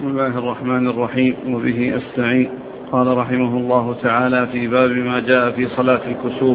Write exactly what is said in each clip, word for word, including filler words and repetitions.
بسم الله الرحمن الرحيم، وبه أستعين. قال رحمه الله تعالى في باب ما جاء في صلاة الكسوف.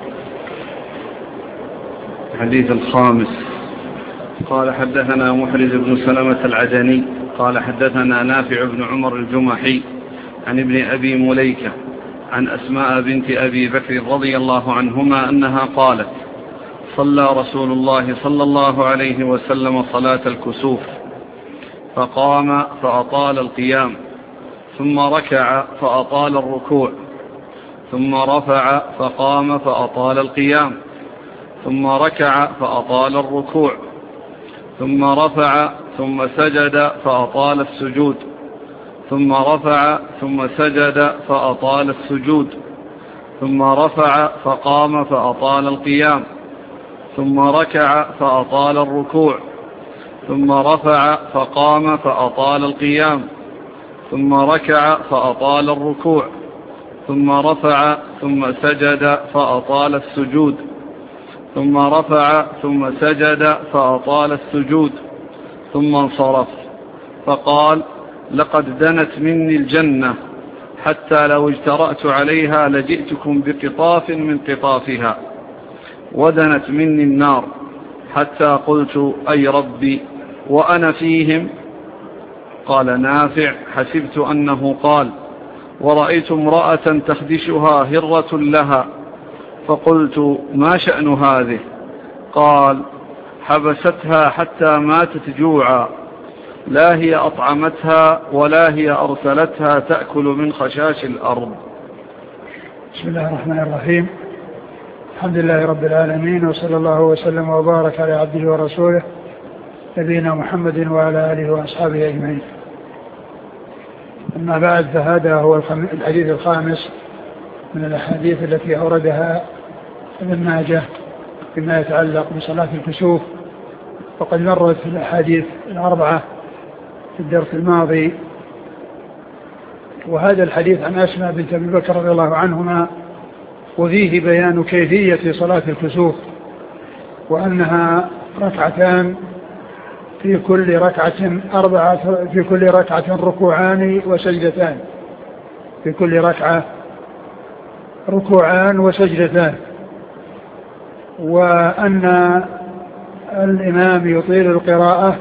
الحديث الخامس. قال حدثنا محرز بن سلمة العدني قال حدثنا نافع بن عمر الجمحي عن ابن أبي مليكة عن أسماء بنت أبي بكر رضي الله عنهما أنها قالت: صلى رسول الله صلى الله عليه وسلم صلاة الكسوف، فقام فأطال القيام، ثم ركع فأطال الركوع، ثم رفع فقام فأطال القيام، ثم ركع فأطال الركوع، ثم رفع ثم سجد فأطال السجود، ثم رفع ثم سجد فأطال السجود، ثم رفع فقام فأطال القيام، ثم ركع فأطال الركوع، ثم رفع فقام فأطال القيام، ثم ركع فأطال الركوع، ثم رفع ثم سجد فأطال السجود، ثم رفع ثم سجد فأطال السجود، ثم انصرف فقال: لقد دنت مني الجنة، حتى لو اجترأت عليها لجئتكم بقطاف من قطافها، ودنت مني النار، حتى قلت: أي ربي وأنا فيهم. قال نافع: حسبت أنه قال: ورأيت امرأة تخدشها هرة لها، فقلت: ما شأن هذه؟ قال: حبستها حتى ماتت جوعا، لا هي أطعمتها ولا هي أرسلتها تأكل من خشاش الأرض. بسم الله الرحمن الرحيم. الحمد لله رب العالمين، وصلى الله وسلم وبارك على عبده ورسوله نبينا محمد وعلى آله وأصحابه أجمعين. أما بعد، فهذا هو الحديث الخامس من الأحاديث التي أوردها ابن ماجه فيما يتعلق بصلاة الكسوف، وقد مرت في الأحاديث الأربعة في الدرس الماضي. وهذا الحديث عن أسماء بنت أبي بكر رضي الله عنهما، وفيه بيان كيفية صلاة الكسوف، وأنها ركعتان، في كل ركعة أربعة في كل ركعة ركوعان وسجدتان في كل ركعة ركوعان وسجدتان وأن الإمام يطيل القراءة،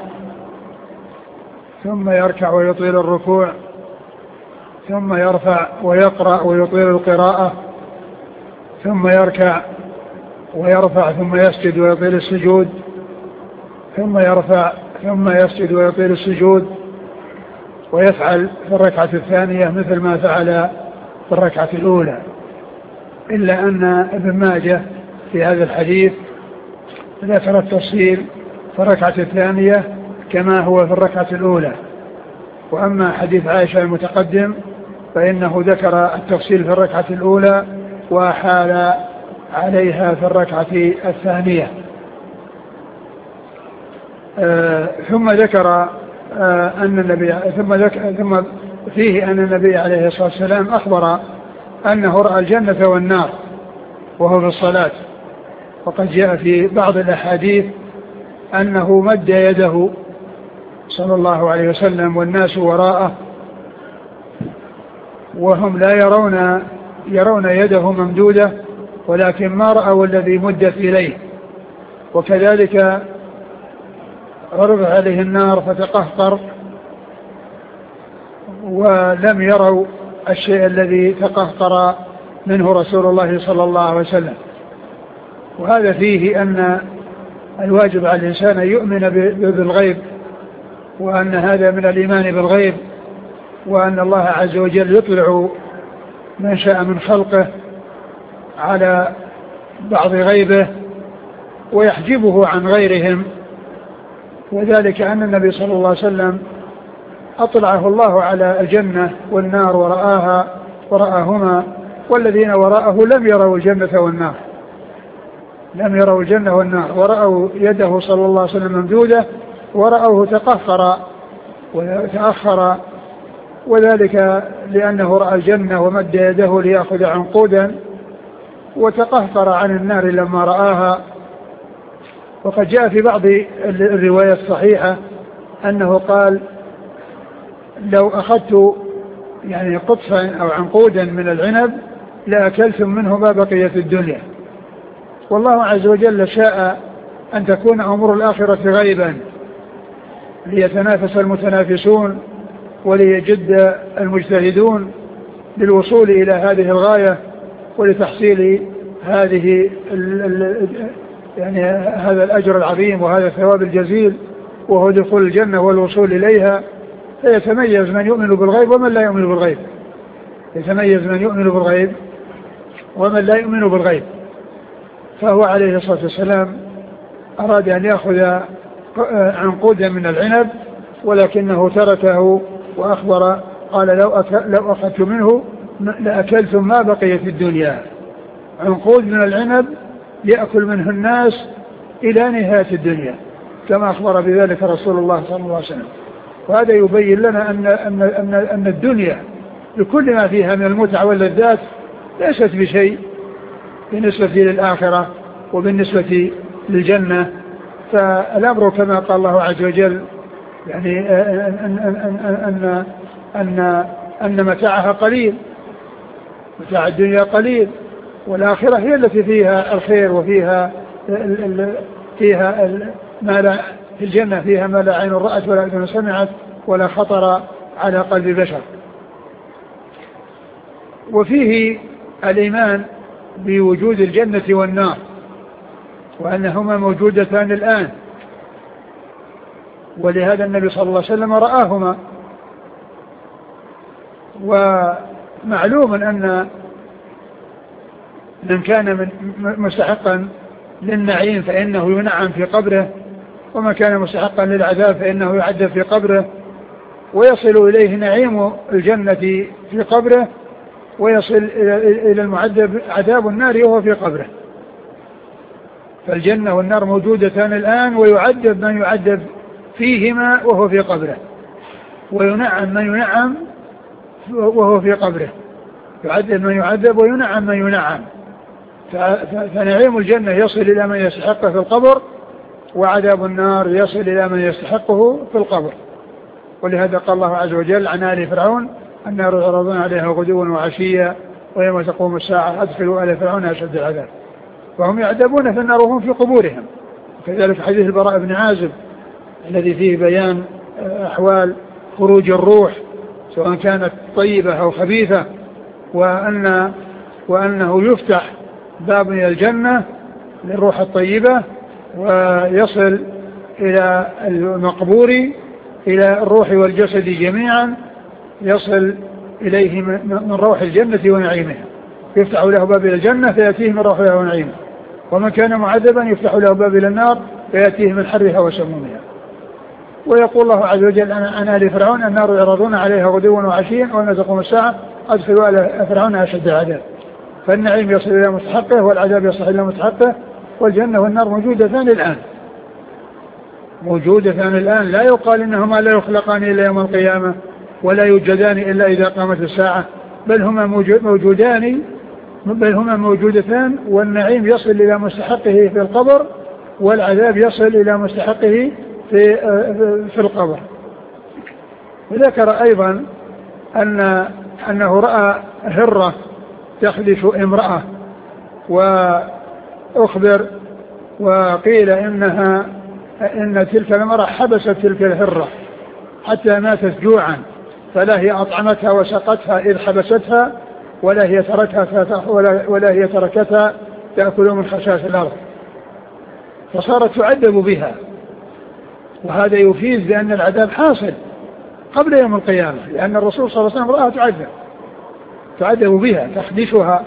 ثم يركع ويطيل الركوع، ثم يرفع ويقرأ ويطيل القراءة، ثم يركع ويرفع ثم يسجد ويطيل السجود، ثم يرفع ثم يسجد ويطيل السجود، ويفعل في الركعة الثانية مثل ما فعل في الركعة الأولى، إلا أن ابن ماجه في هذا الحديث ذكر التفصيل في الركعة الثانية كما هو في الركعة الأولى. وأما حديث عائشة المتقدم فإنه ذكر التفصيل في الركعة الأولى وحال عليها في الركعة الثانية. آه ثم ذكر آه أن النبي ثم, ذكر ثم فيه أن النبي عليه الصلاة والسلام أخبر أنه رأى الجنة والنار وهو في الصلاة. وقد جاء في بعض الأحاديث أنه مد يده صلى الله عليه وسلم والناس وراءه، وهم لا يرون يرون يده ممدودة، ولكن ما رأوا الذي مدت إليه. وكذلك عرض عليه النار فتقهقر، ولم يروا الشيء الذي تقهقر منه رسول الله صلى الله عليه وسلم. وهذا فيه أن الواجب على الإنسان أن يؤمن بالغيب، وأن هذا من الإيمان بالغيب، وأن الله عز وجل يطلع من شاء من خلقه على بعض غيبه ويحجبه عن غيرهم. وذلك أن النبي صلى الله عليه وسلم أطلعه الله على الجنة والنار ورآها ورآهما، والذين وراءه لم يروا الجنة والنار لم يروا الجنة والنار ورأوا يده صلى الله عليه وسلم ممدودة، ورأوه تقهقر وتأخر، وذلك لأنه رأى الجنة ومد يده ليأخذ عنقودا، وتقهقر عن النار لما رآها. وقد جاء في بعض الروايات الصحيحة أنه قال لو أخذت يعني قطفا أو عنقودا من العنب لأكلتم منه ما بقية الدنيا. والله عز وجل شاء أن تكون أمور الآخرة غيبا ليتنافس المتنافسون وليجد المجتهدون للوصول إلى هذه الغاية ولتحصيل هذه يعني هذا الأجر العظيم وهذا الثواب الجزيل وهو دخول الجنة والوصول إليها. فيتميز من يؤمن بالغيب ومن لا يؤمن بالغيب يتميز من يؤمن بالغيب ومن لا يؤمن بالغيب. فهو عليه الصلاة والسلام أراد أن يأخذ عنقودا من العنب ولكنه تركه وأخبر قال لو لو أخذت منه لأكلتم ما بقي في الدنيا. عنقود من العنب يأكل منه الناس إلى نهاية الدنيا كما أخبر بذلك رسول الله صلى الله عليه وسلم. وهذا يبين لنا أن, أن, أن, أن الدنيا بكل ما فيها من المتعة واللذات ليست بشيء بالنسبة للآخرة وبالنسبة للجنة. فالأمر كما قال الله عز وجل يعني أن, أن, أن, أن, أن متاعها قليل متاع الدنيا قليل والآخرة هي التي فيها الخير وفيها فيها ما لا في الجنة فيها ما لا عين رأت ولا أذن سمعت ولا خطر على قلب بشر. وفيه الإيمان بوجود الجنة والنار وأنهما موجودتان الآن ولهذا النبي صلى الله عليه وسلم رآهما. ومعلوم أن من كان مستحقا للنعيم فإنه ينعم في قبره ومن كان مستحقا للعذاب فإنه يعذب في قبره ويصل إليه نعيم الجنة في قبره ويصل إلى المعذب عذاب النار وهو في قبره. فالجنة والنار موجودتان الآن ويعذب من يعذب فيهما وهو في قبره وينعم من ينعم وهو في قبره. يعذب من يعذب وينعم من ينعم. فنعيم الجنة يصل إلى من يستحقه في القبر وعذاب النار يصل إلى من يستحقه في القبر. ولهذا قال الله عز وجل عن آل فرعون النار يعرضون عليها غدوا وعشيا ويوم تقوم الساعة أدخلوا آل فرعون أشد العذاب وهم يعذبون في النار وهم في قبورهم. كذلك حديث البراء بن عازب الذي فيه بيان أحوال خروج الروح سواء كانت طيبة أو خبيثة وأن وأنه يفتح باب من الجنة للروح الطيبة ويصل إلى المقبور إلى الروح والجسد جميعا يصل إليه من روح الجنة ونعيمها. يفتح له باب إلى الجنة فيأتيه من روحها ونعيمها ومن كان معذبا يفتح له باب إلى النار فيأتيه من حرها وسمومها. ويقول الله عز وجل عن آل فرعون النار يعرضون عليها غدوا وعشيا ويوم تقوم الساعة أدخلوا آل فرعون أشد العذاب. فالنعيم يصل إلى مستحقه والعذاب يصل إلى مستحقه. والجنة والنار موجودتان الآن موجودتان الآن لا يقال إنهما لا يخلقان إلا يوم القيامة ولا يوجدان إلا إذا قامت الساعة بل هما موجودان بل هما موجودتان والنعيم يصل إلى مستحقه في القبر والعذاب يصل إلى مستحقه في في القبر. وذكر أيضا أن أنه رأى هرة تخدش امرأة وأخبر وقيل إنها إن تلك المرأة حبست تلك الهرة حتى ماتت جوعا فلا هي أطعمتها وسقتها إذ حبستها ولا هي تركتها ولا, ولا هي تركتها تأكل من خشاش الأرض فصارت تعذب بها. وهذا يفيد بأن العذاب حاصل قبل يوم القيامة لأن الرسول صلى الله عليه وسلم رآها تعذب تعذب بها تخدشها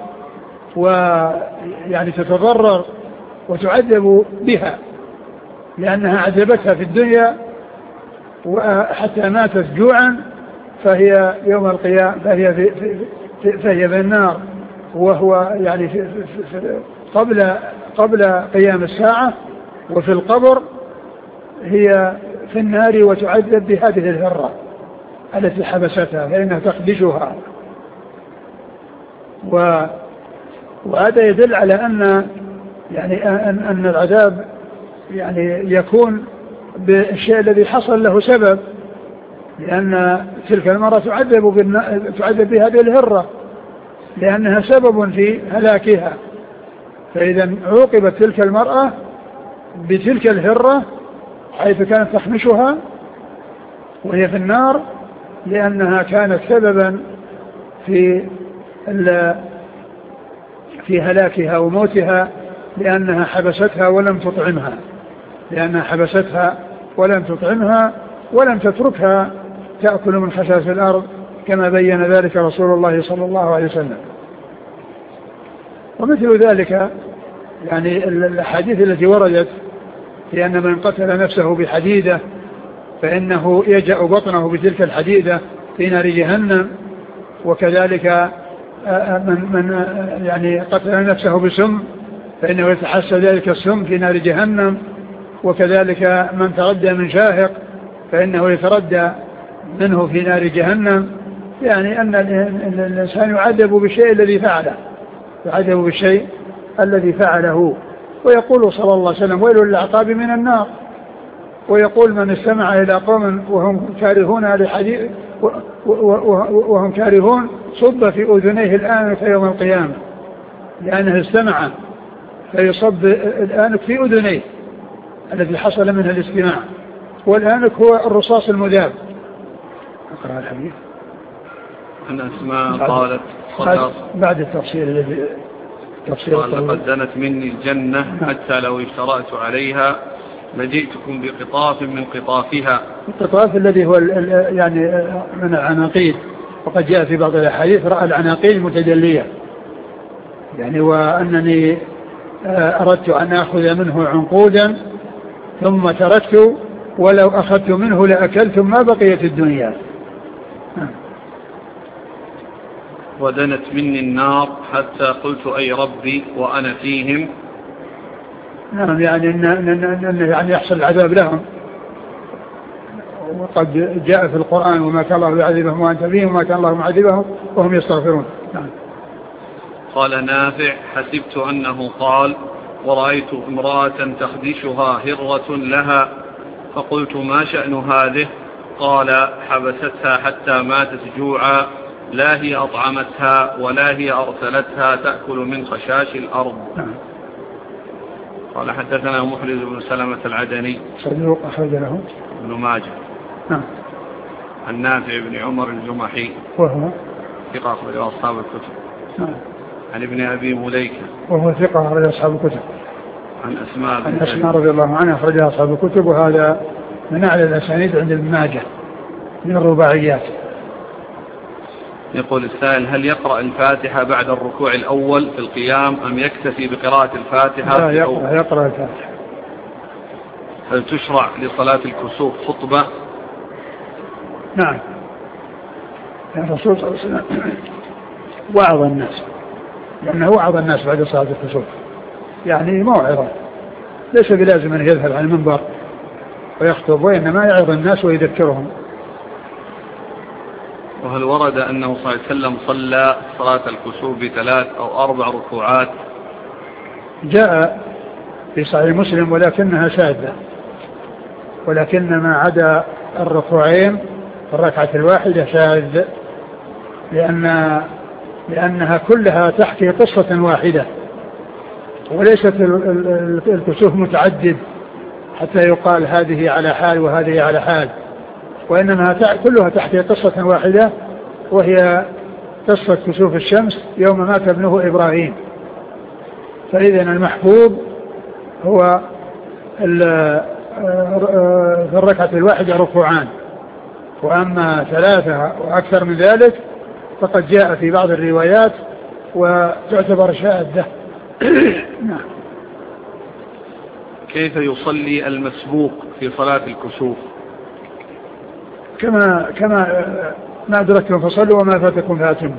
ويعني تتضرر وتعذب بها لأنها عذبتها في الدنيا وحتى ماتت جوعا فهي يوم القيامة فهي في, في, فهي في النار وهو يعني في في في قبل قبل قيام الساعة وفي القبر هي في النار وتعذب بهذه الهرة التي حبستها فإنها تخدشها. و وهذا يدل على أن يعني أن, أن العذاب يعني يكون بالشيء الذي حصل له سبب لأن تلك المرأة تعذب, تعذب بهذه الهرة لأنها سبب في هلاكها. فإذا عوقبت تلك المرأة بتلك الهرة حيث كانت تخمشها وهي في النار لأنها كانت سببا في في هلاكها وموتها لأنها حبستها ولم تطعمها لأنها حبستها ولم تطعمها ولم تتركها تأكل من خشاش الأرض كما بين ذلك رسول الله صلى الله عليه وسلم. ومثل ذلك يعني الأحاديث التي وردت في أن من قتل نفسه بحديدة فإنه يجأ بطنه بتلك الحديدة في نار جهنم، وكذلك من, من يعني قتل نفسه بسم فإنه يتحسى ذلك السم في نار جهنم، وكذلك من تردى من شاهق فإنه يتردى منه في نار جهنم. يعني أن الإنسان يعذب بالشيء الذي فعله يعذب بالشيء الذي فعله. ويقول صلى الله عليه وسلم: ويل للعقاب من النار. ويقول: من استمع إلى قوم وهم كارهون لحديث وهم كارهون صب في أذنيه الآنك يوم القيامة، لأنه استمع فيصب الآنك في أذنيه الذي حصل منها الاستماع، والآنك هو الرصاص المذاب. أقرأ الحديث. أن أسماء قالت بعد, بعد التفصيل الذي قال: لقد دنت مني الجنة حتى لو اشترأت عليها لجئتكم بقطاف من قطافها. القطاف الذي هو يعني من العناقيد، وقد جاء في بعض الأحاديث رأى العناقيد المتجلية، يعني وأنني أردت أن أخذ منه عنقودا ثم تركت ولو أخذت منه لأكلت ما بقيت الدنيا. ودنت مني النار حتى قلت: أي ربي وأنا فيهم. نعم، يعني إن, إن, إن يعني يحصل العذاب لهم، وقد جاء في القرآن: وما كان الله يعذبهم وأنت فيهم وما كان الله معذبهم وهم يستغفرون. نعم. قال نافع: حسبت أنه قال: ورأيت امرأة تخدشها هرة لها، فقلت: ما شأن هذه؟ قال: حبستها حتى ماتت جوعا، لا هي أطعمتها ولا هي أرسلتها تأكل من خشاش الأرض. نعم. قال: حدثنا محرز بن سلمة العدني صدوق أخرج له ابن ماجه. نعم. عن نافع بن عمر الجمحي وهو ثقة أخرج أصحاب الكتب. نعم. عن ابن أبي مليكة وهو ثقة أخرج أصحاب الكتب. عن أسماء عن أسماء رضي الله عنها أخرج أصحاب الكتب، وهذا من أعلى الأسانيد عند ابن ماجه من الرباعيات. يقول السائل: هل يقرأ الفاتحة بعد الركوع الأول في القيام أم يكتفي بقراءة الفاتحة؟ لا، يقرأ, يقرأ الفاتحة. هل تشرع لصلاة الكسوف خطبة؟ نعم، الرسول صلى الله عليه وسلم وعظ الناس، لأنه وعظ الناس بعد صلاة الكسوف، يعني موعظة، ليس بلازم أن يذهب عن المنبر ويخطب، وإنما يعظ الناس ويذكرهم. وهل ورد أنه صلى الله عليه وسلم صلى صلاة الكسوف بثلاث أو أربع ركوعات؟ جاء في صحيح مسلم ولكنها شاذة، ولكن ما عدا الركوعين في الركعة الواحدة شاذ، لأن لأنها كلها تحكي قصة واحدة، وليست الكسوف متعدد حتى يقال هذه على حال وهذه على حال، وإنما كلها تحكي قصة واحدة، وهي قصة كسوف الشمس يوم مات ابنه إبراهيم. فإذا المحفوظ هو في الركعة الواحدة ركوعان، وأما ثلاثة وأكثر من ذلك فقد جاء في بعض الروايات وتعتبر شاذة. نعم. كيف يصلي المسبوق في صلاة الكسوف؟ كما كما ما أدركتم فصلوا وما فاتكم فاتموا،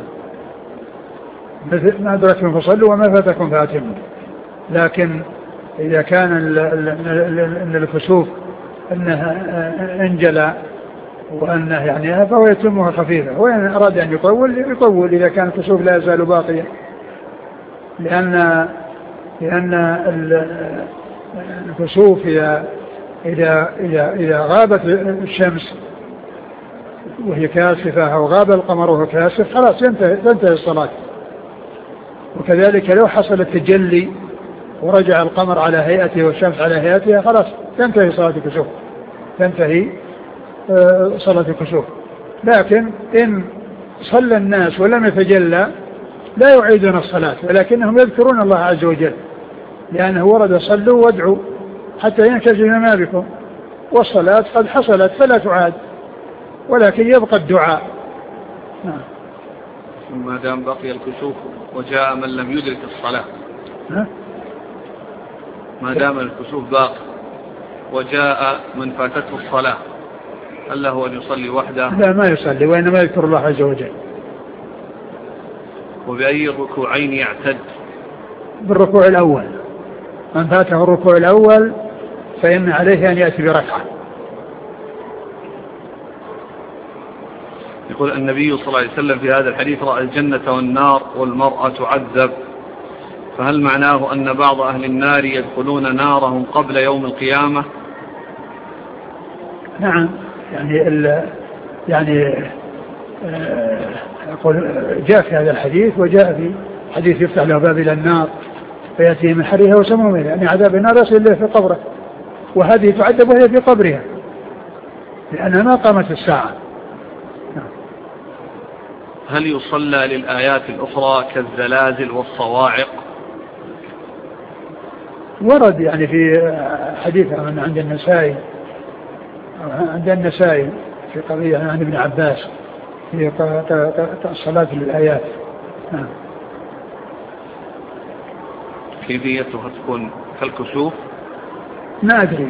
ما أدركتم فصلوا وما فاتكم فاتموا. لكن إذا كان ال الكسوف أنه انجلى وأنه يعني فهو يتمها خفيفة، وإن أراد أن يطول يطول إذا كان الكسوف لا يزال باقيا، لأن لأن الكسوف إذا إذا إذا إذا غابت الشمس وهي كاسفة أو غاب القمر وهو كاسف خلاص ينتهي تنتهي الصلاة. وكذلك لو حصل التجلي ورجع القمر على هيئته والشمس على هيئتها خلاص تنتهي صلاة الكسوف، تنتهي صلاة الكسوف. لكن إن صلى الناس ولم يتجلى لا يعيدون الصلاة، ولكنهم يذكرون الله عز وجل، لأنه ورد صلوا وادعوا حتى ينكشف ما بكم، والصلاة قد حصلت فلا تعاد، ولكن يبقى الدعاء. نعم. ما دام بقي الكسوف وجاء من لم يدرك الصلاة، ها؟ ما دام الكسوف باقي وجاء من فاتته الصلاة هل له أن يصلي وحده؟ لا، ما يصلي، وإنما يذكر الله عز وجل. وبأي الركوعين يعتد؟ بالركوع الأول، من فاته الركوع الأول فإن عليه أن يأتي بركعة. يقول النبي صلى الله عليه وسلم في هذا الحديث رأى الجنة والنار والمرأة تعذب، فهل معناه أن بعض أهل النار يدخلون نارهم قبل يوم القيامة؟ نعم، يعني ال يعني يقول جاء في هذا الحديث، وجاء في حديث يفتح له باب إلى النار فيأتيه من حرها وسمومها، يعني عذاب النار يصل له في قبره، وهذه تعذب وهي في قبرها لأنها ما قامت الساعة. هل يصلى للآيات الأخرى كالزلازل والصواعق؟ ورد يعني في حديث من عند النسائي عند النسائي في قضية عن ابن عباس في الصلاة للآيات. نعم. كيفيتها تكون كالكسوف؟ ما أدري.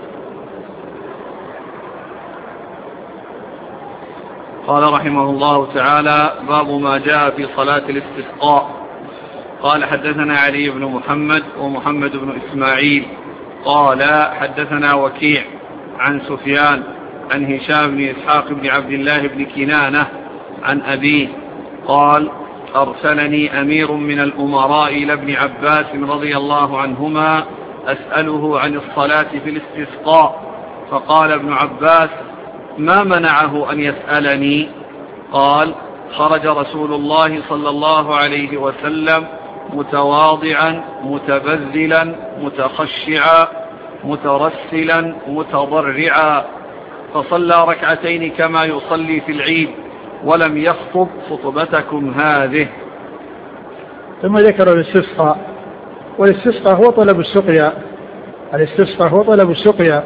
قال رحمه الله تعالى: باب ما جاء في صلاة الاستسقاء. قال حدثنا علي بن محمد ومحمد بن إسماعيل قال حدثنا وكيع عن سفيان عن هشام بن إسحاق بن عبد الله بن كنانة عن أبيه قال: أرسلني أمير من الأمراء إلى ابن عباس رضي الله عنهما أسأله عن الصلاة في الاستسقاء، فقال ابن عباس: ما منعه أن يسألني؟ قال: خرج رسول الله صلى الله عليه وسلم متواضعا متبذلا متخشعا مترسلا متضرعا، فصلى ركعتين كما يصلي في العيد ولم يخطب خطبتكم هذه. ثم ذكر الاستسقاء، والاستسقاء هو طلب السقيا، الاستسقاء هو طلب السقيا،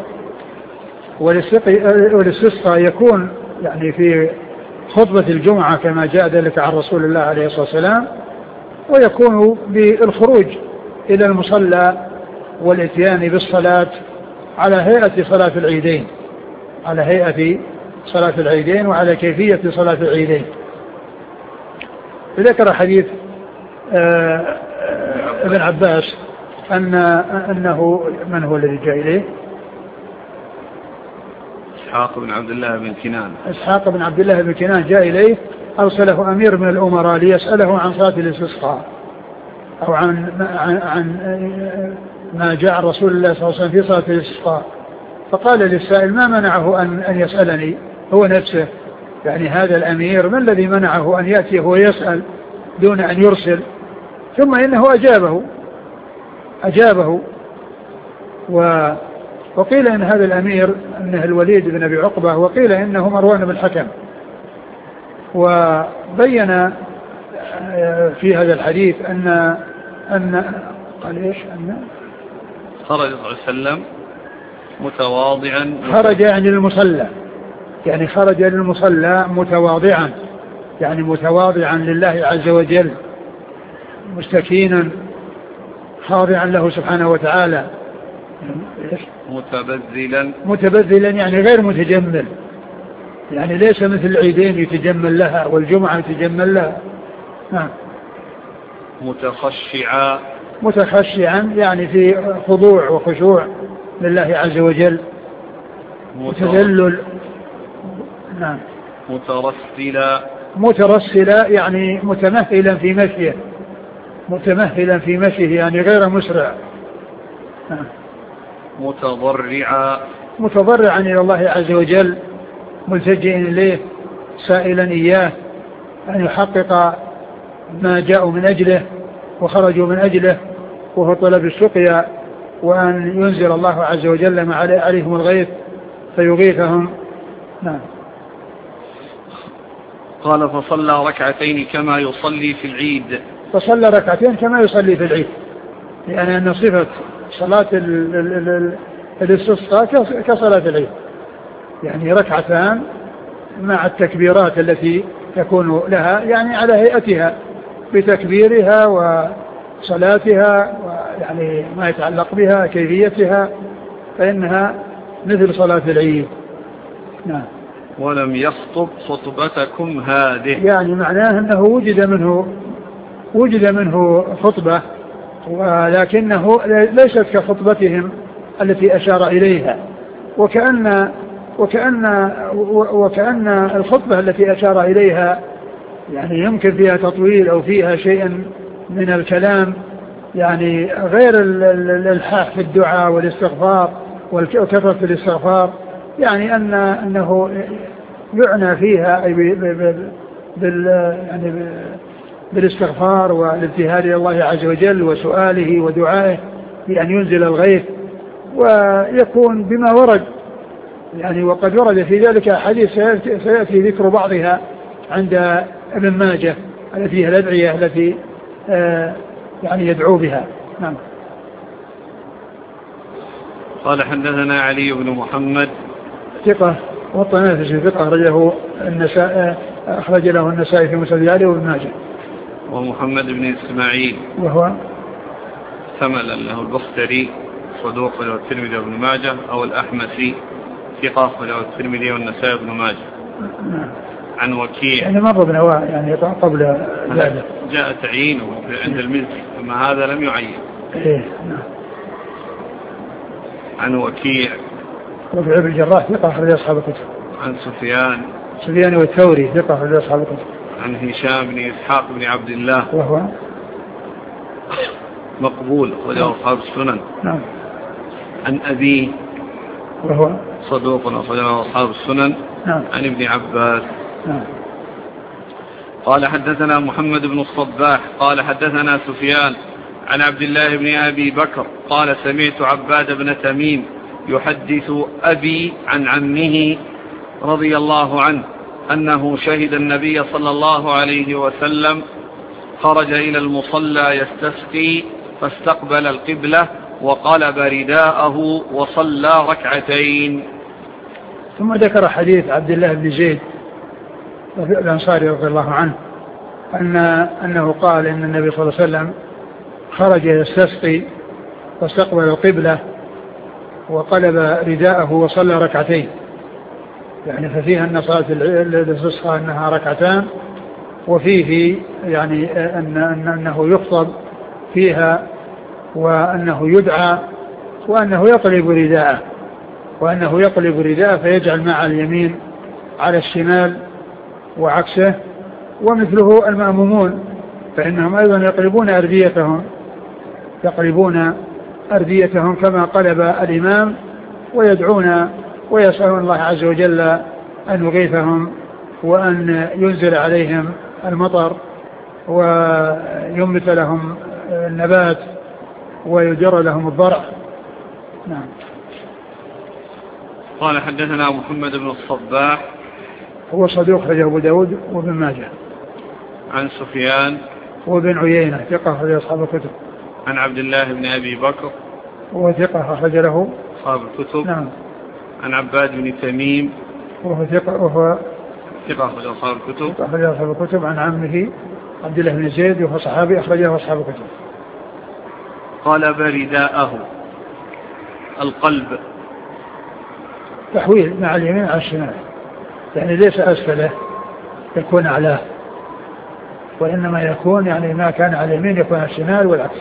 والاستسقاء يكون يعني في خطبة الجمعة كما جاء ذلك عن رسول الله عليه الصلاة والسلام، ويكون بالخروج إلى المصلى والاتيان بالصلاة على هيئة صلاة العيدين، على هيئة صلاة العيدين وعلى كيفية صلاة العيدين. ذكر حديث ابن عباس أن أنه من هو الذي جاء إليه؟ إسحاق بن عبد الله بن كنان. إسحاق بن عبد الله بن كنان جاء إليه، أرسله أمير من الأمراء ليسأله عن صلاة الاستسقاء أو عن عن ما جاء رسول الله صلى الله عليه وسلم في صلاة الاستسقاء، فقال للسائل: ما منعه أن أن يسألني؟ هو نفسه، يعني هذا الأمير ما الذي منعه أن يأتي هو يسأل دون أن يرسل؟ ثم إنه أجابه أجابه و وقيل إن هذا الأمير أنه الوليد بن أبي عقبة، وقيل إنه مروان بن الحكم. وبين في هذا الحديث أن أن قال إيش أن خرج صلى الله عليه وسلم متواضعا، خرج يعني للمصلى، يعني خرج للمصلى متواضعا، يعني متواضعا لله عز وجل، مستكينا خاضعا له سبحانه وتعالى، متبذلا متبذلا يعني غير متجمل، يعني ليس مثل العيدين يتجمل لها والجمعة يتجمل لها. نعم. متخشعا متخشعا يعني في خضوع وخشوع لله عز وجل، متذلل. نعم. مترسلا مترسلا يعني متمهلا في مشيه، متمهلا في مشيه يعني غير مسرع. نعم. متضرعا متضرعا إلى الله عز وجل، ملتجئا إليه سائلا إياه أن يحقق ما جاءوا من أجله وخرجوا من أجله، وهو طلب السقيا، وأن ينزل الله عز وجل ما عليهم الغيث فيغيثهم. نعم. قال فصلى ركعتين كما يصلي في العيد. فصلى ركعتين كما يصلي في العيد، يعني أن صفة صلاة الاستسقاء كصلاة العيد، يعني ركعتان مع التكبيرات التي تكون لها، يعني على هيئتها بتكبيرها وصلاتها ويعني ما يتعلق بها كيفيتها، فإنها مثل صلاة العيد. نعم. ولم يخطب خطبتكم هذه، يعني معناه أنه وجد منه وجد منه خطبة، ولكنه ليست كخطبتهم التي أشار إليها، وكأن وكأن وكأن الخطبة التي أشار إليها يعني يمكن فيها تطويل أو فيها شيء من الكلام، يعني غير الإلحاح في الدعاء والاستغفار وكثرة الاستغفار، يعني أن أنه يعنى فيها أي بال يعني بالاستغفار والابتهال إلى الله عز وجل وسؤاله ودعائه بأن ينزل الغيث، ويكون بما ورد، يعني وقد ورد في ذلك حديث سيأتي ذكر بعضها عند ابن ماجه التي هي الأدعية التي آه يعني يدعو بها. نعم. قال حدثنا علي بن محمد ثقة والطنافسي ثقة أخرجه النسائي أخرج له النسائي في مسند علي وابن ماجه. ومحمد بن إسماعيل وهو ثملا له البختري صدوق له الترمذي وابن ماجه، أو الأحمسي ثقة له الترمذي والنسائي وابن ماجه. نعم. عن وكيع يعني مر بنواع يعني قبل ذلك جاء تعيينه عند المزي، أما هذا لم يعين. إيه. نعم. عن وكيع وكيع بن الجراح ثقة أخرج أصحاب الكتب. عن سفيان سفيان والثوري ثقة أخرج أصحاب الكتب. عن هشام بن إسحاق بن عبد الله وهو مقبول أخرجه أصحاب السنن. نعم. عن أبيه وهو صدوق أخرجه أصحاب السنن. نعم. عن ابن عباس. نعم. قال حدثنا محمد بن الصباح قال حدثنا سفيان عن عبد الله بن أبي بكر قال سمعت عباد بن تميم يحدث أبي عن عمه رضي الله عنه أنه شهد النبي صلى الله عليه وسلم خرج إلى المصلى يستسقي فاستقبل القبلة وقلب رداءه وصلى ركعتين. ثم ذكر حديث عبد الله بن زيد الأنصاري رضي الله عنه أن أنه قال إن النبي صلى الله عليه وسلم خرج يستسقي فاستقبل القبلة وقلب رداءه وصلى ركعتين، يعني ففيها أن صلاة الاستسقاء أنها ركعتان، وفيه يعني أن أنه يخطب فيها وأنه يدعى وأنه يقلب رداءه وأنه يقلب رداءه فيجعل مع اليمين على الشمال وعكسه، ومثله المأمومون فإنهم أيضا يقلبون أرديتهم يقلبون أرديتهم كما قلب الإمام، ويدعون ويسألون الله عز وجل أن يغيثهم وأن ينزل عليهم المطر وينبت لهم النبات ويجر لهم الضرع. نعم. قال حدثنا محمد بن الصباح هو صدوق أخرجه أبو داود وابن ماجه. عن سفيان وابن عيينة ثقة أخرج أصحاب الكتب. عن عبد الله بن أبي بكر وهو ثقة أخرج له أصحاب الكتب. نعم. عن عباد بن تميم وهو ثقة وهو ثقة أخرج أصحاب الكتب. ثقة أخرج أصحاب الكتب. عن عمه عبد الله بن زيد وهو صحابي أخرجه أصحاب الكتب. قلب رداءه القلب تحويل مع اليمين على الشمال، يعني ليس أسفله يكون أعلاه، وإنما يكون يعني ما كان على اليمين يكون على الشمال والعكس.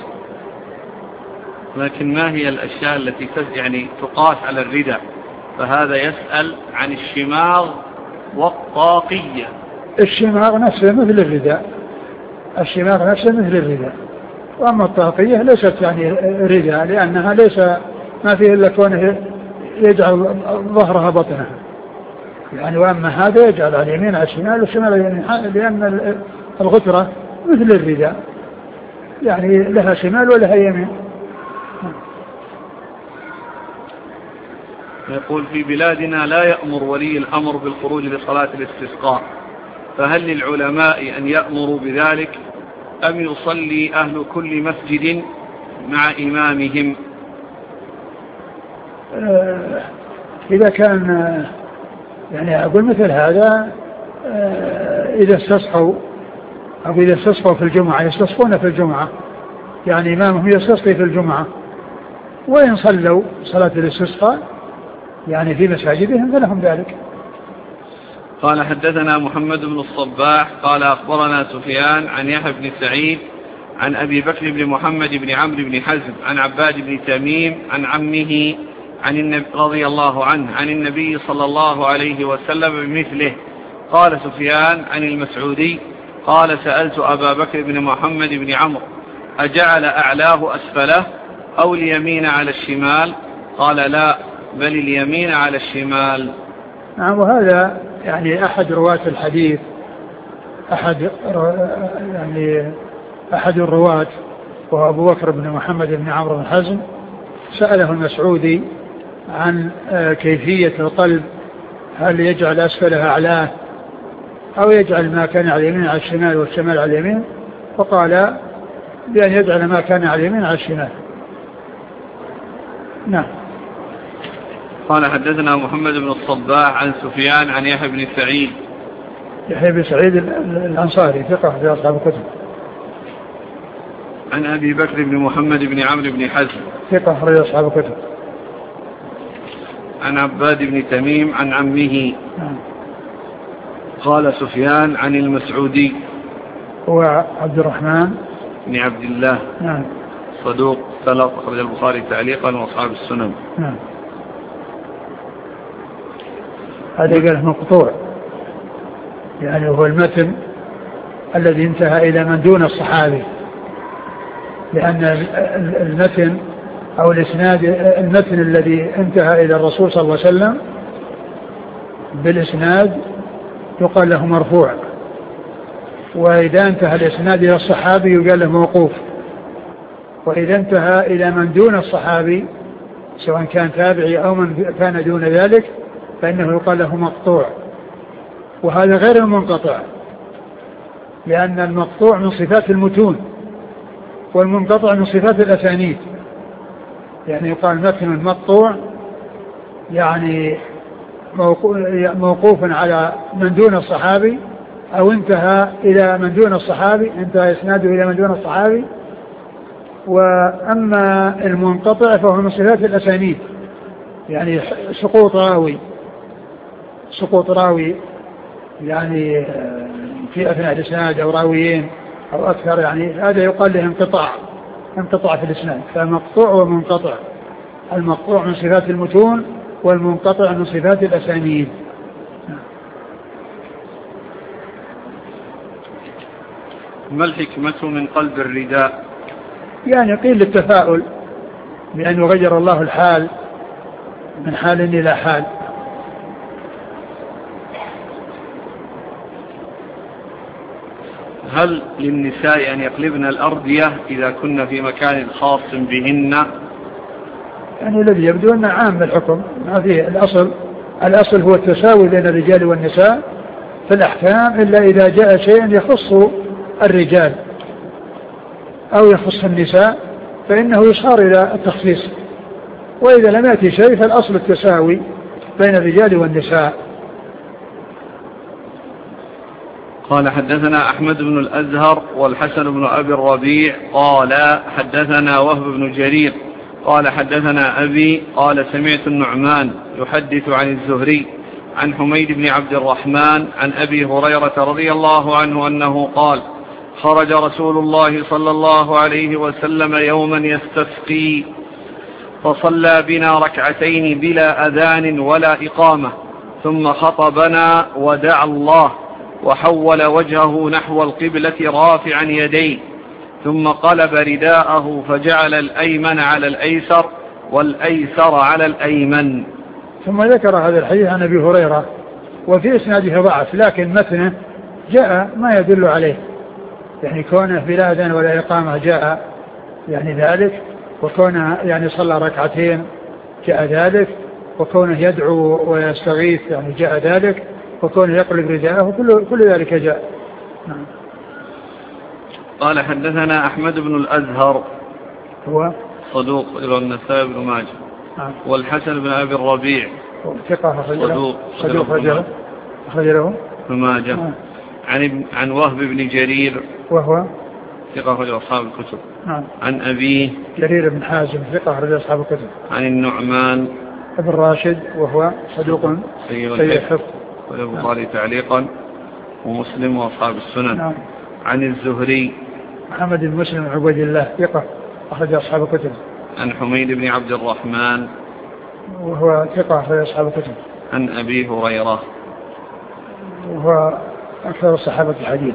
لكن ما هي الأشياء التي يعني تقاس على الرداء؟ فهذا يسأل عن الشماغ والطاقية. الشماغ نفسه مثل الرداء الشماغ نفسه مثل الرداء وأما الطاقية ليست يعني رداء، لأنها ليس ما فيه إلا كونه يجعل ظهرها بطنها. يعني وأما هذا يجعل على اليمين على الشمال والشمال على اليمين، لأن الغترة مثل الرداء يعني لها شمال ولها يمين. يقول في بلادنا لا يأمر ولي الأمر بالخروج لصلاة الاستسقاء، فهل للعلماء أن يأمروا بذلك أم يصلي أهل كل مسجد مع إمامهم؟ إذا كان يعني أقول مثل هذا إذا استصحوا أو إذا استصحوا في الجمعة يستصفون في الجمعة، يعني إمامهم يستصفي في الجمعة، وإن صلوا صلاة الاستسقاء يعني في مساجدهم فلهم ذلك. قال حدثنا محمد بن الصباح قال أخبرنا سفيان عن يحيى بن سعيد عن أبي بكر بن محمد بن عمرو بن حزم عن عباد بن تميم عن عمه عن النبي رضي الله عنه عن النبي صلى الله عليه وسلم بمثله. قال سفيان عن المسعودي قال سألت أبا بكر بن محمد بن عمرو أجعل أعلاه أسفله أو اليمين على الشمال؟ قال لا، بل اليمين على الشمال. نعم، وهذا يعني أحد رواة الحديث أحد يعني أحد الرواة وهو أبو بكر بن محمد بن عمرو بن حزم سأله المسعودي عن كيفية القلب، هل يجعل أسفلها أعلاه أو يجعل ما كان على اليمين على الشمال والشمال على اليمين؟ فقال بأن يجعل ما كان على اليمين على الشمال. نعم. قال حدثنا محمد بن الصباح عن سفيان عن يحيى بن سعيد. يحيى بن سعيد الأنصاري ثقة في أصحاب الكتب. عن أبي بكر بن محمد بن عمرو بن حزم ثقة في أصحاب الكتب. عن عباد بن تميم عن عمه. نعم. قال سفيان عن المسعودي هو عبد الرحمن بن عبد الله. نعم. صدوق ثلاث، أخرج البخاري تعليقا وأصحاب السنن. نعم. هذا قاله مقطوع، يعني هو المتن الذي انتهى إلى من دون الصحابي، لأن المتن أو الإسناد المتن الذي انتهى إلى الرسول صلى الله عليه وسلم بالإسناد يقال له مرفوع، وإذا انتهى الإسناد إلى الصحابي يقال له موقوف، وإذا انتهى إلى من دون الصحابي سواء كان تابعي أو من كان دون ذلك فإنه يقال له مقطوع. وهذا غير المنقطع، لأن المقطوع من صفات المتون والمنقطع من صفات الأسانيد. يعني يقال متن مقطوع يعني موقوف على من دون الصحابي أو انتهى إلى من دون الصحابي، انتهى إسناده إلى من دون الصحابي. وأما المنقطع فهو من صفات الأسانيد، يعني سقوط راوي سقوط راوي يعني في أثناء الإسناد أو راويين أو أكثر، يعني هذا يقال له انقطاع انقطاع في الإسناد. فمقطوع ومنقطع، المقطوع من صفات المتون والمنقطع من صفات الأسانيد. ما الحكمة من قلب الرداء؟ يعني قيل للتفاؤل بأن يغير الله الحال من حال إلى حال. هل للنساء أن يقلبن الأردية إذا كن في مكان خاص بهن؟ يعني الذي يبدو أنه عام الحكم، ما فيه الأصل الأصل هو التساوي بين الرجال والنساء في الأحكام، إلا إذا جاء شيء يخص الرجال أو يخص النساء فإنه يصار إلى التخصيص، وإذا لم يأتي شيء فالأصل التساوي بين الرجال والنساء. قال حدثنا أحمد بن الأزهر والحسن بن أبي الربيع قال حدثنا وهب بن جرير قال حدثنا أبي قال سمعت النعمان يحدث عن الزهري عن حميد بن عبد الرحمن عن أبي هريرة رضي الله عنه أنه قال خرج رسول الله صلى الله عليه وسلم يوما يستسقي فصلى بنا ركعتين بلا أذان ولا إقامة، ثم خطبنا ودعا الله وحول وجهه نحو القبلة رافعا يديه، ثم قلب رداءه فجعل الأيمن على الأيسر والأيسر على الأيمن. ثم ذكر هذا الحديث عن أبي هريرة وفي إسناده ضعف، لكن متنه جاء ما يدل عليه، يعني كونه بلا أذان ولا إقامة جاء يعني ذلك، وكونه يعني صلى ركعتين جاء ذلك، وكونه يدعو ويستغيث يعني جاء ذلك، وكونه يقلب رداءه كل, كل ذلك جاء. نعم. قال حدثنا أحمد بن الأزهر هو صدوق إلى النسائي بن ماجه. نعم. والحسن بن أبي الربيع ثقة صدوق صدوق رجله رجله بن ماجه. نعم. عن عن وهب بن جرير وهو ثقة رجل أصحاب الكتب. نعم. عن أبيه جرير بن حازم ثقة رجل أصحاب الكتب. عن النعمان ابن راشد وهو صدوق سيء الحفظ والبخاري تعليقا ومسلم وأصحاب السنن. نعم. عن الزهري محمد بن مسلم عبد الله ثقة أخرج أصحاب الكتب. عن حميد بن عبد الرحمن وهو ثقة أخرج أصحاب الكتب. عن أبي هريرة وهو أكثر الصحابة الحديث.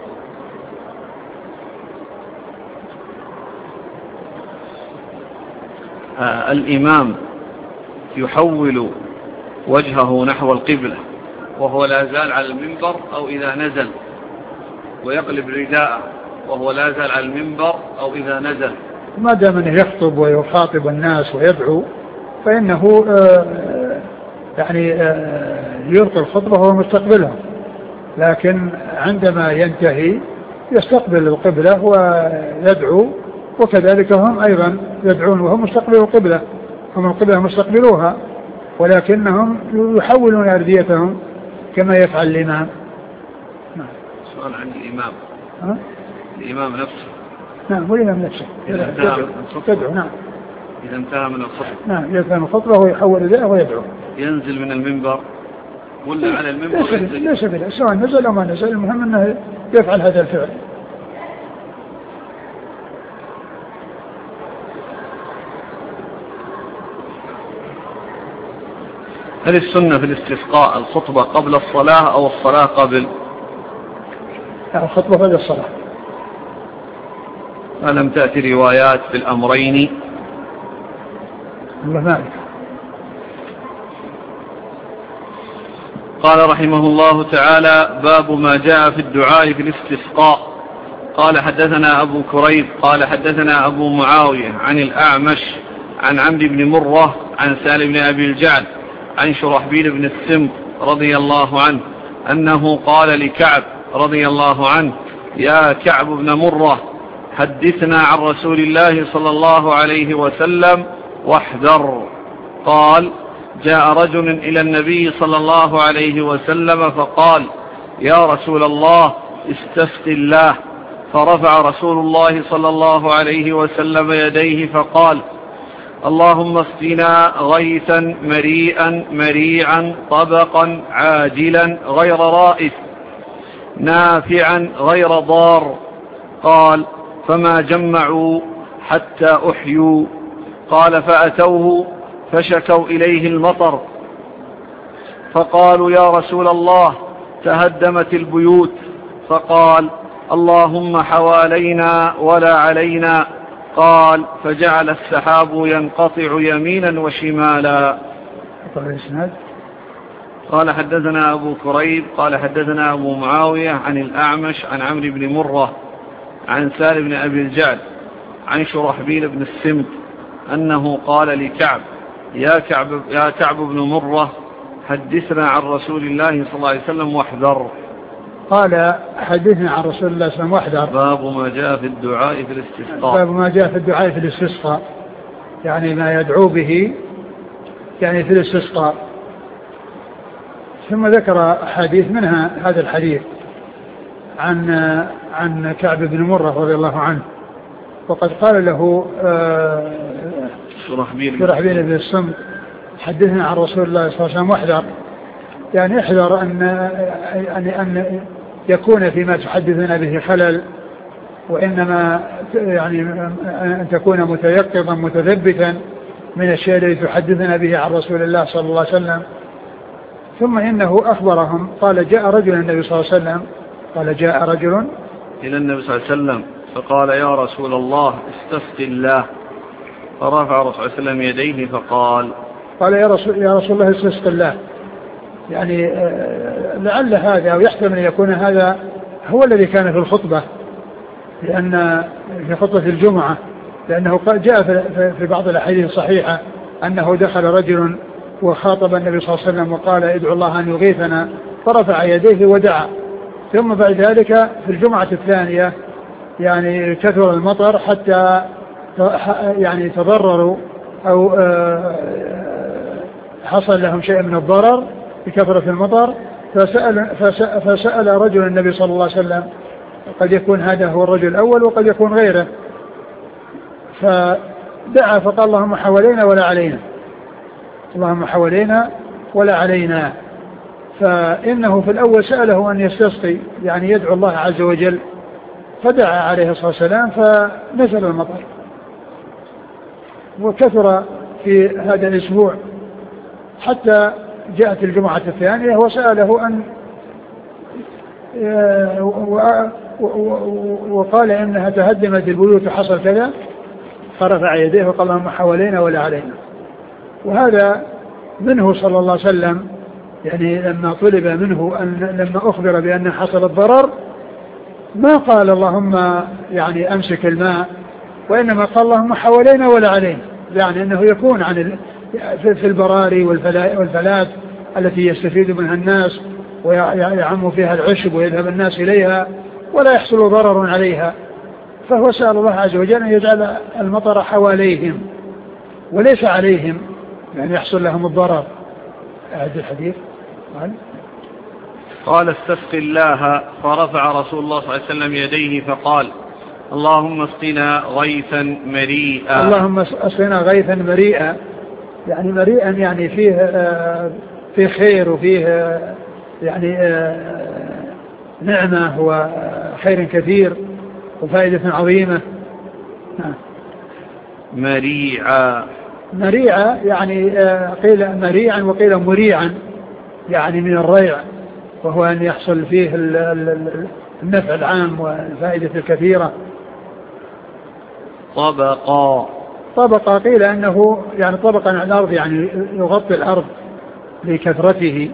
آه الإمام يحول وجهه نحو القبلة وهو لا زال على المنبر، أو إذا نزل، ويقلب رداءه وهو لا زال على المنبر، أو إذا نزل. ما دام أنه يخطب ويخاطب الناس ويدعو فإنه آه يعني آه يلقي الخطبة وهو مستقبلها، لكن عندما ينتهي يستقبل القبلة ويدعو، وكذلك هم أيضا يدعون وهم مستقبلوا القبلة، هم القبلة مستقبلوها، ولكنهم يحولون أرديتهم كما يفعل الإمام. سؤال عن الإمام. ها؟ الإمام نفسه. نعم، والإمام نفسه إذا انتهى من الخطبة. نعم. إذا انتهى من الخطبة. نعم، إذا كان الخطبة ويحول رداءه ويدعو. ينزل من المنبر ولا على المنبر؟ ليس بلا، سواء نزل أو ما نزل، المهم أنه يفعل هذا الفعل. هل السنة في الاستسقاء الخطبة قبل الصلاة أو الصلاة قبل؟ الخطبة قبل الصلاة. ألم تأتي روايات في الأمرين؟ الله مالك. قال رحمه الله تعالى: باب ما جاء في الدعاء في الاستسقاء. قال حدثنا أبو كريب قال حدثنا أبو معاوية عن الأعمش عن عمرو بن مرة عن سالم بن أبي الجعد عن شرحبيل بن السمط رضي الله عنه أنه قال لكعب رضي الله عنه: يا كعب بن مرة، حدثنا عن رسول الله صلى الله عليه وسلم واحذر. قال: جاء رجل إلى النبي صلى الله عليه وسلم فقال: يا رسول الله، استسق الله. فرفع رسول الله صلى الله عليه وسلم يديه فقال: اللهم اسقنا غيثا مريئا مريعا طبقا عاجلا غير رائس نافعا غير ضار. قال: فما جمعوا حتى أحيوا. قال: فأتوه فشكوا إليه المطر، فقالوا: يا رسول الله، تهدمت البيوت. فقال: اللهم حوالينا ولا علينا. قال: فجعل السحاب ينقطع يمينا وشمالا. قال حدثنا أبو كريب قال حدثنا أبو معاوية عن الأعمش عن عمرو بن مرة عن سالم بن أبي الجعد عن شرحبيل بن السمط أنه قال لكعب: يا كعب, يا كعب بن مرة، حدثنا عن رسول الله صلى الله عليه وسلم واحذر. قال: حدثنا عن رسول الله صلى الله عليه وسلم واحذر. باب ما جاء في الدعاء في الاستسقاء. باب ما جاء في الدعاء في الاستسقاء، يعني ما يدعو به يعني في الاستسقاء. ثم ذكر حديث منها هذا الحديث عن عن كعب بن مرة رضي الله عنه، وقد قال له شرحبيل بن الصمت: حدثنا عن رسول الله صلى الله عليه وسلم واحذر، يعني احذر أن أن أن يكون فيما تحدثنا به خلل، وإنما يعني أن تكون متيقظا متثبتا من الشيء الذي تحدثنا به عن رسول الله صلى الله عليه وسلم. ثم إنه أخبرهم قال: جاء رجل النبي صلى الله عليه وسلم قال جاء رجل إلى النبي صلى الله عليه وسلم فقال: يا رسول الله، استسق الله. فرفع رسول الله صلى الله عليه وسلم يديه فقال: قال: يا رسول, يا رسول الله، استسق الله. يعني لعل هذا أو يحتمل أن يكون هذا هو الذي كان في الخطبة، لأن في خطبة الجمعة، لأنه جاء في بعض الأحاديث الصحيحة أنه دخل رجل وخاطب النبي صلى الله عليه وسلم وقال ادعو الله أن يغيثنا، فرفع يديه ودعا. ثم بعد ذلك في الجمعة الثانية يعني كثر المطر حتى يعني تضرروا أو حصل لهم شيء من الضرر بكثرة المطر، فسأل, فسأل رجل النبي صلى الله عليه وسلم، قد يكون هذا هو الرجل الأول وقد يكون غيره، فدعا فقال اللهم حوالينا ولا علينا، اللهم حوالينا ولا علينا. فإنه في الأول سأله أن يستسقي يعني يدعو الله عز وجل، فدعا عليه الصلاة والسلام فنزل المطر. وكثر في هذا الأسبوع حتى جاءت الجمعة الثانية وسأله أن وقال إنها تهدمت البيوت وحصل كذا، فرفع يديه وقال اللهم حوالينا ولا علينا. وهذا منه صلى الله عليه وسلم، يعني لما طلب منه أن لما أخبر بأن حصل الضرر ما قال اللهم يعني أمسك الماء، وإنما قال اللهم حوالينا ولا علينا، يعني أنه يكون عن في البراري والفلات التي يستفيد منها الناس ويعم فيها العشب ويذهب الناس إليها ولا يحصل ضرر عليها، فهو سأل الله عز وجل أن يجعل المطر حواليهم وليس عليهم، يعني يحصل لهم الضرر. هذا الحديث قال قال استسق الله، فرفع رسول الله صلى الله عليه وسلم يديه فقال اللهم اسقنا غيثا مريئا. اللهم اسقنا غيثا مريئا، يعني مريئا يعني فيه آه فيه خير وفيه آه يعني آه نعمة وخير كثير وفائدة عظيمة. مريعا مريعا يعني آه قيل مريعا وقيل مريعا، يعني من الريع، وهو أن يحصل فيه النفع العام والفائدة الكثيرة. طبقا طبقا قيل أنه يعني طبقا على الأرض، يعني يغطي الأرض لكثرته.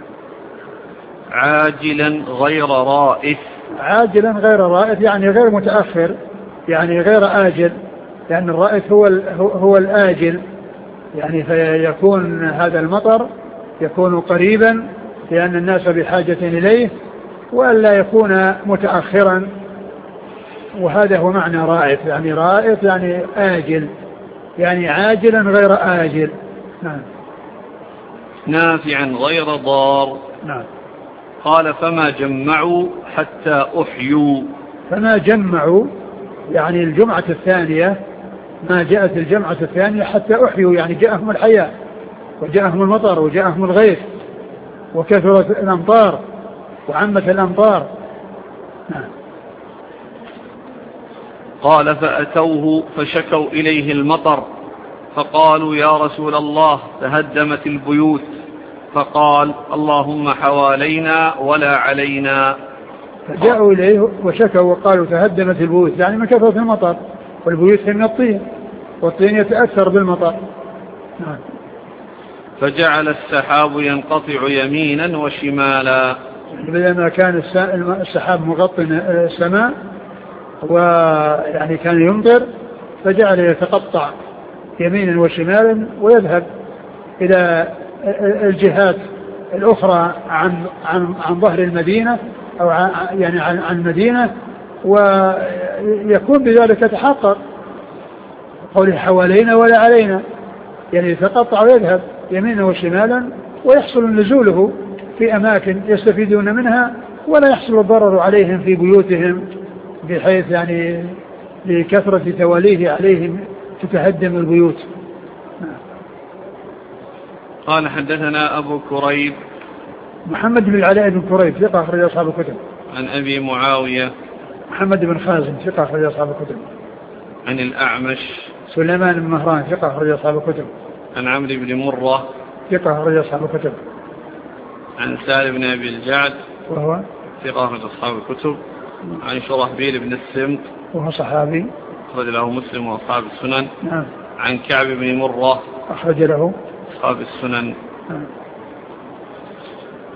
عاجلا غير رائف. عاجلا غير رائف يعني غير متأخر، يعني غير آجل، لأن الرائف هو هو الآجل، يعني فيكون هذا المطر يكون قريبا لأن الناس بحاجة إليه، وألا يكون متأخرا، وهذا هو معنى رائف، يعني رائف يعني آجل، يعني عاجلا غير آجل. نعم. نافعا غير ضار. نعم. قال فما جمعوا حتى أحيوا. فما جمعوا يعني الجمعة الثانية، ما جاءت الجمعة الثانية حتى أحيوا، يعني جاءهم الحياة وجاءهم المطر وجاءهم الغيث وكثرت الأمطار وعمت الأمطار. نعم. قال فأتوه فشكوا إليه المطر، فقالوا يا رسول الله تهدمت البيوت، فقال اللهم حوالينا ولا علينا. فجاءوا إليه وشكوا وقالوا تهدمت البيوت، يعني من كثرة المطر، والبيوت من الطين والطين يتأثر بالمطر. نعم. فجعل السحاب ينقطع يمينا وشمالا، بدل ما كان السحاب مغطي السماء ويعني كان يمطر، فجعل يتقطع يمينا وشمالا ويذهب إلى الجهات الأخرى عن عن عن ظهر المدينة أو عن يعني عن عن المدينة، ويكون بذلك يتحقق قوله حوالينا ولا علينا، يعني يتقطع ويذهب يمينا وشمالا ويحصل نزوله في أماكن يستفيدون منها ولا يحصل الضرر عليهم في بيوتهم، بحيث يعني لكثرة تواليه عليهم تتهدم البيوت. قال حدثنا أبو كريب محمد بن العلاء بن كريب ثقة أخرج أصحاب الكتب. عن أبي معاوية محمد بن خازم ثقة أخرج أصحاب الكتب. عن الأعمش سليمان بن مهران ثقة أخرج أصحاب الكتب. عن عمرو بن مرة ثقة أخرج أصحاب الكتب. عن سالم بن أبي الجعد وهو ثقة أخرج أصحاب الكتب. عن شرحبيل بن السمت وهو صحابي أخرج له مسلم وأصحاب السنن. نعم. عن كعب بن مرة أخرج له أصحاب السنن. نعم.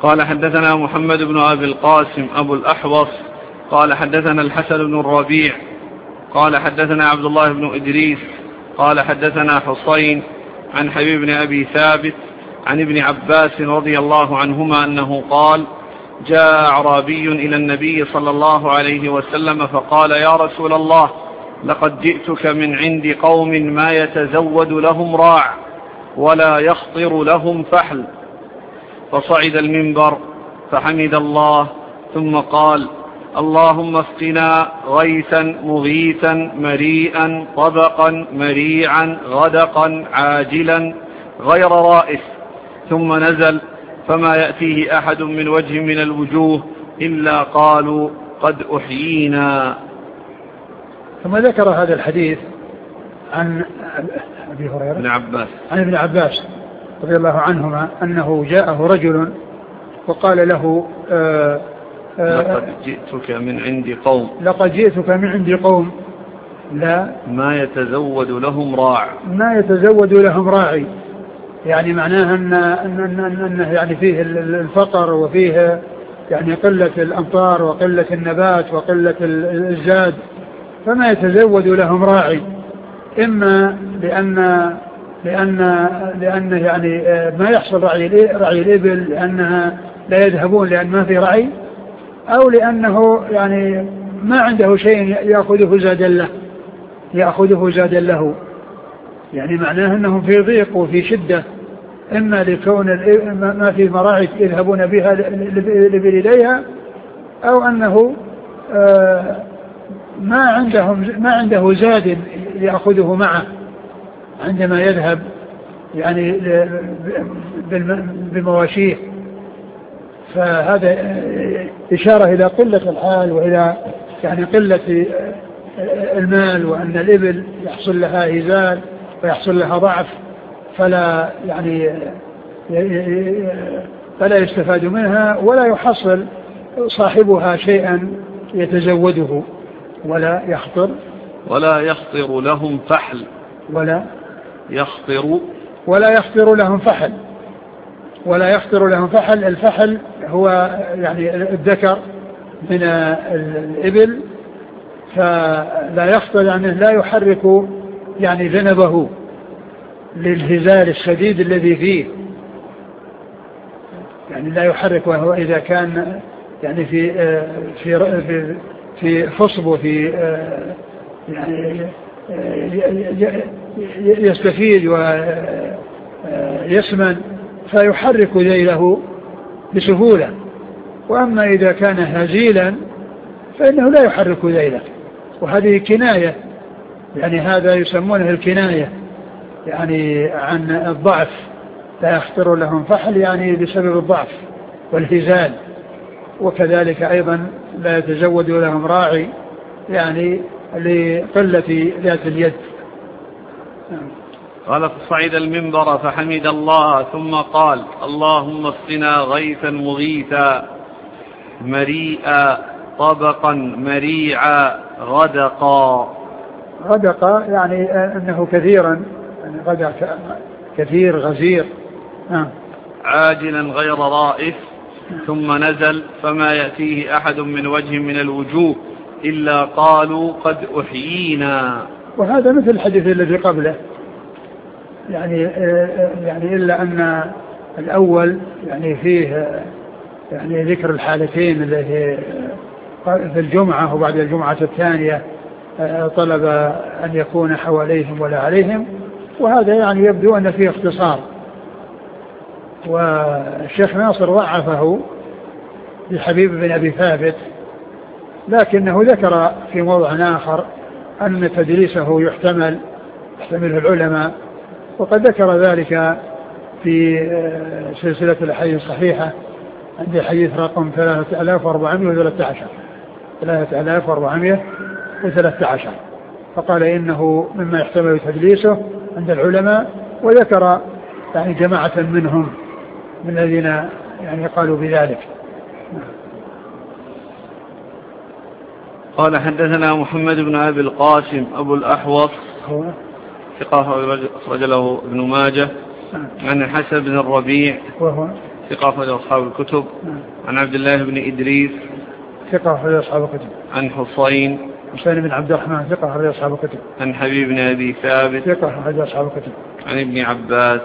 قال حدثنا محمد بن أبي القاسم أبو الأحوص قال حدثنا الحسن بن الربيع قال حدثنا عبد الله بن إدريس قال حدثنا حسين عن حبيب بن أبي ثابت عن ابن عباس رضي الله عنهما أنه قال جاء أعرابي إلى النبي صلى الله عليه وسلم فقال يا رسول الله لقد جئتك من عند قوم ما يتزود لهم راع ولا يخطر لهم فحل. فصعد المنبر فحمد الله ثم قال اللهم اسقنا غيثا مغيثا مريئا طبقا مريعا غدقا عاجلا غير رائس. ثم نزل فما يأتيه أحد من وجه من الوجوه إلا قالوا قد أحيينا. ثم ذكر هذا الحديث عن أبي هريرة ابن عباس عن ابن عباس رضي الله عنهما أنه جاءه رجل وقال له آآ آآ لقد جئتك من عند قوم لقد جئتك من عند قوم لا ما يتزود لهم راع ما يتزود لهم راعي، يعني معناها أن أنه يعني فيه الفقر وفيه يعني قلة الأمطار وقلة النبات وقلة الزاد، فما يتزود لهم راعي، إما لأن لأن لأن يعني ما يحصل رعي رعي الإبل لأنها لا يذهبون لأن ما في رعي، أو لأنه يعني ما عنده شيء يأخذه زادا له يأخذه زادا له يعني معناه أنهم في ضيق وفي شدة، إما لكون ما في مراعي يذهبون بها الإبل إليها، أو أنه ما عندهم ما عنده زاد يأخذه معه عندما يذهب يعني بمواشيه. فهذا إشارة إلى قلة الحال وإلى يعني قلة المال، وأن الإبل يحصل لها إزال ويحصل لها ضعف، فلا يعني فلا يستفاد منها ولا يحصل صاحبها شيئا يتزوده ولا يخطر ولا يخطر لهم فحل ولا يخطر ولا يخطر لهم فحل ولا يخطر لهم فحل. الفحل هو يعني الذكر من الإبل، فلا يخطر يعني لا يحرك يعني ذنبه للهزال الشديد الذي فيه، يعني لا يحرك، وهو إذا كان يعني في في في في خصب وفي يعني يستفيد ويسمن فيحرك ذيله بسهولة، وأما إذا كان هزيلا فإنه لا يحرك ذيله، وهذه كناية، يعني هذا يسمونه الكناية يعني عن الضعف، لا يخطر لهم فحل يعني بسبب الضعف والهزال، وكذلك أيضا لا يتزود لهم راعي يعني لقلة ذات اليد. قال فصعد المنبر فحمد الله ثم قال اللهم اسقنا غيثا مغيثا مريئا طبقا مريعا غدقا. غدقا يعني أنه كثيرا، يعني غدق كثير غزير. آه. عاجلا غير رائف. ثم نزل فما يأتيه أحد من وجه من الوجوه إلا قالوا قد أحيينا. وهذا مثل الحديث الذي قبله، يعني يعني إلا أن الأول يعني فيه يعني ذكر الحالتين التي في الجمعة وبعد الجمعة الثانية طلب أن يكون حواليهم ولا عليهم، وهذا يعني يبدو أن فيه اختصار. والشيخ ناصر ضعفه لحبيب بن أبي ثابت، لكنه ذكر في موضع آخر أن تدليسه يحتمل يحتمله العلماء، وقد ذكر ذلك في سلسلة الأحاديث الصحيحة عند حديث رقم ثلاثة آلاف وأربعمائة وثلاثة عشر ثلاثة آلاف وأربعمائة وثلاثة عشر، فقال إنه مما يحتمل تدليسه عند العلماء، وذكر يعني جماعة منهم من الذين يعني قالوا بذلك. قال حدثنا محمد بن أبي القاسم أبو الأحوص ثقة أخرج له ابن ماجه عن الحسن بن الربيع وهو ثقة أخرج أصحاب الكتب. عن عبد الله بن إدريس ثقة أخرج أصحاب الكتب. عن حسين حسين بن عبد الرحمن ثقة أخرج أصحاب الكتب. عن حبيب بن أبي ثابت ثقة أخرج أصحاب الكتب. عن ابن عباس.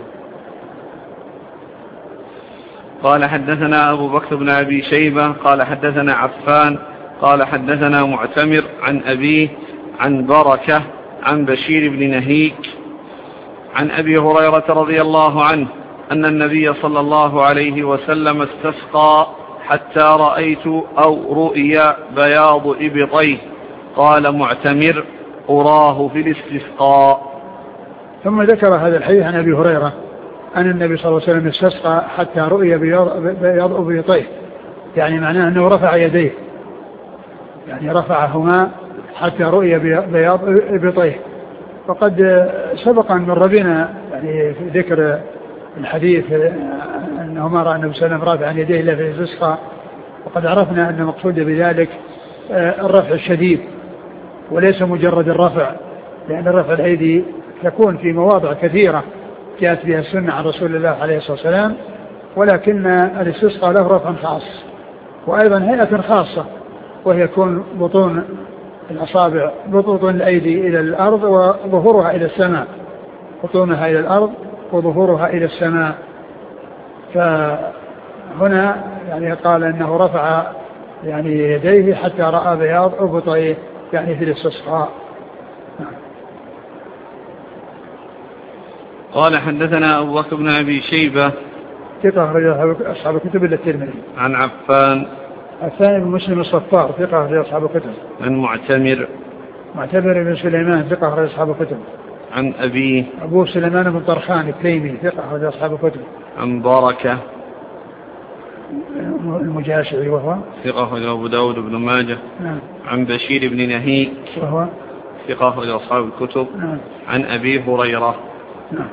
قال حدثنا أبو بكر بن أبي شيبة قال حدثنا عفان قال حدثنا معتمر عن أبيه عن بركة عن بشير بن نهيك عن أبي هريرة رضي الله عنه أن النبي صلى الله عليه وسلم استسقى حتى رأيت أو رؤيا بياض إبطيه. قال معتمر أراه في الاستسقاء. ثم ذكر هذا الحديث عن أبي هريرة أن النبي صلى الله عليه وسلم استسقى حتى رؤيا بياض إبطيه، يعني معناه أنه رفع يديه، يعني رفعهما حتى رؤيا بياض إبطيه. وقد سبق أن مر بنا يعني في ذكر الحديث أنه ما رأى النبي صلى الله عليه وسلم رافعا يديه إلا في الاستسقاء، وقد عرفنا أن المقصود بذلك الرفع الشديد وليس مجرد الرفع، لأن رفع الأيدي تكون في مواضع كثيرة جاءت بها السنة عن رسول الله عليه الصلاة والسلام، ولكن الاستسقاء له رفع خاص وأيضا هيئة خاصة، وهي يكون بطون الأصابع بطون الأيدي إلى الأرض وظهورها إلى السماء، بطونها إلى الأرض وظهورها إلى السماء. فهنا يعني قال أنه رفع يعني يديه حتى رأى بياض إبطيه يعني في الاستسقاء. قال حدثنا أبو بكر بن أبي شيبة ثقة أخرج أصحاب الكتب إلا الترمذي. عن عفان عفان بن مسلم الصفار ثقة أخرج أصحاب الكتب. عن معتمر معتمر بن سليمان ثقة أخرج أصحاب الكتب. عن أبيه أبو سليمان بن طرخان التيمي ثقة أخرج أصحاب الكتب. عن بركة المجاشعي وهو ثقة أخرج أبو داود بن ماجه. نعم. عن بشير بن نهيك وهو ثقة أخرج أصحاب الكتب. نعم. عن أبي هريرة. نعم.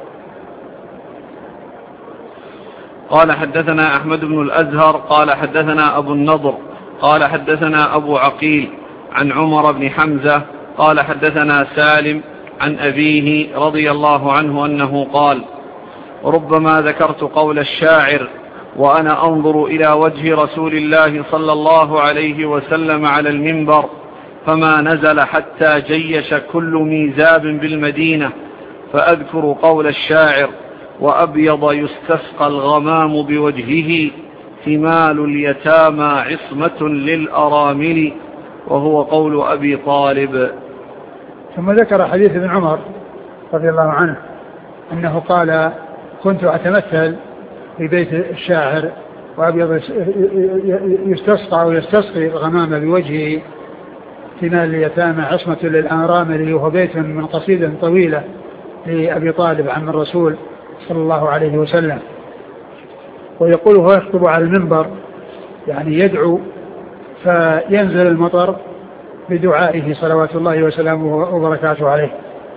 قال حدثنا أحمد بن الأزهر قال حدثنا أبو النضر قال حدثنا أبو عقيل عن عمر بن حمزة قال حدثنا سالم عن أبيه رضي الله عنه أنه قال ربما ذكرت قول الشاعر وأنا أنظر إلى وجه رسول الله صلى الله عليه وسلم على المنبر فما نزل حتى جيش كل ميزاب بالمدينة فأذكر قول الشاعر وأبيض يستسقى الغمام بوجهه ثمال اليتامى عصمة للأرامل وهو قول أبي طالب. ثم ذكر حديث ابن عمر رضي الله عنه أنه قال كنت أتمثل في بيت الشاعر وأبيض يستسقى أو يستسقي الغمام بوجهه ثمال اليتامى عصمة للأرامل، وهو بيت من قصيدة طويلة لأبي طالب عن الرسول صلى الله عليه وسلم. ويقول هو يخطب على المنبر يعني يدعو فينزل المطر بدعائه صلوات الله وسلامه وبركاته عليه.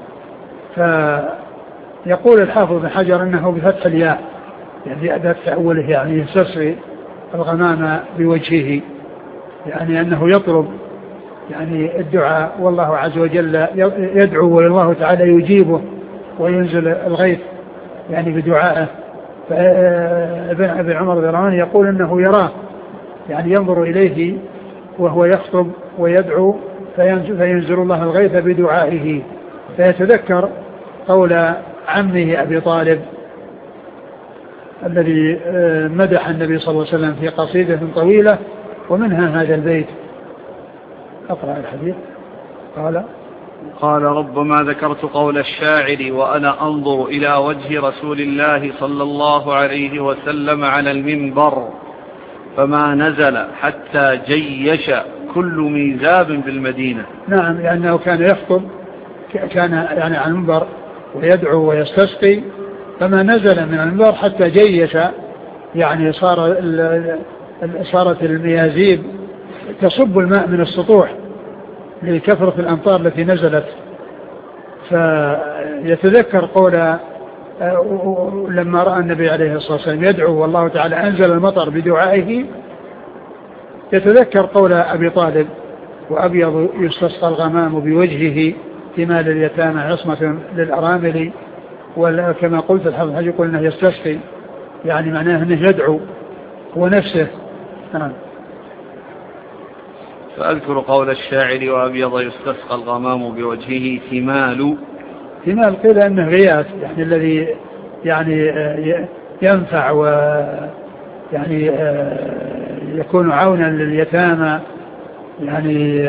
فيقول الحافظ بن حجر أنه بفتح الياء يعني أداة تأوله يعني يستسقي الغمام بوجهه، يعني أنه يطلب يعني الدعاء والله عز وجل يدعو والله تعالى يجيبه وينزل الغيث يعني بدعائه. فابن عمر رضي الله عنه يقول أنه يراه يعني ينظر إليه وهو يخطب ويدعو فينزل الله الغيث بدعائه، فيتذكر قول عمه أبي طالب الذي مدح النبي صلى الله عليه وسلم في قصيدة طويلة ومنها هذا البيت. أقرأ الحديث. قال قال ربما ذكرت قول الشاعر وأنا أنظر إلى وجه رسول الله صلى الله عليه وسلم على المنبر فما نزل حتى جيش كل ميزاب بالمدينة. نعم، لأنه كان يخطب كان يعني على المنبر ويدعو ويستسقي فما نزل من المنبر حتى جيش يعني صار صارت الميازيب تصب الماء من السطوح لكثرة الأمطار التي نزلت. فيتذكر قول لما رأى النبي عليه الصلاة والسلام يدعو والله تعالى أنزل المطر بدعائه، يتذكر قول أبي طالب وأبيض يستسقى الغمام بوجهه ثمال اليتامى عصمة للأرامل، وكما قلت الحافظ يقول أنه يستسقي يعني معناه أنه يدعو هو نفسه. نعم. فأذكر قول الشاعر وأبيض يستسقى الغمام بوجهه ثمال. ثمال قيل أنه غياث يعني الذي يعني ينفع و يعني يكون عونا لليتامى يعني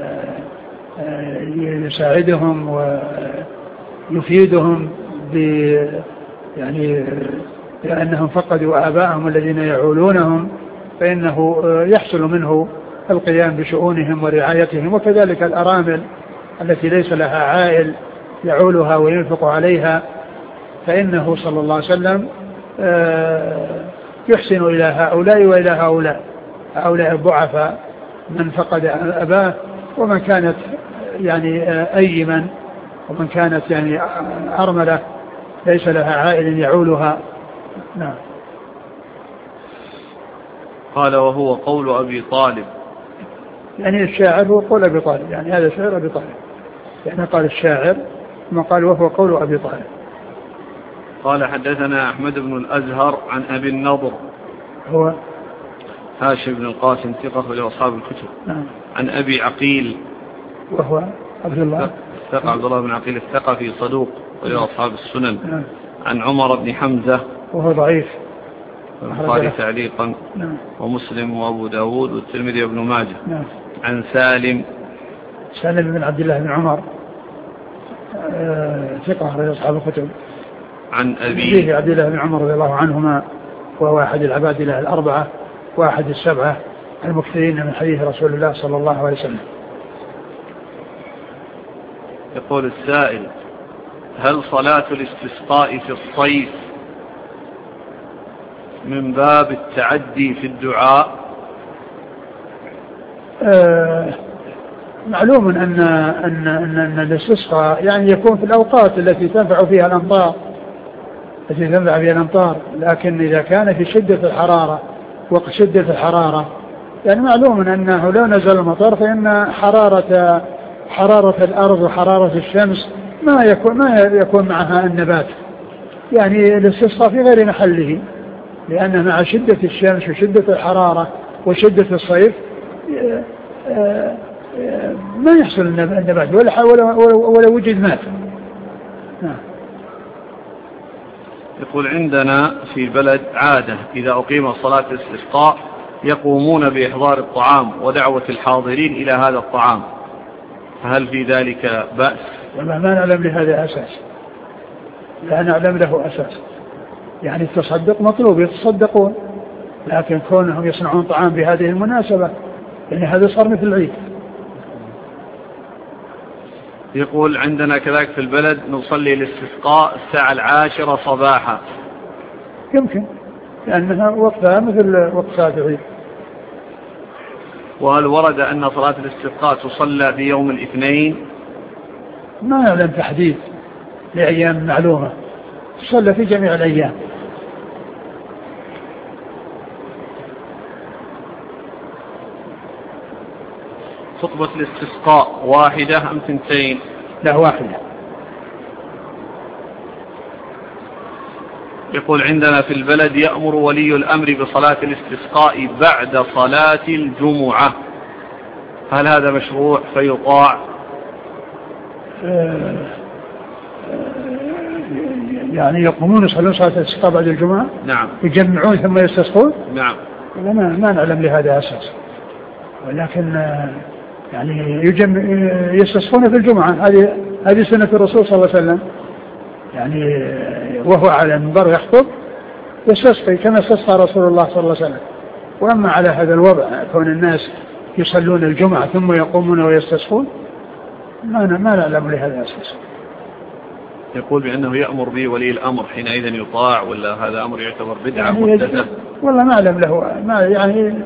يساعدهم ويفيدهم ب يعني لأنهم فقدوا آباءهم الذين يعولونهم فإنه يحصل منه القيام بشؤونهم ورعايتهم. وكذلك الأرامل التي ليس لها عائل يعولها وينفق عليها فإنه صلى الله عليه وسلم يحسن إلى هؤلاء وإلى هؤلاء هؤلاء الضعفاء من فقد أباه ومن كانت يعني أيما ومن كانت يعني أرملة ليس لها عائل يعولها. نعم. قال وهو قول أبي طالب. يعني الشاعر هو قول أبي طالب يعني هذا شعر أبي طالب يعني قال الشاعر ثم قال وهو قول أبي طالب. قال حدثنا أحمد بن الأزهر عن أبي النضر هو هاشم بن القاسم ثقة لأصحاب الكتب. نعم. عن أبي عقيل وهو عبد الله الثقة عبد الله بن عقيل الثقفي صدوق ولأصحاب السنن. نعم. عن عمر بن حمزة وهو ضعيف البخاري تعليقا. نعم. ومسلم وأبو داود والترمذي وابن ماجه. نعم. عن سالم سالم بن عبد الله بن عمر ثقة لأصحاب الكتب. عن أبيه عبد الله بن عمر رضي الله عنهما وهو أحد العباد له الأربعة واحد السبعة المكثرين من حديث رسول الله صلى الله عليه وسلم. يقول السائل هل صلاة الاستسقاء في الصيف من باب التعدي في الدعاء؟ آه معلوم أن, أن, أن, أن الاستسقاء يعني يكون في الأوقات التي تنفع فيها الأمطار التي تنفع فيها الأمطار لكن إذا كان في شدة الحرارة وقت شدة الحرارة يعني معلوم أنه لو نزل المطر فإن حرارة حرارة الأرض وحرارة الشمس ما يكون ما يكون معها النبات يعني الاستسقاء في غير محله لأن مع شدة الشمس وشدة الحرارة وشدة الصيف ما يحصل النبات ولا ولا ولا وجد ماء. يقول عندنا في بلد عادة إذا أقيم صلاة الاستسقاء يقومون بإحضار الطعام ودعوة الحاضرين إلى هذا الطعام فهل في ذلك بأس؟ والله ما نعلم لهذا أساس لا نعلم له أساس يعني التصدق مطلوب يتصدقون لكن كونهم يصنعون طعام بهذه المناسبة يعني هذا صار مثل العيد. يقول عندنا كذلك في البلد نصلي الاستسقاء الساعة العاشرة صباحا يمكن لأنها وقتها مثل وقت صلاة العيد. وهل ورد أن صلاة الاستسقاء تصلى في يوم الاثنين؟ ما نعلم تحديد لأيام معلومة تصلى في جميع الأيام. خطبة الاستسقاء واحدة أم ثنتين؟ لا واحدة. يقول عندنا في البلد يأمر ولي الأمر بصلاة الاستسقاء بعد صلاة الجمعة هل هذا مشروع فيطاع؟ يعني يقومون يصلون صلاة الاستسقاء بعد الجمعة؟ نعم. يجمعون ثم يستسقون؟ نعم. ما, ما نعلم لهذا أساس ولكن يعني يجمع يستسقون في الجمعة هذه هذه سنة الرسول صلى الله عليه وسلم يعني وهو على المنبر يخطب يستسقي كما استسقى رسول الله صلى الله عليه وسلم. وأما على هذا الوضع كون الناس يصلون الجمعة ثم يقومون ويستسقون ما ما نعلم لهذا أساس. يقول بأنه يأمر به ولي الأمر حينئذ يطاع ولا هذا أمر يعتبر بدعة يعني محدثة؟ والله ما أعلم له ما يعني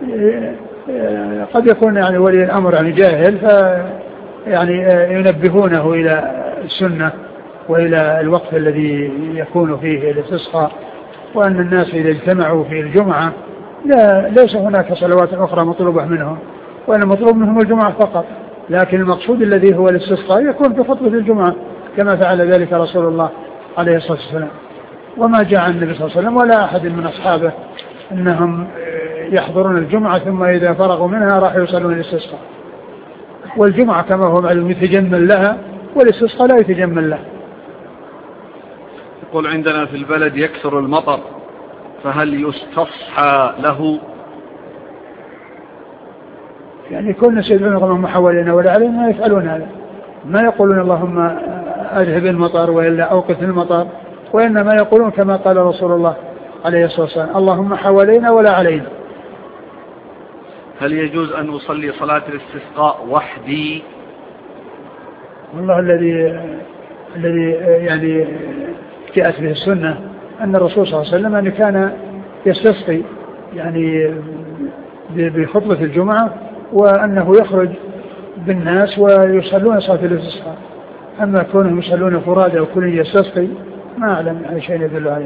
قد يكون يعني ولي الأمر يعني جاهل ف يعني ينبهونه إلى السنة وإلى الوقت الذي يكون فيه الاستسقاء وأن الناس إذا اجتمعوا في الجمعة لا ليس هناك صلوات أخرى مطلوبة منهم وأن مطلوب منهم الجمعة فقط لكن المقصود الذي هو الاستسقاء يكون في خطبة الجمعة كما فعل ذلك رسول الله عليه الصلاة والسلام. وما جاء عن النبي صلى الله عليه وسلم ولا أحد من أصحابه أنهم يحضرون الجمعة ثم إذا فرغوا منها راح يصلون الاستسقاء. والجمعة كما هو معلوم يتجمل لها والاستسقاء لا يتجمل لها. يقول عندنا في البلد يكثر المطر فهل يستصحى له؟ يعني كل الناس يدعون اللهم حوالينا ولا علينا ما يفعلون هذا، ما يقولون اللهم أذهب المطر وإلا أوقف المطر، وإنما يقولون كما قال رسول الله عليه الصلاة والسلام اللهم حوالينا ولا علينا. هل يجوز أن أصلي صلاة الاستسقاء وحدي؟ والله الذي الذي يعني جاءت به السنة أن الرسول صلى الله عليه وسلم أن كان يستسقي يعني بخطبة الجمعة وأنه يخرج بالناس ويصلون صلاة الاستسقاء. أما كونهم يصلون فرادى وكل يستسقي ما أعلم أي شيء يدل عليه.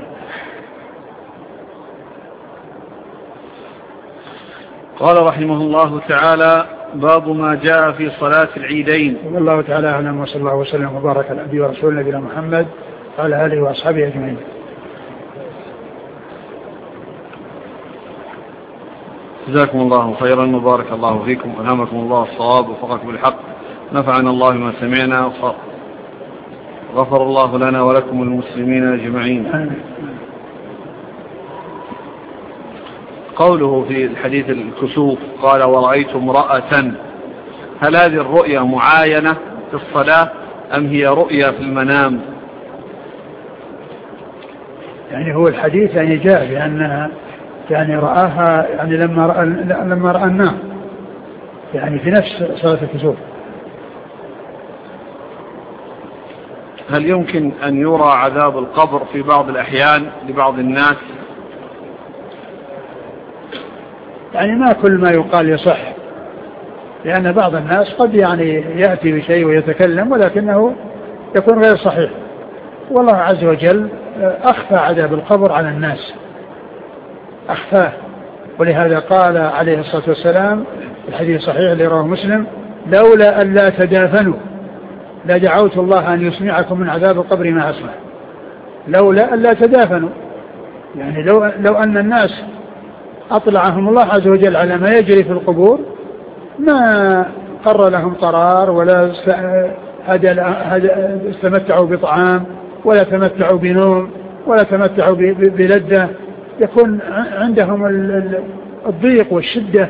قال رحمه الله تعالى باب ما جاء في صلاة العيدين. والله تعالى أعلم وصلى الله وسلم وبارك على عبده ورسوله نبينا محمد وعلى آله وأصحابه أجمعين. جزاكم الله خيرا وبارك الله فيكم ألهمكم الله الصواب ووفقكم بالحق، نفعنا الله ما سمعنا، غفر الله لنا ولكم المسلمين أجمعين. قوله في الحديث الكسوف قال ورأيت امرأة، هل هذه الرؤية معاينة في الصلاة أم هي رؤية في المنام؟ يعني هو الحديث يعني جاء بأنها يعني رآها يعني لما رأى لما رأى النار يعني في نفس صلاة الكسوف. هل يمكن أن يرى عذاب القبر في بعض الأحيان لبعض الناس؟ يعني ما كل ما يقال يصح، لأن بعض الناس قد يعني يأتي بشيء ويتكلم ولكنه يكون غير صحيح. والله عز وجل أخفى عذاب القبر على الناس، أخفاه، ولهذا قال عليه الصلاة والسلام في الحديث الصحيح اللي رواه مسلم لولا أن لا تدافنوا لدعوت الله أن يسمعكم من عذاب القبر ما أسمع. لولا أن لا تدافنوا يعني لو, لو أن الناس أطلعهم الله عز وجل على ما يجري في القبور ما قر لهم قرار ولا استمتعوا بطعام ولا تمتعوا بنوم ولا تمتعوا بلذة، يكون عندهم الضيق والشدة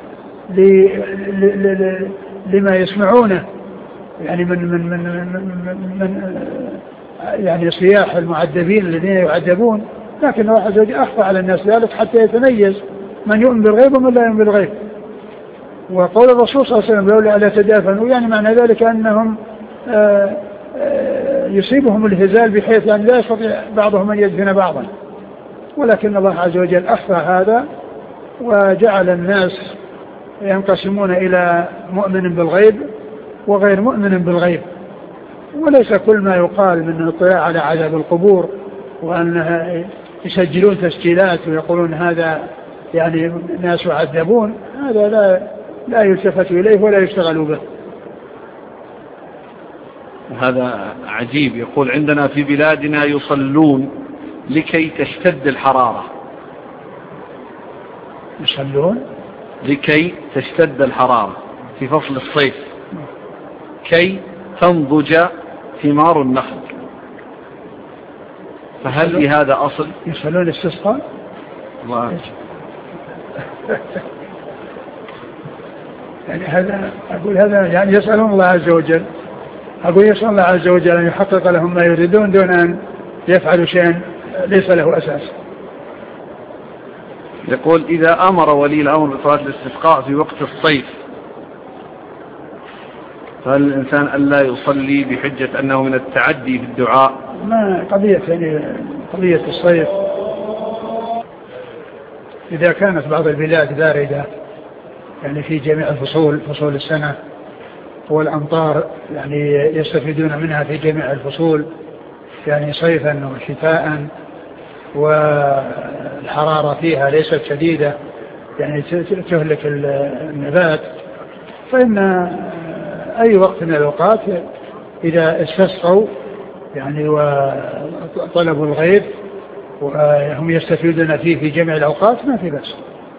لما يسمعونه يعني من من من من, من يعني صياح المعذبين الذين يعذبون. لكن الله عز وجل أخفى على الناس ذلك حتى يتميز من يؤمن بالغيب ومن لا يؤمن بالغيب. وقول الرسول صلى الله عليه وسلم لولا ألا تدافنوا يعني معنى ذلك أنهم آآ آآ يصيبهم الهزال بحيث يعني لا يستطيع بعضهم أن يدفن بعضا، ولكن الله عز وجل أخفى هذا وجعل الناس ينقسمون إلى مؤمن بالغيب وغير مؤمن بالغيب. وليس كل ما يقال من الاطلاع على عذاب القبور وأنها يسجلون تسجيلات ويقولون هذا يعني ناس يعذبون، هذا لا لا يلتفت إليه ولا يشتغل به. هذا عجيب. يقول عندنا في بلادنا يصلون لكي تشتد الحرارة. يصلون لكي تشتد الحرارة في فصل الصيف كي تنضج ثمار النخل، فهل لهذا أصل؟ يصلون استسقاء؟ يعني هذا أقول هذا يعني يسألون الله عز وجل، أقول يسأل الله عز وجل أن يحقق لهم ما يريدون دون أن يفعلوا شيئا ليس له أساس. يقول إذا أمر ولي الأمر بصلاة الاستسقاء في وقت الصيف فهل الإنسان ألا يصلي بحجة أنه من التعدي في الدعاء؟ ما قضية يعني قضية الصيف إذا كانت بعض البلاد باردة يعني في جميع الفصول فصول السنة والأمطار يعني يستفيدون منها في جميع الفصول يعني صيفا وشتاء والحرارة فيها ليست شديدة يعني تهلك النبات، فإن أي وقت من الأوقات إذا استسقوا يعني وطلبوا الغيث وهم يستفيدون فيه في جميع الأوقات ما في بأس.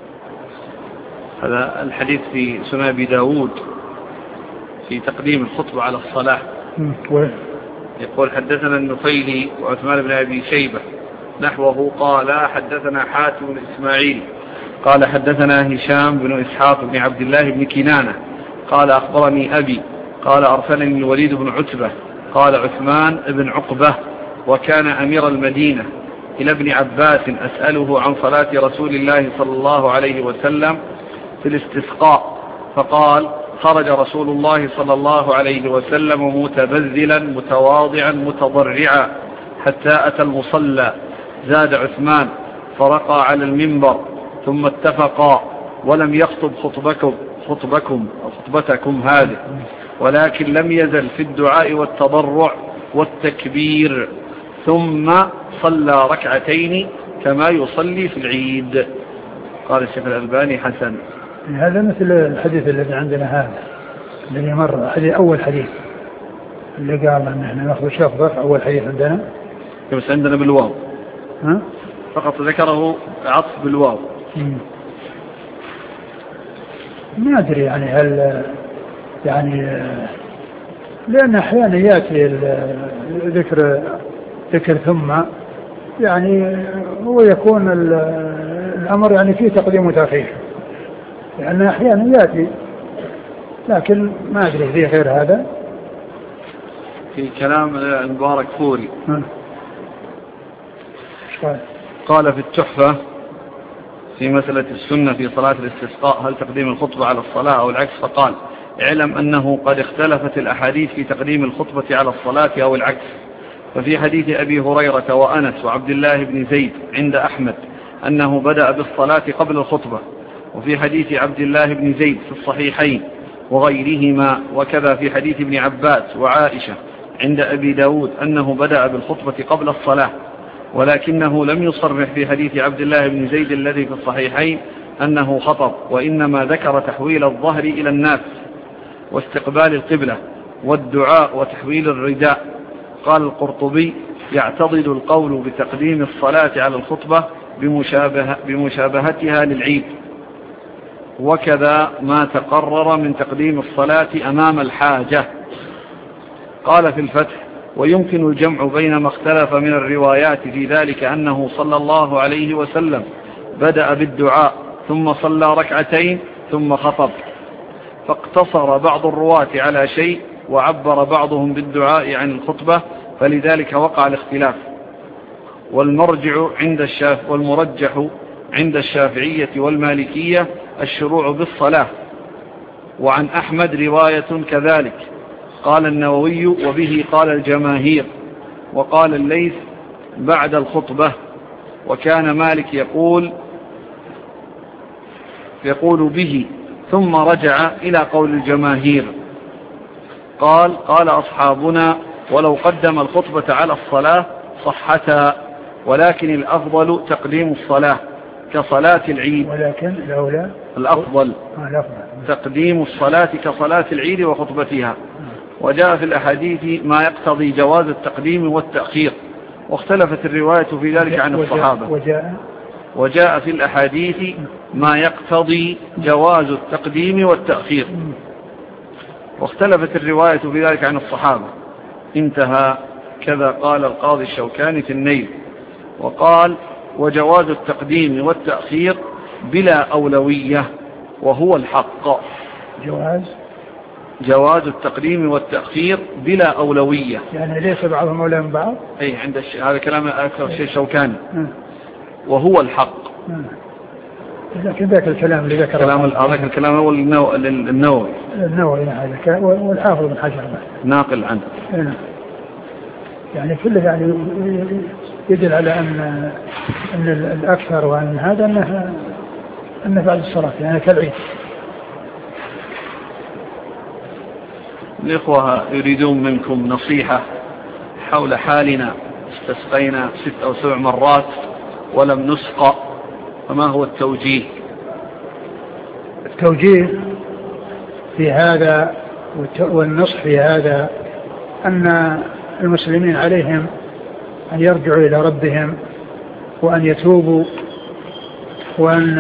هذا الحديث في سنن أبي داود في تقديم الخطبة على الصلاة. يقول حدثنا النفيلي وعثمان بن أبي شيبة نحوه قال حدثنا حاتم بن إسماعيل قال حدثنا هشام بن إسحاق بن عبد الله بن كنانة قال أخبرني أبي قال أرسلني الوليد بن عتبة قال عثمان بن عقبة وكان أمير المدينة إلى ابن عباس أسأله عن صلاة رسول الله صلى الله عليه وسلم في الاستسقاء فقال خرج رسول الله صلى الله عليه وسلم متبذلا متواضعا متضرعا حتى أتى المصلى زاد عثمان فرقى على المنبر ثم اتفقا ولم يخطب خطبكم خطبكم خطبتكم هذه ولكن لم يزل في الدعاء والتضرع والتكبير ثم صلى ركعتين كما يصلي في العيد. قال الشيخ الألباني حسن. هذا مثل الحديث الذي عندنا هذا الذي مر حديث أول حديث اللي قال أن احنا نأخذ شفرة أول حديث عندنا بس عندنا بالواو ها؟ فقط ذكره عطف بالواو. ما أدري يعني هل يعني لأن أحيانا يأتي ذكر ذكر ثم يعني هو يكون الأمر يعني فيه تقديم وتأخير لأن أحيانا يأتي لكن ما أدري فيه غير هذا. في كلام المبارك فوري طيب. قال في التحفة في مسألة السنة في صلاة الاستسقاء هل تقديم الخطبة على الصلاة أو العكس فقال اعلم أنه قد اختلفت الأحاديث في تقديم الخطبة على الصلاة أو العكس ففي حديث أبي هريرة وأنس وعبد الله بن زيد عند أحمد أنه بدأ بالصلاة قبل الخطبة وفي حديث عبد الله بن زيد في الصحيحين وغيرهما وكذا في حديث ابن عباس وعائشة عند أبي داود أنه بدأ بالخطبة قبل الصلاة ولكنه لم يصرح في حديث عبد الله بن زيد الذي في الصحيحين أنه خطب وإنما ذكر تحويل الظهر إلى الناس واستقبال القبلة والدعاء وتحويل الرداء. قال القرطبي يعتضد القول بتقديم الصلاة على الخطبة بمشابهة بمشابهتها للعيد وكذا ما تقرر من تقديم الصلاة أمام الحاجة. قال في الفتح ويمكن الجمع بين ما اختلف من الروايات في ذلك أنه صلى الله عليه وسلم بدأ بالدعاء ثم صلى ركعتين ثم خطب فاقتصر بعض الرواة على شيء وعبر بعضهم بالدعاء عن الخطبة فلذلك وقع الاختلاف. والمرجع عند الشاف والمرجح عند الشافعية والمالكية الشروع بالصلاة وعن أحمد رواية كذلك. قال النووي وبه قال الجماهير وقال الليث بعد الخطبة وكان مالك يقول يقول به ثم رجع إلى قول الجماهير. قال قال أصحابنا ولو قدم الخطبة على الصلاة صحتا ولكن الأفضل تقديم الصلاة كصلاة العيد ولكن الأولى الأفضل تقديم الصلاة كصلاة العيد وخطبتها. وجاء في الأحاديث ما يقتضي جواز التقديم والتأخير واختلفت الرواية في ذلك عن الصحابة. وجاء, وجاء في الأحاديث ما يقتضي جواز التقديم والتأخير واختلفت الرواية في ذلك عن الصحابة. انتهى. كذا قال القاضي الشوكاني في النيل. وقال وجواز التقديم والتأخير بلا أولوية وهو الحق. جواز جواز التقديم والتأخير بلا أولوية يعني ليس بعضهم أولى من بعض. أي عند الش... هذا كلام أكثر شيء شوكاني وهو الحق. لكن ذاك الكلام اللي ذكره كلام هذاك الكلام هو النو... النووي النووي هذا والحافظ بن حجر ناقل عنه. يعني كله يعني يدل على أن أن الأكثر وأن هذا أنه أنه بعد الصلاة يعني كالعيد. الإخوة يريدون منكم نصيحة حول حالنا استسقينا ست أو سبع مرات ولم نسقى فما هو التوجيه؟ التوجيه في هذا والنصح في هذا أن المسلمين عليهم أن يرجعوا إلى ربهم وأن يتوبوا وأن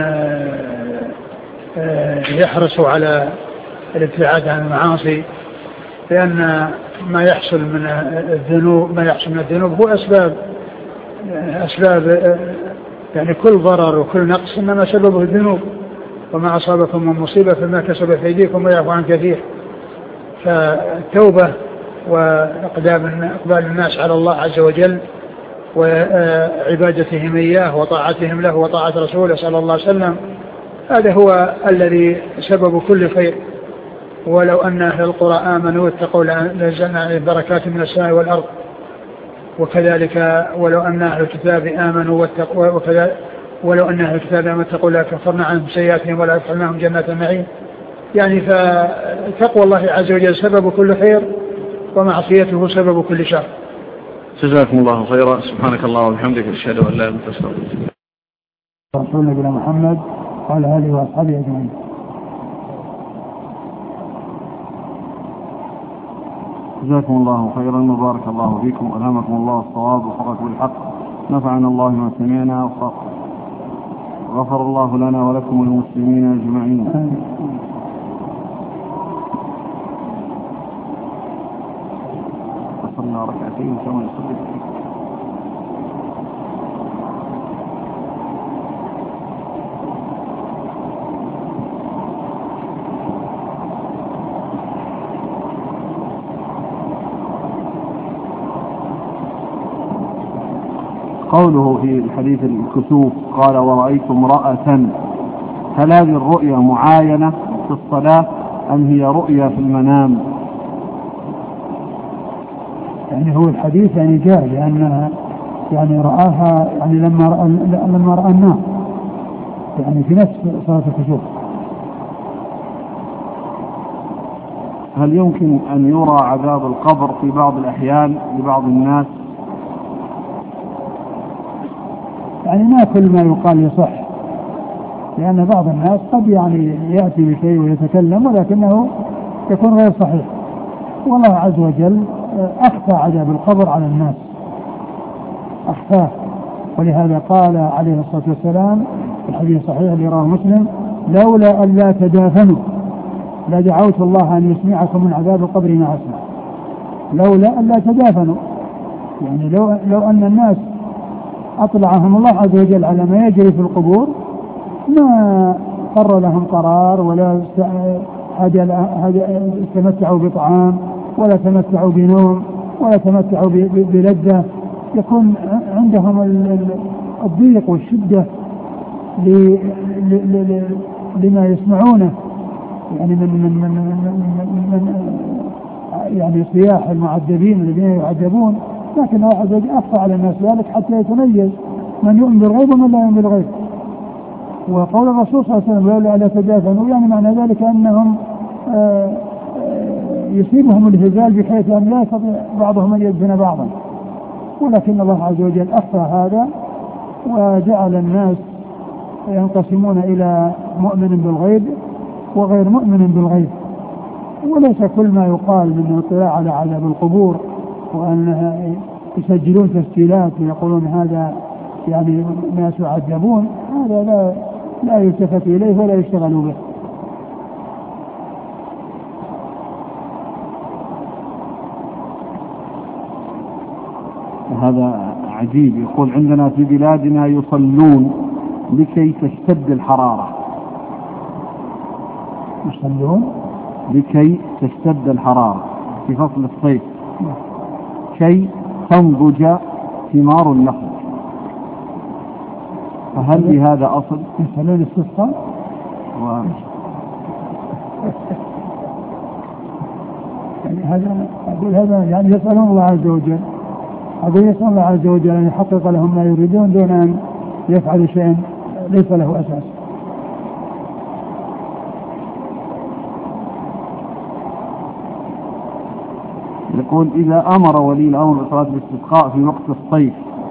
يحرصوا على الابتعاد عن المعاصي، لأن ما يحصل من الذنوب ما يحصل من الذنوب هو أسباب أسباب يعني كل ضرر وكل نقص إنما سببه الذنوب، وما أصابكم من مصيبة فما كسبت أيديكم ويعفو عن كثير. فالتوبة وإقدام إقبال الناس على الله عز وجل وعبادتهم إياه وطاعتهم له وطاعة رسوله صلى الله عليه وسلم، هذا هو الذي سبب كل خير. ولو أن أهل القرى آمنوا واتقوا لنزلنا بركات من السماء والأرض، وكذلك ولو أن أهل الكتاب آمنوا واتقوا وكذلك ولو أن أهل الكتاب آمنوا واتقوا لكفرنا عنهم سيئاتهم ولا أدخلناهم جنات النعيم. يعني فتقوى الله عز وجل سبب كل خير، ومعصيته سبب كل شر. جزاكم الله خيرا. سبحانك الله وبحمدك، أشهد أن لا إله إلا أنت، أستغفرك. رسول نبينا محمد وعلى آله وأصحابه أجمعين. جزاكم الله خيرا وبارك الله فيكم، ألهمكم الله الصواب ووفقكم للحق، نفعنا الله ما سمعنا، وغفر الله لنا ولكم والمسلمين أجمعين. وصلنا ركعتين كما نصلي. قوله في الحديث الكسوف قال ورأيت امرأة، هل هذه الرؤيا معاينة في الصلاة أم هي رؤيا في المنام؟ يعني هو الحديث يعني جاء لأنها يعني رآها يعني لما رأى لما رأى النار يعني في نفس صلاة الكسوف. هل يمكن أن يرى عذاب القبر في بعض الأحيان لبعض الناس؟ يعني ما كل ما يقال يصح، لأن بعض الناس قد يعني يأتي بشيء ويتكلم ولكنه يكون غير صحيح. والله عز وجل أخفى عذاب القبر على الناس، أخفاه، ولهذا قال عليه الصلاة والسلام في الحديث الصحيح اللي رواه مسلم: لولا أن لا تدافنوا لدعوت الله أن يسمعكم من عذاب القبر ما أسمع. لولا أن لا تدافنوا، يعني لو, لو أن الناس أطلعهم الله عز وجل على ما يجري في القبور ما قرر لهم قرار ولا تمتعوا بطعام ولا تمتعوا بنوم ولا تمتعوا بلذة، يكون عندهم الضيق والشدة لما يسمعونه يعني من من من من من يعني صياح المعذبين الذين يعذبون. لكن الله عز وجل أخفى على الناس ذلك حتى يتميز من يؤمن بالغيب ومن لا يؤمن بالغيب. وقول الرسول صلى الله عليه وسلم: لولا ألا تدافنوا، يعني معنى ذلك أنهم يصيبهم الهزال بحيث أن لا يستطيع بعضهم أن يدفن بعضا، ولكن الله عز وجل أخفى هذا وجعل الناس ينقسمون إلى مؤمن بالغيب وغير مؤمن بالغيب. وليس كل ما يقال من اطلاع على عذاب القبور وأن يسجلون تسجيلات ويقولون هذا يعني ناس يعذبون، هذا لا لا يلتفت إليه ولا يشتغل به. هذا عجيب. يقول: عندنا في بلادنا يصلون لكي تشتد الحرارة. يصلون لكي تشتد الحرارة في فصل الصيف كي تنضج ثمار النخل، فهل لهذا أصل؟ يصلون الاستسقاء و... يعني هذا أقول هذا يعني يسألون الله عز وجل، أقول يسأل الله عز وجل أن يحقق لهم ما يريدون دون أن يفعلوا شيئا ليس له أساس. يقول: إذا أمر ولي الأمر بصلاة الاستسقاء في وقت الصيف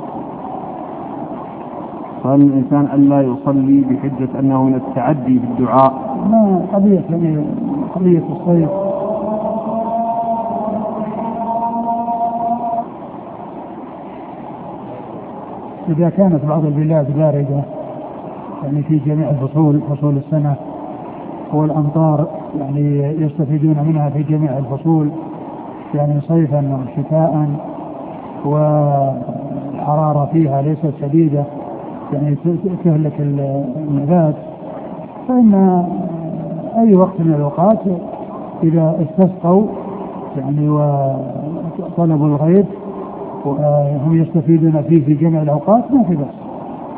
فهل الإنسان ألا يصلي بحجة أنه من التعدي في الدعاء؟ ما قضية يعني قضية الصيف إذا كانت بعض البلاد باردة يعني في جميع الفصول فصول السنة والأمطار يعني يستفيدون منها في جميع الفصول يعني صيفا وشتاء والحرارة فيها ليست شديدة يعني تهلك النبات، فإن أي وقت من الأوقات إذا استسقوا يعني وطلبوا الغيث وهم يستفيدون فيه في جميع الأوقات ما في بس.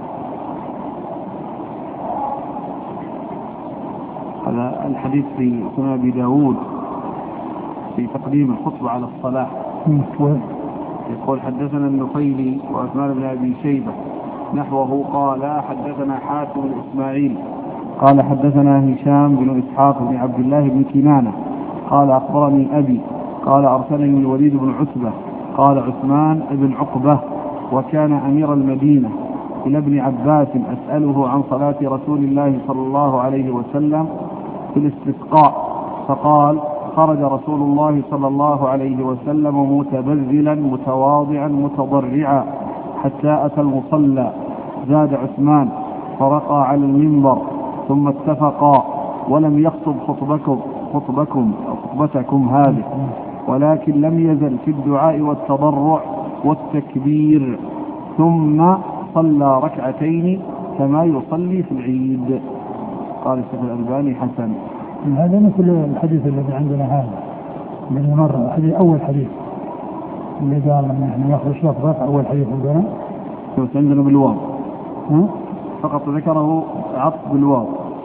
هذا الحديث في سنن أبي داود في تقديم الخطبة على الصلاة يقول حدثنا النفيلي وعثمان بن أبي شيبة نحوه قال حدثنا حاتم الإسماعيلي قال حدثنا هشام بن إسحاق بن عبد الله بن كنانة قال أخبرني أبي قال أرسلني الوليد بن عتبة قال عثمان بن عقبة وكان أمير المدينة إلى ابن عباس أسأله عن صلاة رسول الله صلى الله عليه وسلم في الاستسقاء فقال خرج رسول الله صلى الله عليه وسلم متبذلا متواضعا متضرعا حتى أتى المصلى. زاد عثمان فرقى على المنبر ثم اتفقا ولم يخطب خطبكم خطبكم أو خطبتكم هذه ولكن لم يزل في الدعاء والتضرع والتكبير ثم صلى ركعتين كما يصلي في العيد. قال الشيخ الألباني حسن. هذا مثل الحديث الذي عندنا هذا من مرة حديث أول حديث اللي قال أن نحن نأخذ شوط رفع أول حديث عندنا بس عندنا بالواو فقط ذكره عطف بالواو.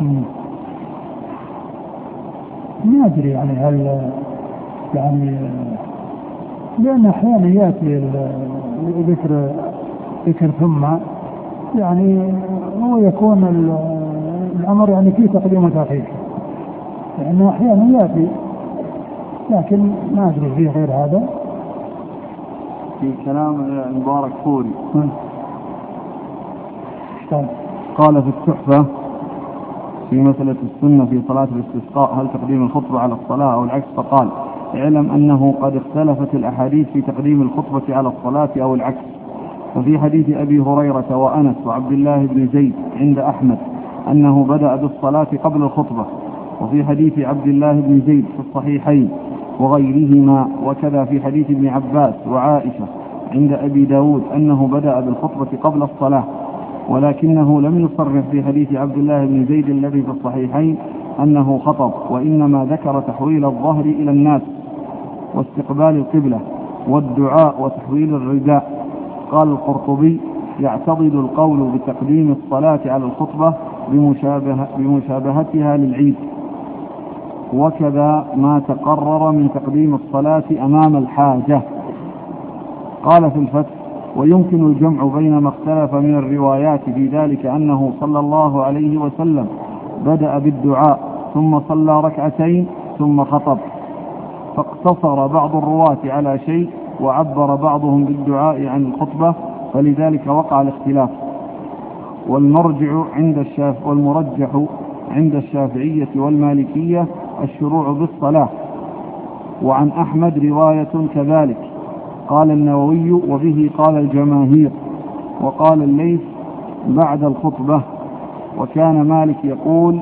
ما أدري يعني هل يعني لأن أحيانا يأتي ذكر ذكر ثم يعني هو يكون الأمر يعني فيه تقديم وتأخير لأنه أحيانا يأتي لكن ما أدري فيه غير هذا. في كلام المبارك فوري طيب. قال في التحفة في مسألة السنة في صلاة الاستسقاء هل تقديم الخطبة على الصلاة أو العكس فقال اعلم أنه قد اختلفت الأحاديث في تقديم الخطبة على الصلاة أو العكس. ففي حديث أبي هريرة وأنس وعبد الله بن زيد عند أحمد أنه بدأ بالصلاة قبل الخطبة وفي حديث عبد الله بن زيد في الصحيحين وغيرهما وكذا في حديث ابن عباس وعائشة عند أبي داود أنه بدأ بالخطبة قبل الصلاة ولكنه لم يصرح في حديث عبد الله بن زيد الذي في الصحيحين أنه خطب وإنما ذكر تحويل الظهر إلى الناس واستقبال القبلة والدعاء وتحويل الرداء. قال القرطبي يعتضد القول بتقديم الصلاة على الخطبة بمشابهة بمشابهتها للعيد وكذا ما تقرر من تقديم الصلاة أمام الحاجة. قال في الفتح ويمكن الجمع بين ما اختلف من الروايات في ذلك أنه صلى الله عليه وسلم بدأ بالدعاء ثم صلى ركعتين ثم خطب فاقتصر بعض الرواة على شيء وعبر بعضهم بالدعاء عن الخطبة فلذلك وقع الاختلاف. والمرجع عند الشاف والمرجح عند الشافعية والمالكية الشروع بالصلاة وعن أحمد رواية كذلك. قال النووي وبه قال الجماهير وقال الليث بعد الخطبة وكان مالك يقول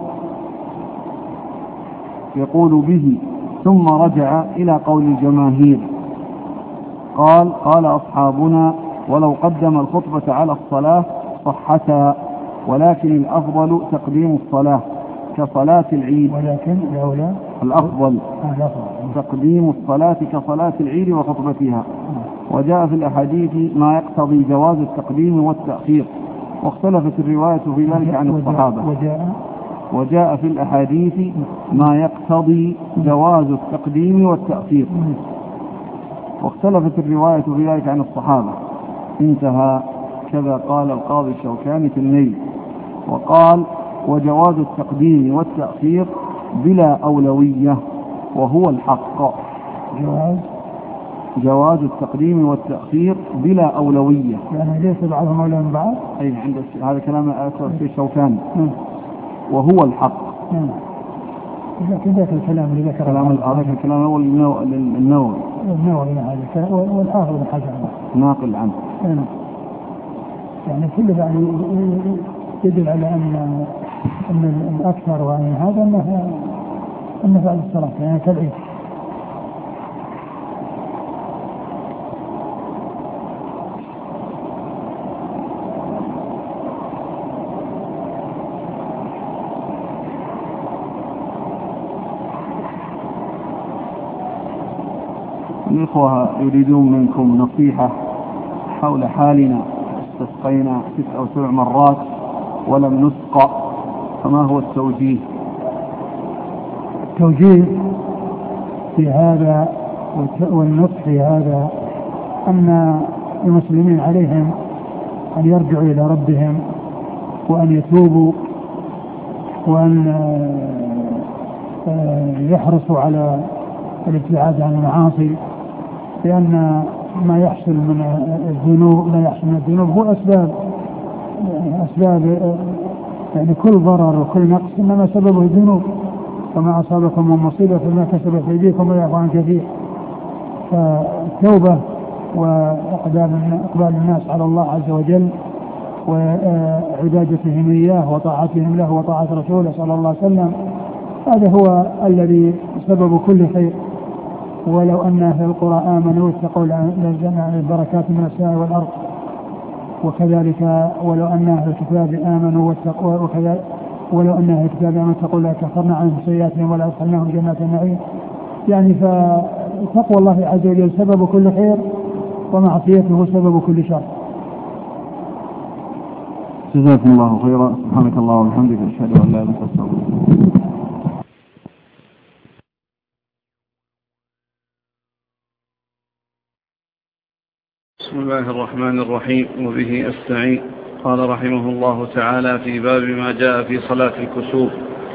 يقول به ثم رجع إلى قول الجماهير. قال قال أصحابنا ولو قدم الخطبة على الصلاة صحتا ولكن الأفضل تقديم الصلاة كصلاة العيد ولكن الأولى الأفضل تقديم الصلاة كصلاة العيد وخطبتها. وجاء في الأحاديث ما يقتضي جواز التقديم والتأخير واختلفت الرواية في ذلك عن الصحابة. وجاء, وجاء في الأحاديث ما يقتضي جواز التقديم والتأخير واختلفت الرواية في ذلك عن الصحابة. انتهى. كذا قال القاضي الشوكاني في النيل. وقال وجواز التقديم والتأخير بلا أولوية وهو الحق. جواز جواز التقديم والتأخير بلا أولوية يعني ليس بعضهم أولى من بعض. أي عند هذا كلام في الشوكاني وهو الحق. لكن ذاك الكلام اللي ذكر كلام هذا الكلام هو النووي النووي هذا والحافظ بن حجر ناقل عنه. يعني كل يعني يدل على أن أن الأكثر وأن هذا أنه أنه بعد الصلاة يعني كالعيد. الإخوة يريدون منكم نصيحة حول حالنا. استسقينا تسع أو سبع مرات ولم نسقى، فما هو التوجيه؟ التوجيه في هذا والنصح في هذا أن المسلمين عليهم أن يرجعوا إلى ربهم وأن يتوبوا وأن يحرصوا على الابتعاد عن المعاصي، لأن ما يحصل من الذنوب لا يحصل من الذنوب هو أسباب أسباب يعني كل ضرر وكل نقص إنما سببه الذنوب، وما أصابكم من مصيبة فما كسبت أيديكم ويعفو عن كثير. فالتوبة وإقبال الناس على الله عز وجل وعبادتهم إياه وطاعتهم له وطاعة رسوله صلى الله عليه وسلم، هذا هو الذي سبب كل خير. ولو أن أهل القرى آمنوا واتقوا لنزلنا البركات من السماء والأرض، وكذلك ولو أن أهل الكتاب آمنوا واتقوا وكذلك ولو أن أهل الكتاب آمنوا واتقوا لكفرنا عنهم سيئاتهم ولا أدخلناهم جنات النعيم. يعني فتقوى الله عز وجل سبب كل خير ومعصيته سبب كل شر. جزاكم الله خيرا. سبحانك اللهم وبحمدك أشهد أن لا إله إلا أنت أستغفرك. بسم الله الرحمن الرحيم، وبه أستعين. قال رحمه الله تعالى في باب ما جاء في صلاة الكسوف.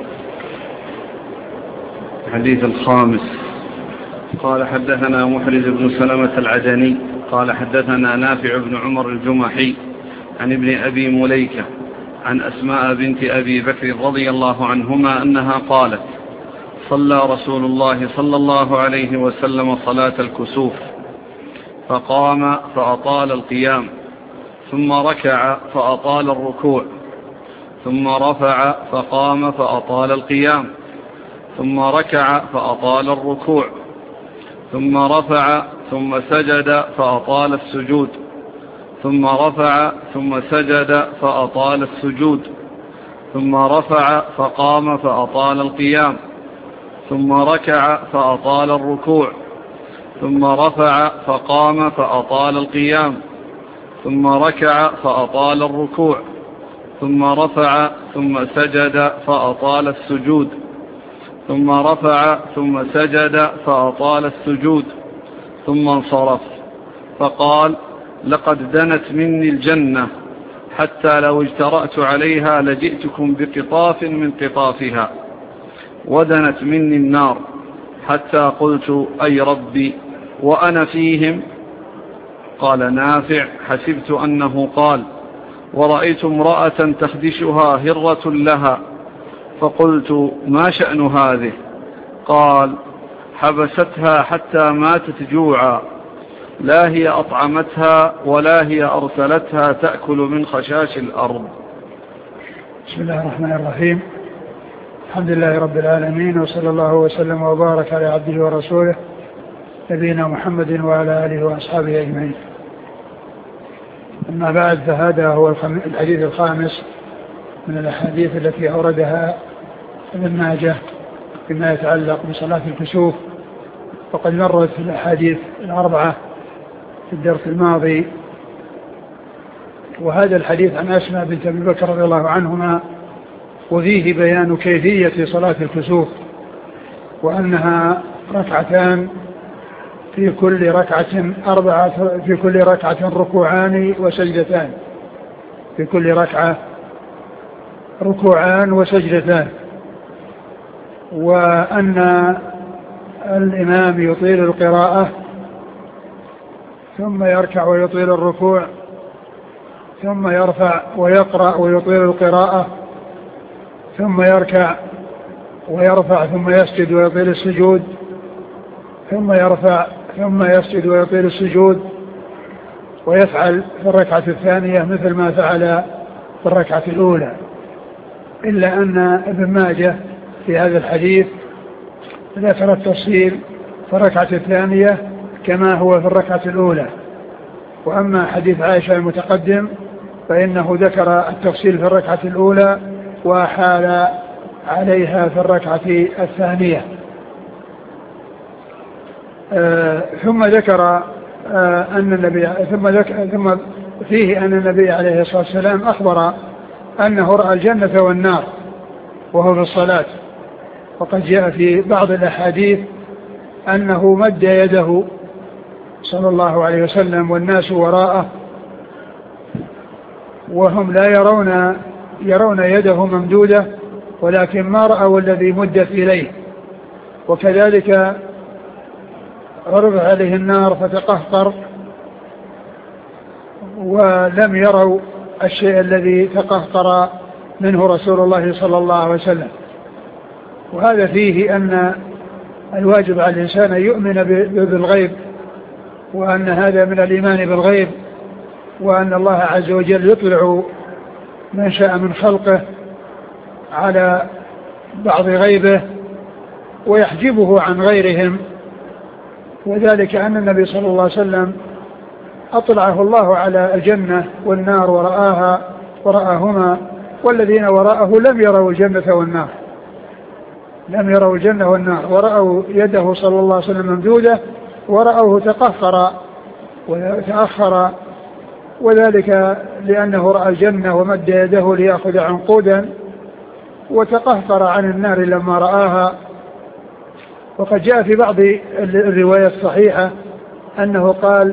الحديث الخامس. قال حدثنا محرز بن سلمة العدني قال حدثنا نافع بن عمر الجمحي عن ابن أبي مليكة عن أسماء بنت أبي بكر رضي الله عنهما أنها قالت: صلى رسول الله صلى الله عليه وسلم صلاة الكسوف، فقام فأطال القيام، ثم ركع فأطال الركوع، ثم رفع فقام فأطال القيام، ثم ركع فأطال الركوع، ثم رفع ثم سجد فأطال السجود، ثم رفع ثم سجد فأطال السجود، ثم رفع فقام فأطال القيام، ثم ركع فأطال الركوع، ثم رفع فقام فأطال القيام، ثم ركع فأطال الركوع، ثم رفع ثم سجد فأطال السجود، ثم رفع ثم سجد فأطال السجود، ثم انصرف فقال: لقد دنت مني الجنة حتى لو اجترأت عليها لجئتكم بقطاف من قطافها، ودنت مني النار حتى قلت: أي ربي وأنا فيهم. قال نافع: حسبت أنه قال: ورأيت امرأة تخدشها هرة لها، فقلت: ما شأن هذه؟ قال: حبستها حتى ماتت جوعا، لا هي أطعمتها ولا هي أرسلتها تأكل من خشاش الأرض. بسم الله الرحمن الرحيم. الحمد لله رب العالمين، وصلى الله وسلم وبارك على عبده ورسوله نبينا محمد وعلى آله وأصحابه أجمعين. أما بعد، فهذا هو الحديث الخامس من الأحاديث التي أوردها ابن ماجه فيما يتعلق بصلاة الكسوف، وقد مرت في الأحاديث الأربعة في الدرس الماضي. وهذا الحديث عن أسماء بنت أبي بكر رضي الله عنهما، وفيه بيان كيفية صلاة الكسوف، وأنها ركعتان في كل ركعة أربعة في كل ركعة ركوعان وسجدتان في كل ركعة ركوعان وسجدتان، وأن الإمام يطيل القراءة ثم يركع ويطيل الركوع، ثم يرفع ويقرأ ويطيل القراءة، ثم يركع ويرفع ثم يسجد ويطيل السجود، ثم يرفع ثم يسجد ويطيل السجود، ويفعل في الركعة الثانية مثل ما فعل في الركعة الأولى، إلا أن ابن ماجه في هذا الحديث ذكر التفصيل في الركعة الثانية كما هو في الركعة الأولى. وأما حديث عائشة المتقدم فإنه ذكر التفصيل في الركعة الأولى وحال عليها في الركعة الثانية. آه ثم ذكر آه أن النبي ثم, ذكر ثم فيه أن النبي عليه الصلاة والسلام أخبر أنه رأى الجنة والنار وهو في الصلاة. وقد جاء في بعض الأحاديث أنه مد يده صلى الله عليه وسلم والناس وراءه وهم لا يرون يرون يده ممدودة، ولكن ما رأوا الذي مدت إليه. وكذلك عرض عليه النار فتقهقر ولم يروا الشيء الذي تقهقر منه رسول الله صلى الله عليه وسلم. وهذا فيه أن الواجب على الإنسان أن يؤمن بالغيب، وأن هذا من الإيمان بالغيب، وأن الله عز وجل يطلع من شاء من خلقه على بعض غيبه ويحجبه عن غيرهم. وذلك أن النبي صلى الله عليه وسلم أطلعه الله على الجنة والنار ورآها ورآهما، والذين وراءه لم يروا الجنة والنار لم يروا الجنة والنار ورأوا يده صلى الله عليه وسلم ممدودة ورأوه تقهقر وتأخر، وذلك لأنه رأى الجنة ومد يده ليأخذ عنقودا وتقهقر عن النار لما رآها. وقد جاء في بعض الروايات الصحيحة أنه قال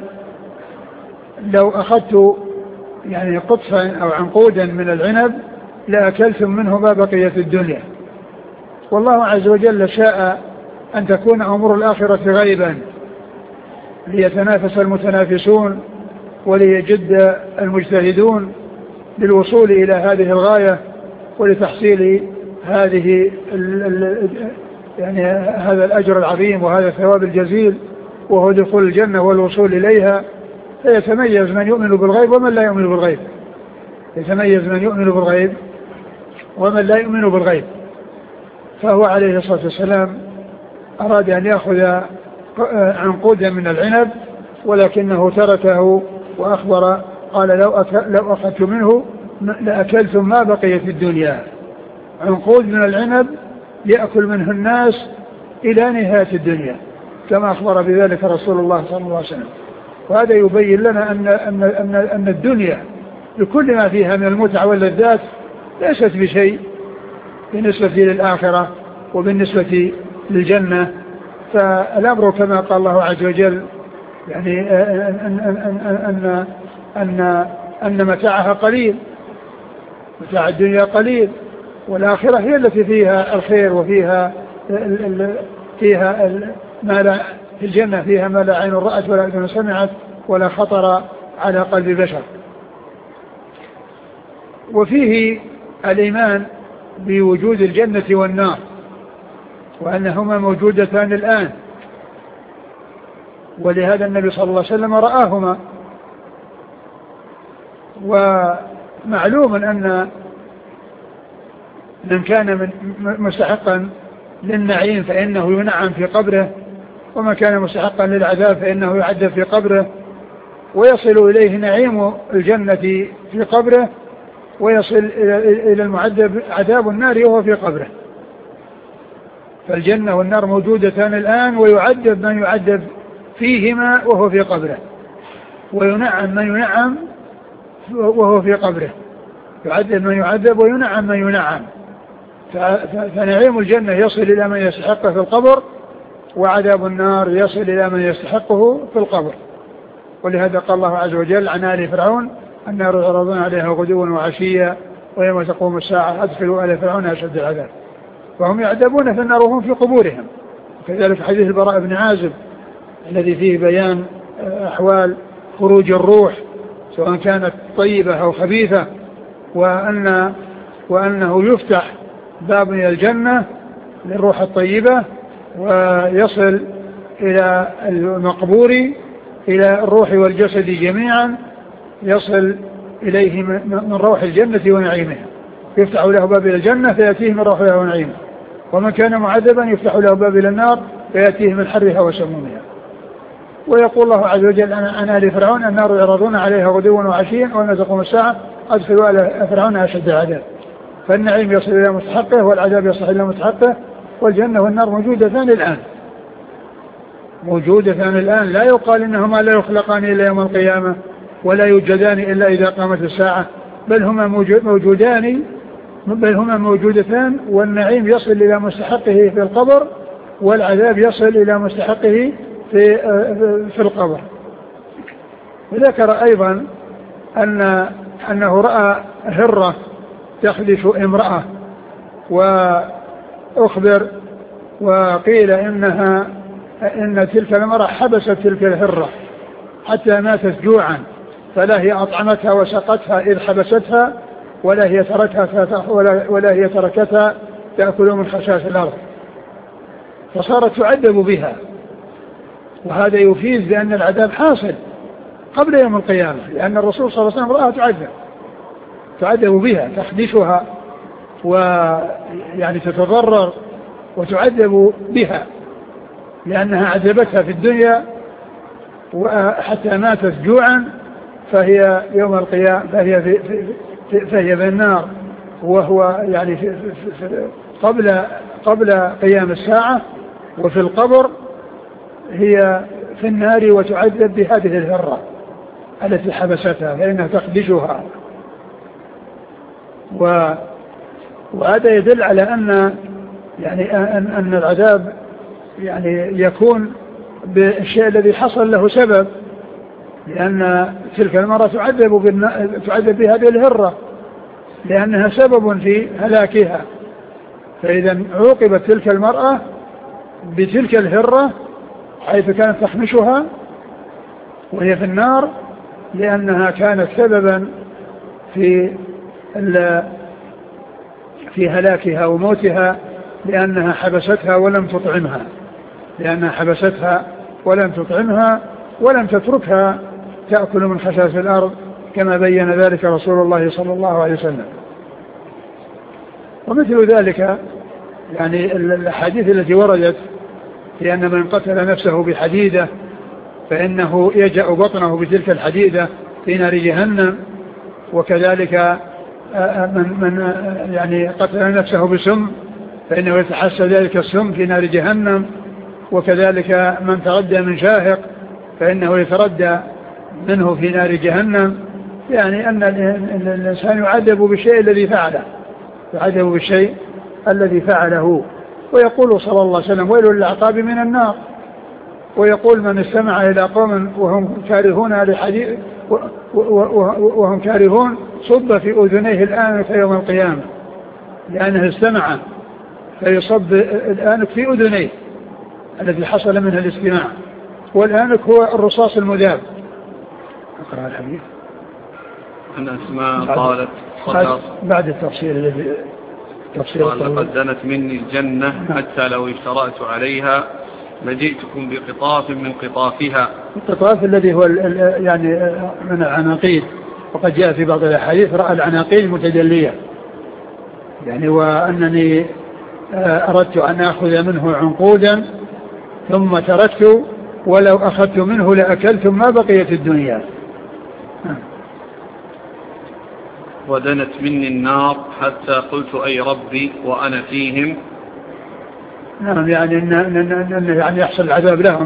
لو أخذت يعني قطفا أو عنقودا من العنب لأكلتم منه ما بقيت الدنيا. والله عز وجل شاء أن تكون أمور الآخرة غيبا ليتنافس المتنافسون وليجد المجتهدون للوصول إلى هذه الغاية ولتحصيل هذه يعني هذا الأجر العظيم وهذا الثواب الجزيل وهو دخول الجنة والوصول إليها. فيتميز من يؤمن بالغيب ومن لا يؤمن بالغيب يتميز من يؤمن بالغيب ومن لا يؤمن بالغيب. فهو عليه الصلاة والسلام أراد أن يأخذ عنقودا من العنب ولكنه تركه وأخبر قال لو لو أخذت منه لأكلتم ما بقيت الدنيا. عنقود من العنب يأكل منه الناس إلى نهاية الدنيا كما أخبر بذلك رسول الله صلى الله عليه وسلم. وهذا يبين لنا أن, أن, أن, أن الدنيا بكل ما فيها من المتع واللذات ليست بشيء بالنسبة للآخرة وبالنسبة للجنة. فالأمر كما قال الله عز وجل يعني أن, أن, أن, أن, أن متاعها قليل، متاع الدنيا قليل، والآخرة هي التي فيها الخير وفيها ال ال فيها ال ما لا في الجنة فيها ما لا عين رأت ولا أذن سمعت ولا خطر على قلب بشر. وفيه الإيمان بوجود الجنة والنار وأنهما موجودتان الآن، ولهذا النبي صلى الله عليه وسلم رآهما. ومعلوم أن من كان مستحقا للنعيم فإنه ينعم في قبره، ومن كان مستحقا للعذاب فإنه يعذب في قبره، ويصل إليه نعيم الجنة في قبره ويصل إلى المعذب عذاب النار وهو في قبره. فالجنة والنار موجودتان الآن، ويعذب من يعذب فيهما وهو في قبره، وينعم من ينعم وهو في قبره. يعذب من يعذب وينعم من ينعم. فنعيم الجنة يصل إلى من يستحقه في القبر، وعذاب النار يصل إلى من يستحقه في القبر. ولهذا قال الله عز وجل عن آل فرعون النار يعرضون عليها غدوا وعشيا ويوم تقوم الساعة أدخلوا آل فرعون أشد العذاب. وهم يعذبون في النار وهم في قبورهم. وكذلك حديث البراء بن عازب الذي فيه بيان أحوال خروج الروح سواء كانت طيبة أو خبيثة، وأن وأنه يفتح باب من الجنة للروح الطيبة ويصل إلى المقبور إلى الروح والجسد جميعا يصل إليه من روح الجنة ونعيمها، يفتح له باب إلى الجنة فيأتيه من روحها ونعيمها، ومن كان معذبا يفتح له باب إلى النار فيأتيه من حرها وسمومها. ويقول الله عز وجل عن آل فرعون النار يعرضون عليها غدوا وعشيا ويوم تقوم الساعة أدخلوا آل فرعون أشد عذاب. فالنعيم يصل إلى مستحقه والعذاب يصل إلى مستحقه، والجنة والنار موجودتان الآن موجودتان الآن لا يقال إنهما لا يخلقان إلا يوم القيامة ولا يوجدان إلا إذا قامت الساعة، بل هما موجودان بل هما موجودتان، والنعيم يصل إلى مستحقه في القبر والعذاب يصل إلى مستحقه في في القبر. وذكر أيضا أن أنه رأى هرة تخدش امرأة، وأخبر وقيل إنها إن تلك المرأة حبست تلك الهرة حتى ماتت جوعا، فلا هي أطعمتها وسقتها إذ حبستها ولا هي تركتها ولا, ولا هي تركتها تأكل من خشاش الأرض، فصارت تعذب بها. وهذا يفيد بأن العذاب حاصل قبل يوم القيامة، لأن الرسول صلى الله عليه وسلم رآها تعذب تعذب بها تخدشها ويعني تتضرر وتعذب بها لأنها عذبتها في الدنيا وحتى ماتت جوعا، فهي يوم القيامة فهي في, في, في فهي في النار، وهو يعني في في في قبل قبل قيام الساعة، وفي القبر هي في النار وتعذب بهذه الهرة التي حبستها فإنها تخدشها. و وهذا يدل على أن يعني أن, أن العذاب يعني يكون بالشيء الذي حصل له سبب، لأن تلك المرأة تعذب تعذب بهذه الهرة لأنها سبب في هلاكها، فإذا عوقبت تلك المرأة بتلك الهرة حيث كانت تخمشها وهي في النار لأنها كانت سببا في في هلاكها وموتها، لأنها حبستها ولم تطعمها لأنها حبستها ولم تطعمها ولم تتركها تأكل من خشاش الأرض كما بين ذلك رسول الله صلى الله عليه وسلم. ومثل ذلك يعني الأحاديث التي وردت في أن من قتل نفسه بحديدة فإنه يجأ بطنه بتلك الحديدة في نار جهنم، وكذلك من, من يعني قتل نفسه بسم فإنه يتحسى ذلك السم في نار جهنم، وكذلك من تردى من شاهق فإنه يتردى منه في نار جهنم. يعني أن الإنسان يعذب بالشيء الذي فعله يعذب بالشيء الذي فعله. ويقول صلى الله عليه وسلم ويل للأعقاب من النار، ويقول من استمع إلى قوم وهم كارهون لحديث وهم كارهون صب في أذنيه الآنك يوم القيامة، لأنه استمع فيصب الآنك في أذنيه الذي حصل منها الاستماع، والآنك هو الرصاص المذاب. أقرأ الحديث. أن أسماء قالت بعد التفصيل الذي قال لقد دنت مني الجنة حتى لو اشترأت عليها لجئتكم بقطاف من قطافها. القطاف الذي هو يعني من العناقيد، وقد جاء في بعض الأحاديث رأى العناقيد متجلية، يعني وأنني أردت أن أخذ منه عنقودا ثم تركت ولو أخذت منه لأكلتم ما بقيت الدنيا. ودنت مني النار حتى قلت أي ربي وأنا فيهم. نعم، يعني إن, إن, إن يعني يحصل العذاب لهم،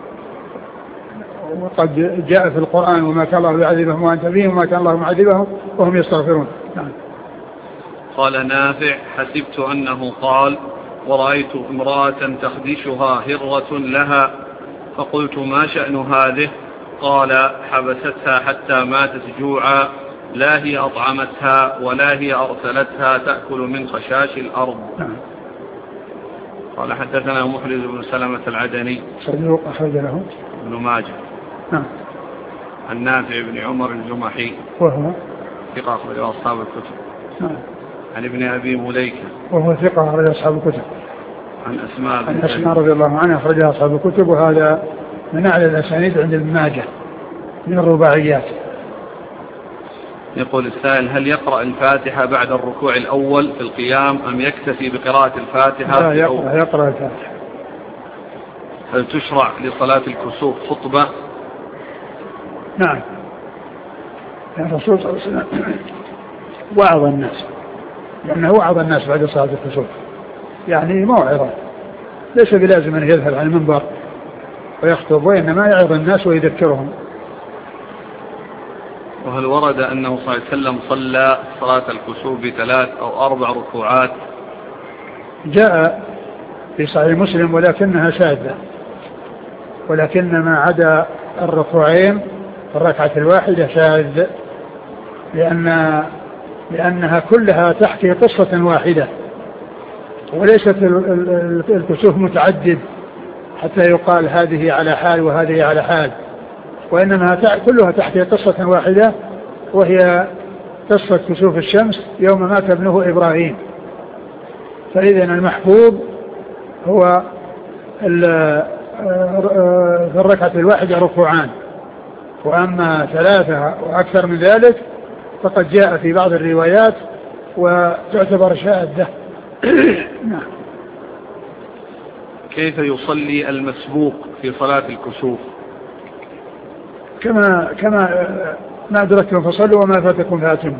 وقد جاء في القرآن وما كان الله يعذبهم وأنت فيهم وما كان الله معذبهم وهم يستغفرون. نعم. قال نافع حسبت أنه قال ورأيت امرأة تخدشها هرة لها فقلت ما شأن هذه؟ قال حبستها حتى ماتت جوعا لا هي أطعمتها ولا هي أرسلتها تأكل من خشاش الأرض. نعم. قال حدثنا محرز بن سلمة العدني صدوق أخرج له ابن ماجه. نعم. عن نافع بن عمر الجمحي وهو ثقة أخرج أصحاب الكتب. نعم. عن ابن أبي مليكة وهو ثقة أخرج أصحاب الكتب. عن أسماء عن أسماء رضي الله عنها أخرجها أصحاب الكتب، وهذا من أعلى الأسانيد عند ابن ماجه من الرباعيات. يقول السائل: هل يقرأ الفاتحة بعد الركوع الأول في القيام أم يكتفي بقراءة الفاتحة؟ لا، يقرأ, يقرأ الفاتحة. هل تشرع لصلاة الكسوف خطبة؟ نعم، يعني الرسول صلى الله عليه وسلم وعظ الناس، لأنه وعظ الناس بعد صلاة الكسوف، يعني موعظة، ليس بلازم أن يذهب عن المنبر ويخطب، وإنما يعظ الناس ويذكرهم. وهل ورد أنه صلى الله عليه وسلم صلى صلاة الكسوف بثلاث أو أربع ركوعات؟ جاء في صحيح مسلم ولكنها شاذة، ولكن ما عدا الركوعين الركعة الواحدة شاذ، لأن لأنها كلها تحكي قصة واحدة، وليست الكسوف متعدد حتى يقال هذه على حال وهذه على حال، وإنما كلها تحكي قصة واحدة، وهي قصة كسوف الشمس يوم مات ابنه إبراهيم. فإذا المحفوظ هو في الركعة الواحدة ركوعان، وأما ثلاثة وأكثر من ذلك فقد جاء في بعض الروايات وتعتبر شاذة. نعم. كيف يصلي المسبوق في صلاة الكسوف؟ كما كما ما أدركتم فصلوا وما فاتكم فأتموا،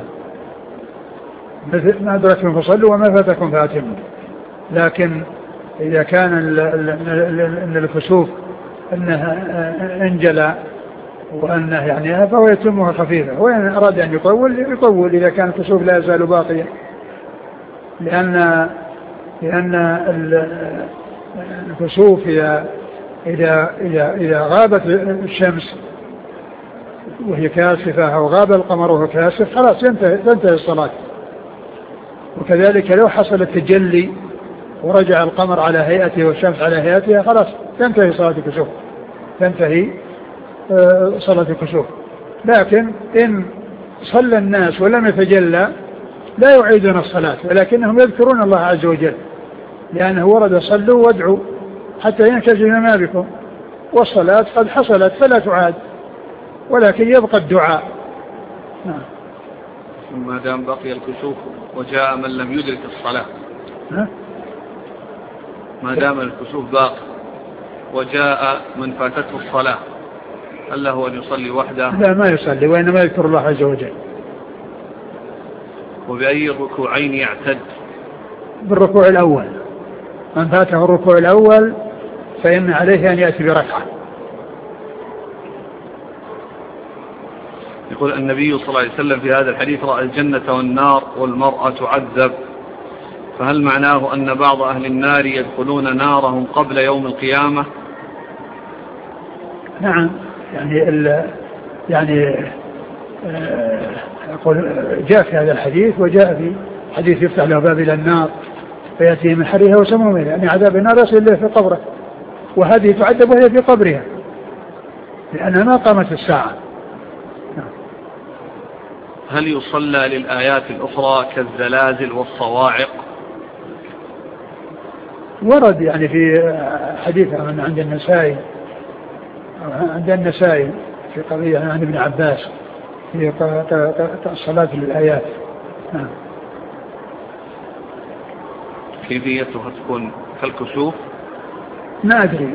ما أدركتم فصلوا وما فاتكم فأتموا. لكن إذا كان أن الكسوف أنها انجلى وأنه يعني فهو يتمها خفيفة، وإن أراد أن يطول يطول إذا كان الكسوف لا يزال باقيا، لأن لأن الكسوف إذا إذا إذا إذا غابت الشمس وهي كاسفة أو غاب القمر وهو كاسف خلاص ينتهي تنتهي الصلاة. وكذلك لو حصل التجلي ورجع القمر على هيئته والشمس على هيئتها خلاص تنتهي صلاة الكسوف، تنتهي صلاة الكسوف. لكن إن صلى الناس ولم يتجلى لا يعيدون الصلاة، ولكنهم يذكرون الله عز وجل، لأنه ورد صلوا وادعوا حتى ينكشف ما بكم، والصلاة قد حصلت فلا تعاد، ولكن يبقى الدعاء. نعم. ما دام بقي الكسوف وجاء من لم يدرك الصلاة، ها؟ ما دام الكسوف باقي وجاء من فاتته الصلاة هل له أن يصلي وحده؟ لا، ما يصلي، وإنما يذكر الله عز وجل. وبأي الركوعين يعتد؟ بالركوع الأول، من فاته الركوع الأول فإن عليه أن يأتي بركعة. يقول النبي صلى الله عليه وسلم في هذا الحديث: رأى الجنة والنار والمرأة تعذب، فهل معناه أن بعض أهل النار يدخلون نارهم قبل يوم القيامة؟ نعم، يعني ال يعني يقول جاء في هذا الحديث، وجاء في حديث يفتح له باب إلى النار فيأتيه من حرها وسمومها، يعني عذاب النار يصل له في قبره، وهذه تعذب وهي في قبرها لأنها ما قامت الساعة. هل يصلى للآيات الأخرى كالزلازل والصواعق؟ ورد يعني في حديث من عند النسائي عند النسائي في قضية عن ابن عباس في الصلاة للآيات. نعم. كيفيتها تكون كالكسوف؟ ما أدري.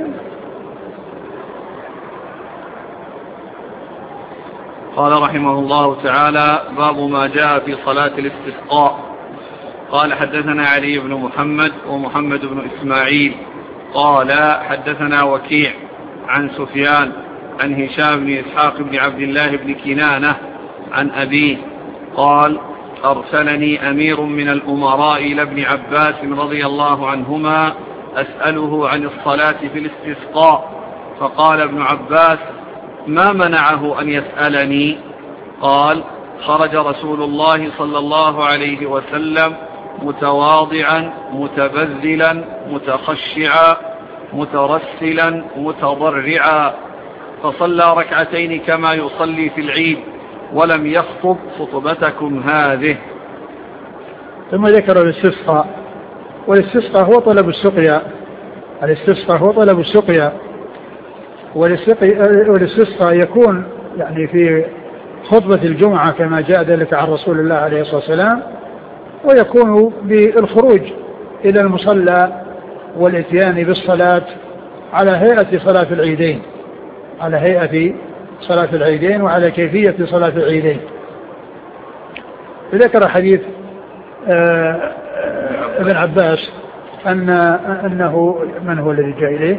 قال رحمه الله تعالى: باب ما جاء في صلاة الاستسقاء. قال: حدثنا علي بن محمد ومحمد بن إسماعيل قال: حدثنا وكيع عن سفيان عن هشام بن إسحاق بن عبد الله بن كنانة عن أبيه قال: أرسلني أمير من الأمراء إلى ابن عباس رضي الله عنهما أسأله عن الصلاة في الاستسقاء، فقال ابن عباس: ما منعه أن يسألني؟ قال: خرج رسول الله صلى الله عليه وسلم متواضعا متبذلا متخشعا مترسلا متضرعا، فصلى ركعتين كما يصلي في العيد ولم يخطب خطبتكم هذه. ثم ذكر الاستسقاء، والاستسقاء هو طلب السقيا، الاستسقاء هو طلب السقيا، والاستسقاء يكون يعني في خطبة الجمعة كما جاء ذلك عن رسول الله عليه الصلاة والسلام، ويكون بالخروج إلى المصلى والاتيان بالصلاة على هيئة صلاة العيدين على هيئة صلاة العيدين وعلى كيفية صلاة العيدين. ذكر حديث ابن عباس أن أنه من هو الذي جاء إليه؟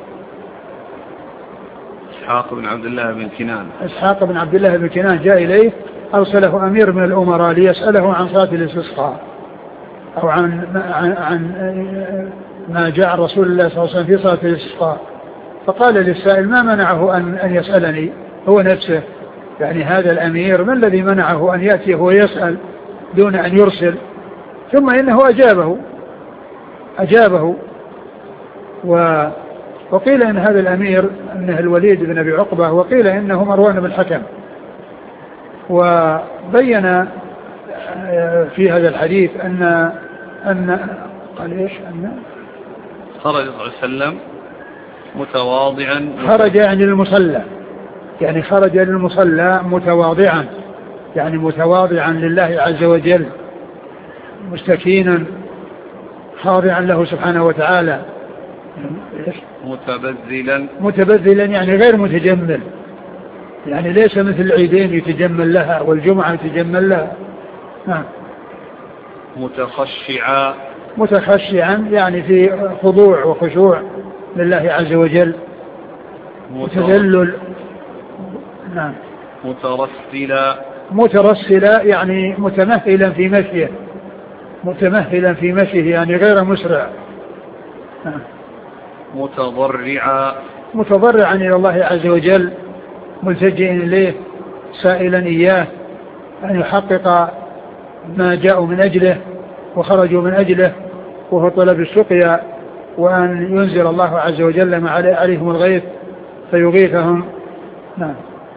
إسحاق بن عبد الله بن كنان إسحاق بن عبد الله بن كنان جاء إليه، أرسله أمير من الأمراء ليسأله عن صلاة الاستسقاء أو عن, عن, عن ما جاء عن رسول الله صلى الله عليه وسلم في صلاة الاستسقاء. فقال للسائل ما منعه أن, أن يسألني هو نفسه، يعني هذا الأمير ما الذي منعه أن يأتي هو يسأل دون أن يرسل؟ ثم إنه أجابه أجابه و وقيل إن هذا الأمير أنه الوليد بن أبي عقبة، وقيل إنه مروان بن الحكم. وبين في هذا الحديث أن أن قال إيش أن خرج صلى الله عليه وسلم متواضعا، خرج يعني للمصلى، يعني خرج للمصلى متواضعا، يعني متواضعا لله عز وجل، مستكينا خاضعا له سبحانه وتعالى، متبذلا متبذلا يعني غير متجمل، يعني ليس مثل العيدين يتجمل لها والجمعة يتجمل لها. نعم. متخشعا متخشعا يعني في خضوع وخشوع لله عز وجل، متذلل. نعم. مترسلا مترسلا يعني متمهلا في مشيه، متمهلا في مشيه يعني غير مسرع. نعم. متضرعا متضرعا إلى الله عز وجل، ملتجئا إليه، سائلا إياه أن يحقق ما جاءوا من أجله وخرجوا من أجله، وهو طلب السقيا، وأن ينزل الله عز وجل ما عليهم الغيث فيغيثهم. نعم.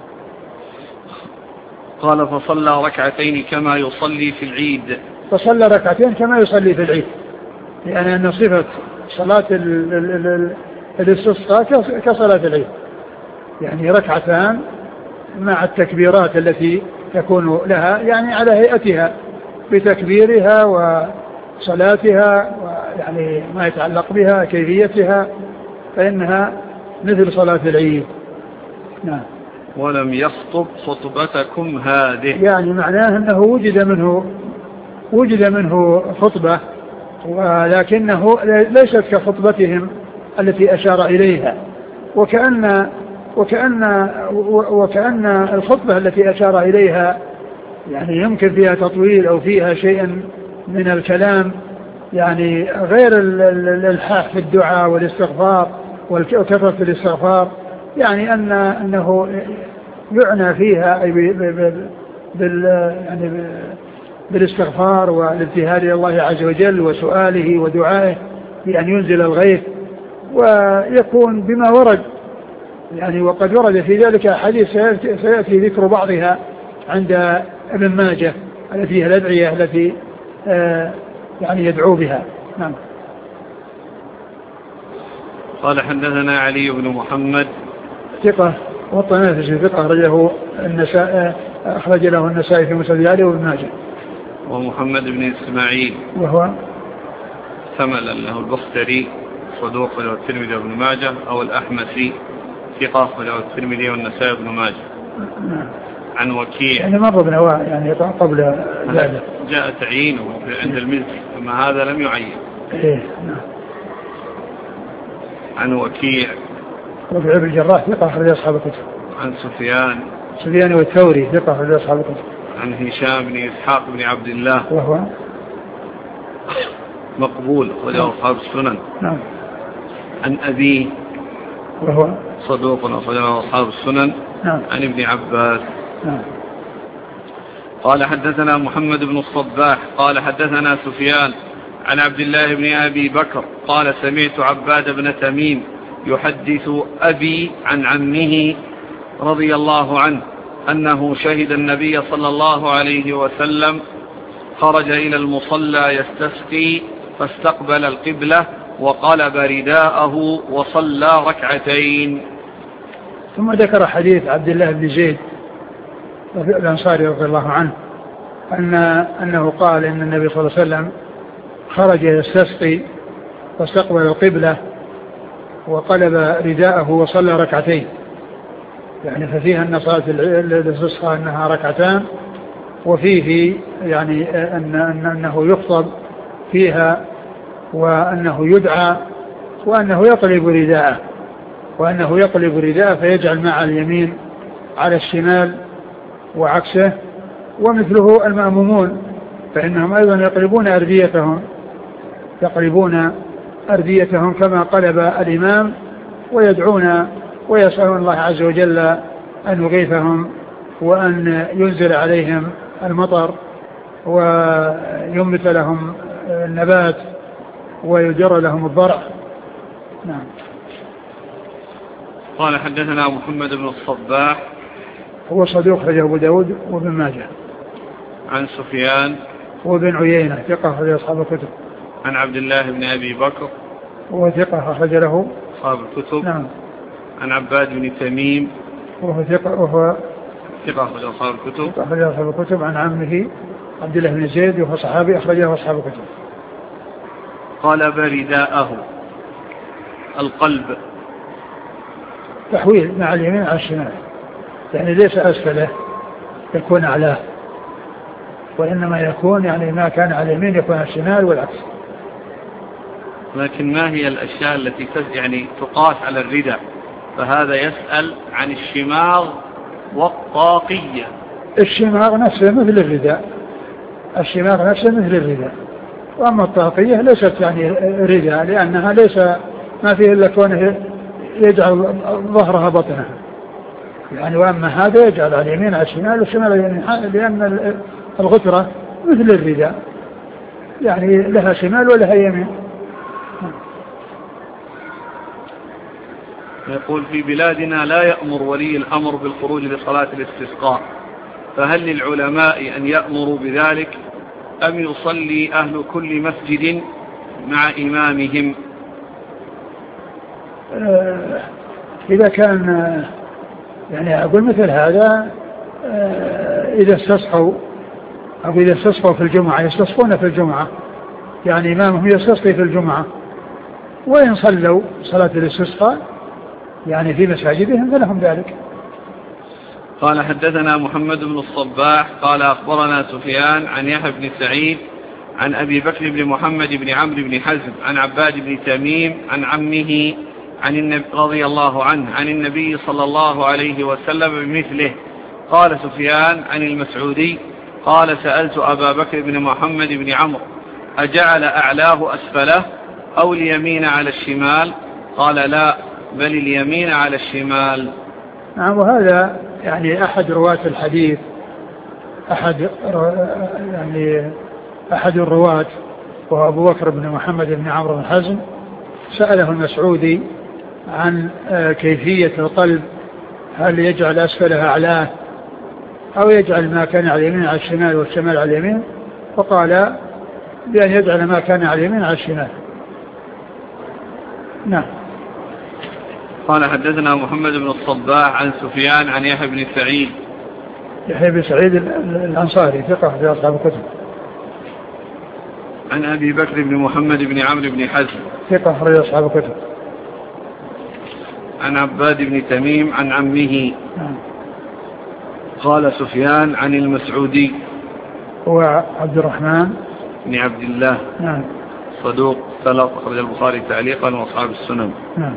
قال فصلى ركعتين كما يصلي في العيد. فصلى ركعتين كما يصلي في العيد، لأن أن صفة صلاة الاستسقاء كصلاة العيد، يعني ركعتان مع التكبيرات التي تكون لها، يعني على هيئتها بتكبيرها وصلاتها ويعني ما يتعلق بها كيفيتها، فإنها مثل صلاة العيد. نعم. ولم يخطب خطبتكم هذه، يعني معناه أنه وجد منه وجد منه خطبة، ولكنه ليست كخطبتهم التي أشار إليها، وكأن وكأن وكأن الخطبة التي أشار إليها يعني يمكن فيها تطويل أو فيها شيء من الكلام، يعني غير الإلحاح في الدعاء والاستغفار وكثرة الاستغفار، يعني أن أنه يعنى فيها أي بال يعني بالاستغفار والابتهال إلى الله عز وجل وسؤاله ودعائه بأن ينزل الغيث، ويكون بما ورد، يعني وقد ورد في ذلك حديث سيأتي ذكر بعضها عند ابن ماجه التي هي الأدعية التي آه يعني يدعو بها. نعم. قال حدثنا علي بن محمد ثقة والطنافسي ثقة أخرجه النساء أخرج له النسائي في مسند علي وابن ماجه. ومحمد بن إسماعيل وهو ثملا له البختري صدوق له الترمذي وابن ماجه، أو الأحمسي ثقة له الترمذي والنسائي وابن ماجه. نعم. عن وكيع يعني مر بنواة يعني قبل ذلك جاء تعيينه عند الملك، أما هذا لم يعين. إيه. نعم. عن وكيع وكيع بن الجراح ثقة أخرج أصحاب الكتب. عن سفيان سفيان والثوري ثقة أخرج أصحاب الكتب. عن هشام بن إسحاق بن عبد الله وهو مقبول أخرجه أصحاب السنن. نعم. عن أبيه وهو صدوق أخرجه أصحاب السنن. نعم. عن ابن عباس. نعم. قال حدثنا محمد بن الصباح قال حدثنا سفيان عن عبد الله بن أبي بكر قال سمعت عباد بن تميم يحدث أبي عن عمه رضي الله عنه أنه شهد النبي صلى الله عليه وسلم خرج إلى المصلى يستسقي فاستقبل القبلة وقلب رداءه وصلى ركعتين، ثم ذكر حديث عبد الله بن زيد الأنصاري رضي الله عنه أن أنه قال إن النبي صلى الله عليه وسلم خرج يستسقي واستقبل القبلة وقلب رداءه وصلى ركعتين، يعني ففيها أن صلاة الاستسقاء أنها ركعتان، وفيه يعني أن أنه يخطب فيها وأنه يدعى وأنه يقلب رداءه وأنه يقلب رداءه فيجعل مع اليمين على الشمال وعكسه، ومثله المأمومون فإنهم أيضا يقلبون أرديتهم يقلبون أرديتهم كما قلب الإمام، ويدعون ويسألون الله عز وجل أن يغيثهم وأن ينزل عليهم المطر وينبت لهم النبات ويجر لهم الضرع. نعم. قال حدثنا محمد بن الصباح هو صدوق أخرجه أبو داود وابن ماجه. عن سفيان وابن عيينة ثقة أخرج أصحاب الكتب. عن عبد الله بن أبي بكر وهو ثقة أخرج له أصحاب الكتب. نعم. عن عباد بن تميم وهو ثقة وهو ثقة أخرج أصحاب الكتب. ثقة أخرج أصحاب الكتب. عن عمه عبد الله بن زيد وهو صحابي أخرجه أصحاب الكتب. قلب رداءه القلب تحويل مع اليمين على الشمال، يعني ليس أسفله يكون أعلاه، وإنما يكون يعني ما كان على اليمين يكون على الشمال والعكس. لكن ما هي الأشياء التي يعني تقاس على الرداء؟ فهذا يسأل عن الشماغ والطاقية. الشماغ نفسه مثل الرداء، الشماغ نفسه مثل الرداء، وأما الطاقية ليست يعني رداء لأنها ليس ما فيه إلا كونه يجعل ظهرها بطنها يعني، وأما هذا يجعل على اليمين على الشمال والشمال على اليمين، لأن الغترة مثل الرداء يعني لها شمال ولها يمين. يقول في بلادنا لا يأمر ولي الأمر بالخروج لصلاة الاستسقاء، فهل للعلماء أن يأمروا بذلك أم يصلي أهل كل مسجد مع إمامهم؟ إذا كان يعني أقول مثل هذا إذا استصحوا أو إذا استصحوا في الجمعة يستصحون في الجمعة، يعني إمامهم يستصحي في الجمعة، وإن صلوا صلاة الاستسقاء يعني في مساجدهم فلهم ذلك. قال حدثنا محمد بن الصباح قال أخبرنا سفيان عن يحيى بن سعيد عن أبي بكر بن محمد بن عمرو بن حزم عن عباد بن تميم عن عمه عن النبي رضي الله عنه عن النبي صلى الله عليه وسلم بمثله. قال سفيان عن المسعودي قال سألت أبا بكر بن محمد بن عمرو أجعل أعلاه أسفله أو اليمين على الشمال؟ قال لا بل اليمين على الشمال. نعم. وهذا يعني أحد رواة الحديث أحد يعني أحد الرواة وهو أبو بكر بن محمد بن عمرو بن حزم سأله المسعودي عن كيفية القلب، هل يجعل أسفلها أعلاه أو يجعل ما كان على اليمين على الشمال والشمال على اليمين؟ فقال بأن يجعل ما كان على اليمين على الشمال. نعم. قال حدثنا محمد بن الصباح عن سفيان عن يحيى بن سعيد يحيى بن سعيد الأنصاري ثقة في أصحاب الكتب. عن أبي بكر بن محمد بن عمرو بن حزم ثقة في أصحاب الكتب. عن عباد بن تميم عن عمه. نعم. قال سفيان عن المسعودي هو عبد الرحمن بن عبد الله. نعم. صدوق ثلاث أخرج البخاري تعليقا وأصحاب السنن. نعم.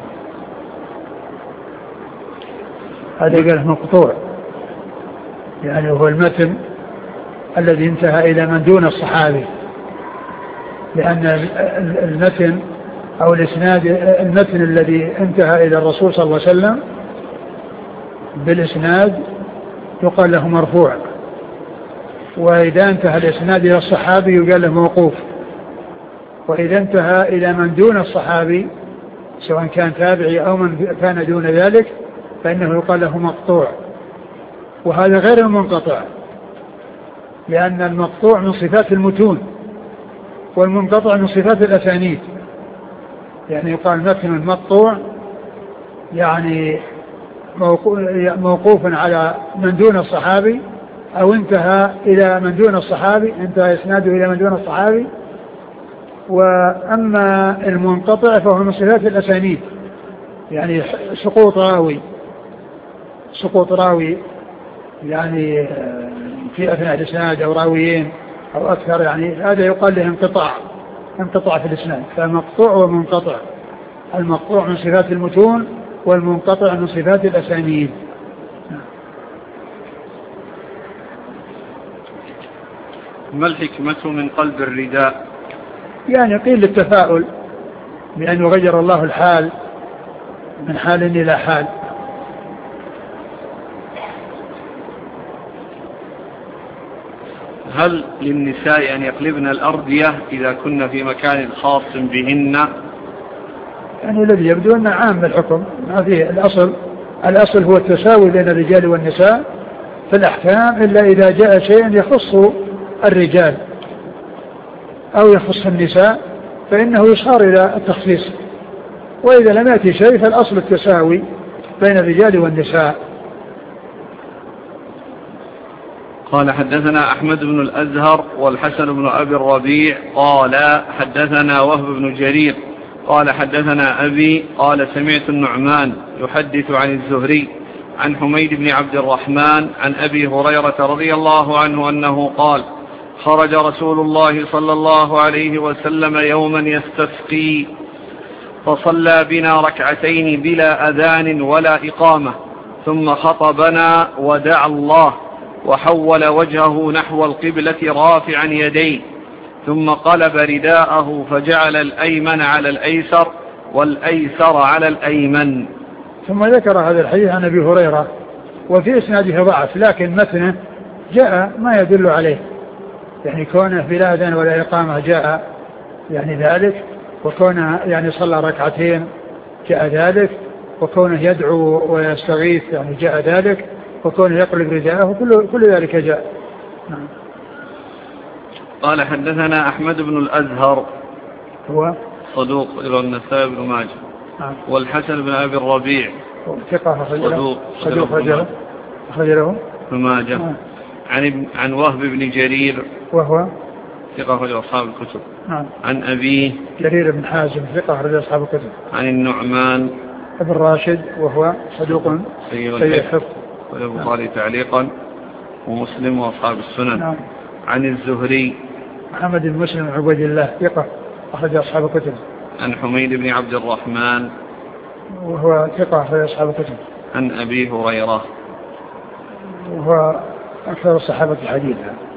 هذا قاله مقطوع، يعني هو المتن الذي انتهى إلى من دون الصحابي، لأن المتن أو الإسناد المتن الذي انتهى إلى الرسول صلى الله عليه وسلم بالإسناد يقال له مرفوع، وإذا انتهى الإسناد إلى الصحابي يقال له موقوف، وإذا انتهى إلى من دون الصحابي سواء كان تابعي أو من كان دون ذلك فإنه يقال له مقطوع. وهذا غير المنقطع، لأن المقطوع من صفات المتون والمنقطع من صفات الأسانيد، يعني يقال متن مقطوع يعني موقوف على من دون الصحابي أو انتهى إلى من دون الصحابي، انتهى إسناده إلى من دون الصحابي. وأما المنقطع فهو من صفات الأسانيد، يعني سقوط راوي سقوط راوي يعني في أثناء الإسناد أو راويين أو أكثر، يعني هذا يقال له انقطاع انقطاع في الإسناد. فمقطوع ومنقطع، المقطوع من صفات المتون والمنقطع من صفات الأسانيد. ما الحكمة من قلب الرداء؟ يعني قيل للتفاؤل بأن يغير الله الحال من حال إلى حال. هل للنساء أن يقلبن الأردية إذا كن في مكان خاص بهن؟ يعني الذي يبدو أنه عام الحكم، ما فيه الأصل الأصل هو التساوي بين الرجال والنساء في الأحكام، إلا إذا جاء شيء يخص الرجال أو يخص النساء فإنه يصار إلى التخصيص، وإذا لم يأتي شيء فالأصل التساوي بين الرجال والنساء. قال حدثنا أحمد بن الأزهر والحسن بن أبي الربيع قال حدثنا وهب بن جرير قال حدثنا أبي قال سمعت النعمان يحدث عن الزهري عن حميد بن عبد الرحمن عن أبي هريرة رضي الله عنه أنه قال خرج رسول الله صلى الله عليه وسلم يوما يستسقي فصلى بنا ركعتين بلا أذان ولا إقامة، ثم خطبنا ودعا الله وحول وجهه نحو القبلة رافعا يديه، ثم قلب رداءه فجعل الأيمن على الأيسر والأيسر على الأيمن. ثم ذكر هذا الحديث عن أبي هريرة وفي إسناده ضعف، لكن متنه جاء ما يدل عليه، يعني كونه بلا أذان ولا إقامة جاء يعني ذلك، وكونه يعني صلى ركعتين جاء ذلك، وكونه يدعو ويستغيث يعني جاء ذلك، وكونه يقلب رداءه كل, كل ذلك جاء. نعم. قال حدثنا أحمد بن الأزهر هو صدوق إلى النسائي بن ماجه. نعم. والحسن بن أبي الربيع ثقة صدوق صدوق رجله بن ماجه. نعم. عن عن وهب بن جرير وهو ثقة رجل أصحاب الكتب. نعم. عن أبيه جرير بن حازم ثقة رجل أصحاب الكتب. عن النعمان ابن راشد وهو صدوق سيء الحفظ والبخاري تعليقا ومسلم وأصحاب السنن. نعم. عن الزهري محمد بن مسلم عبد الله ثقة أخرج أصحاب الكتب. عن حميد بن عبد الرحمن وهو ثقة أخرج أصحاب الكتب. عن أبي هريرة وهو أكثر الصحابة الحديث.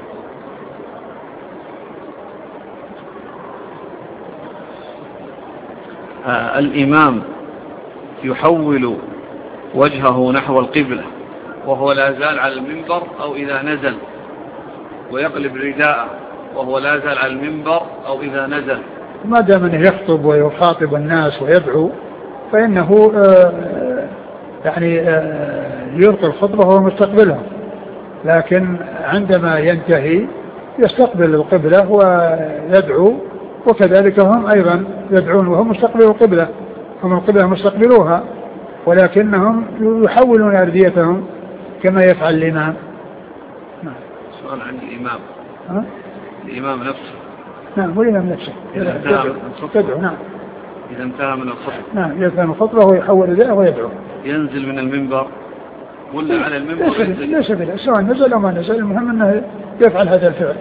آه الإمام يحول وجهه نحو القبلة وهو لا زال على المنبر، أو إذا نزل، ويقلب رداءه وهو لا زال على المنبر أو إذا نزل. ما دام أنه يخطب ويخاطب الناس ويدعو فإنه آه يعني آه يلقي الخطبة وهو مستقبلهم، لكن عندما ينتهي يستقبل القبلة ويدعو، وكذلك هم أيضا يدعون وهم مستقبلوا القبلة، هم القبلة مستقبلوها، ولكنهم يحولون أرديتهم كما يفعل الإمام. سؤال عن الإمام. ها؟ الإمام نفسه. نعم هو الإمام نفسه. إذا انتهى من الخطبة. نعم. إذا انتهى من الخطبة. نعم إذا انتهى من الخطبة هو يحول رداءه ويدعو. ينزل من المنبر ولا على المنبر؟ ليس بلا، سواء نزل أو ما نزل، المهم أنه يفعل هذا الفعل.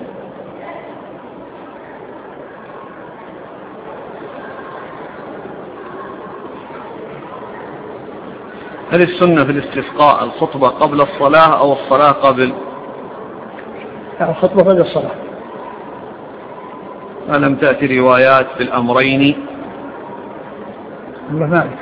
هل السنة في الاستسقاء الخطبة قبل الصلاة أو الصلاة قبل؟ الخطبة قبل الصلاة. ألم تأتي روايات في الأمرين؟ الله مالك.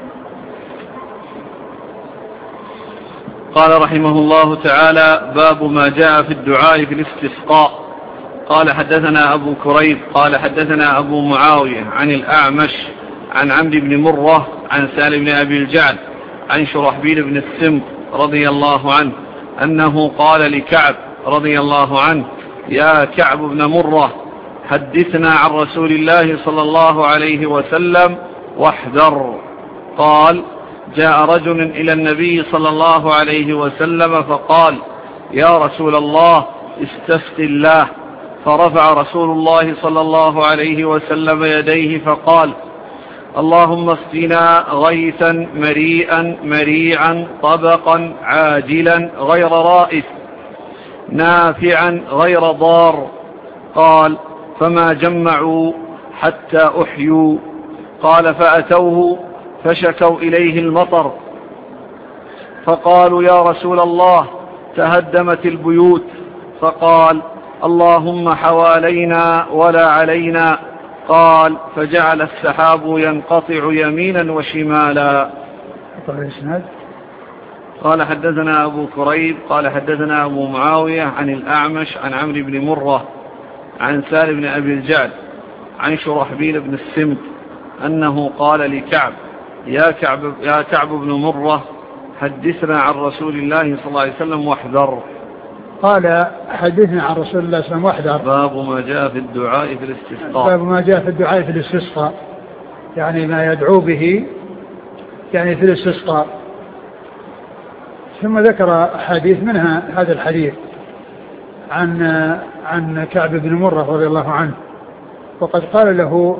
قال رحمه الله تعالى: باب ما جاء في الدعاء في الاستسقاء. قال حدثنا أبو كريب قال حدثنا أبو معاوية عن الأعمش عن عمرو بن مرة عن سالم بن أبي الجعد عن شرحبيل بن السمط رضي الله عنه أنه قال لكعب رضي الله عنه: يا كعب بن مرة، حدثنا عن رسول الله صلى الله عليه وسلم واحذر. قال: جاء رجل إلى النبي صلى الله عليه وسلم فقال يا رسول الله استفتِ الله، فرفع رسول الله صلى الله عليه وسلم يديه فقال اللهم اسقنا غيثا مريئا مريعا طبقا عاجلا غير رائث نافعا غير ضار. قال فما جمعوا حتى أحيوا؟ قال فأتوه فشكوا إليه المطر فقالوا يا رسول الله تهدمت البيوت، فقال اللهم حوالينا ولا علينا. قال فجعل السحاب ينقطع يمينا وشمالا. قال حدثنا أبو كريب قال حدثنا أبو معاوية عن الأعمش عن عمرو بن مرة عن سالم بن أبي الجعد عن شرحبيل بن السمت أنه قال لكعب يا كعب, يا كعب بن مرة حدثنا عن رسول الله صلى الله عليه وسلم واحذر. قال حدثنا عن رسول الله صلى الله عليه وسلم واحذر. باب ما جاء في الدعاء في الاستسقاء. باب ما جاء في الدعاء في الاستسقاء، يعني ما يدعو به يعني في الاستسقاء. ثم ذكر حديث منها هذا الحديث عن عن كعب بن مرة رضي الله عنه، وقد قال له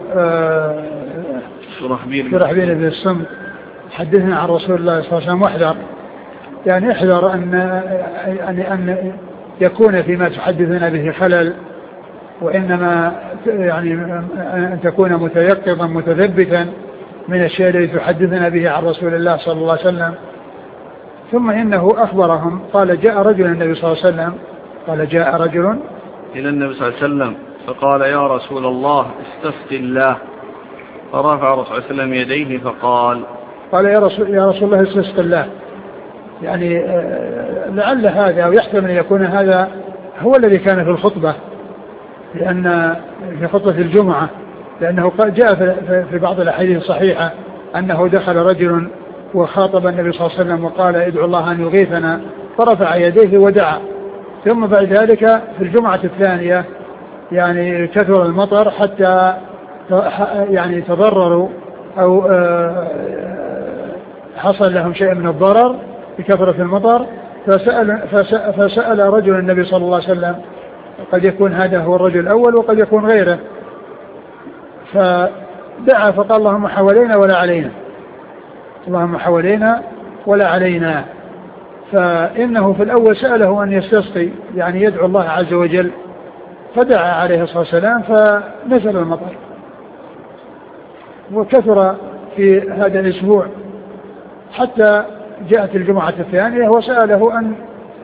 شرحبيل بن الصمت حدثنا عن رسول الله صلى الله عليه وسلم واحذر، يعني احذر أن يعني أن يكون فيما تحدثنا به خلل، وإنما يعني أن تكون متيقظا متثبتا من الشيء الذي تحدثنا به عن رسول الله صلى الله عليه وسلم. ثم إنه أخبرهم قال جاء رجل النبي صلى الله عليه وسلم قال جاء رجل إلى النبي صلى الله عليه وسلم فقال يا رسول الله استسق الله، فرفع رسول الله صلى الله عليه وسلم يديه فقال قال يا رسول, يا رسول الله استسق الله، يعني لعل هذا أو يحتمل أن يكون هذا هو الذي كان في الخطبة، لأن في خطبة الجمعة، لأنه جاء في بعض الأحاديث الصحيحة أنه دخل رجل وخاطب النبي صلى الله عليه وسلم وقال ادعو الله أن يغيثنا، فرفع يديه ودعا. ثم بعد ذلك في الجمعة الثانية يعني كثر المطر حتى يعني تضرروا أو حصل لهم شيء من الضرر بكثرة المطر، فسأل, فسأل رجل النبي صلى الله عليه وسلم، قد يكون هذا هو الرجل الأول وقد يكون غيره، فدعا فقال اللهم حوالينا ولا علينا، اللهم حوالينا ولا علينا. فإنه في الأول سأله أن يستسقي، يعني يدعو الله عز وجل، فدعا عليه الصلاة والسلام فنزل المطر. وكثر في هذا الأسبوع حتى جاءت الجمعة الثانية وسأله أن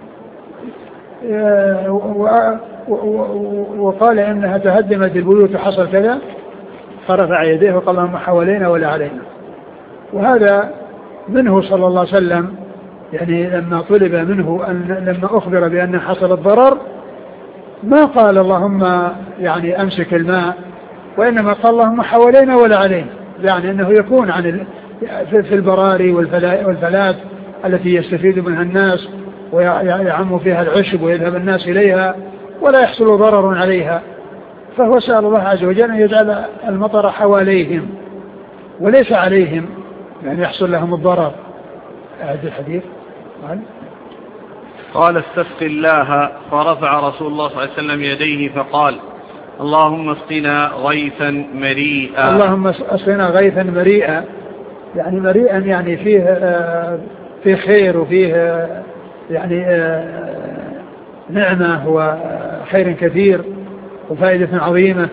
وقال إنها تهدمت البيوت وحصل كذا، فرفع يديه وقال اللهم حوالينا ولا علينا. وهذا منه صلى الله عليه وسلم، يعني لما طلب منه أن لما أخبر بأن حصل الضرر ما قال اللهم يعني أمسك الماء، وإنما قال اللهم حوالينا ولا علينا، يعني أنه يكون عن في البراري والفلات التي يستفيد منها الناس ويعم فيها العشب ويذهب الناس إليها ولا يحصل ضرر عليها، فهو سأل الله عز وجل أن يجعل المطر حواليهم وليس عليهم، يعني يحصل لهم الضرر. أعد الحديث. قال قال استسق الله، فرفع رسول الله صلى الله عليه وسلم يديه فقال اللهم اسقنا غيثا مريئا. اللهم اسقنا غيثا مريئا، يعني مريئا يعني فيه آه فيه خير وفيه آه يعني آه نعمة وخير كثير وفائدة عظيمة.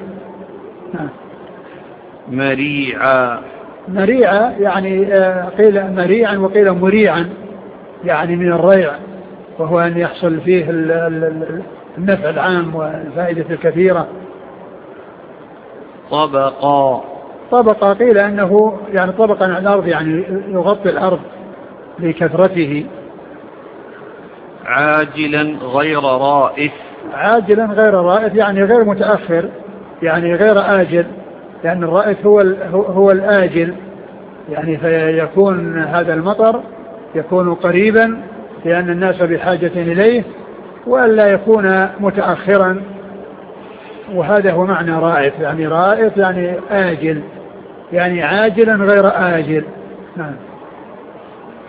مريعا مريعا يعني آه قيل مريعا وقيل مريعا، يعني من الريع، وهو أن يحصل فيه النفع العام والفائدة الكثيرة. طبقا طبقا قيل أنه يعني طبقا على الأرض، يعني يغطي الأرض لكثرته. عاجلا غير رائث. عاجلا غير رائث يعني غير متأخر، يعني غير آجل، لأن الرائث هو هو الآجل، يعني فيكون هذا المطر يكون قريبا لأن الناس بحاجة إليه، وألا يكون متأخرا، وهذا هو معنى رائث، يعني رائث يعني آجل، يعني عاجلا غير آجل. نعم.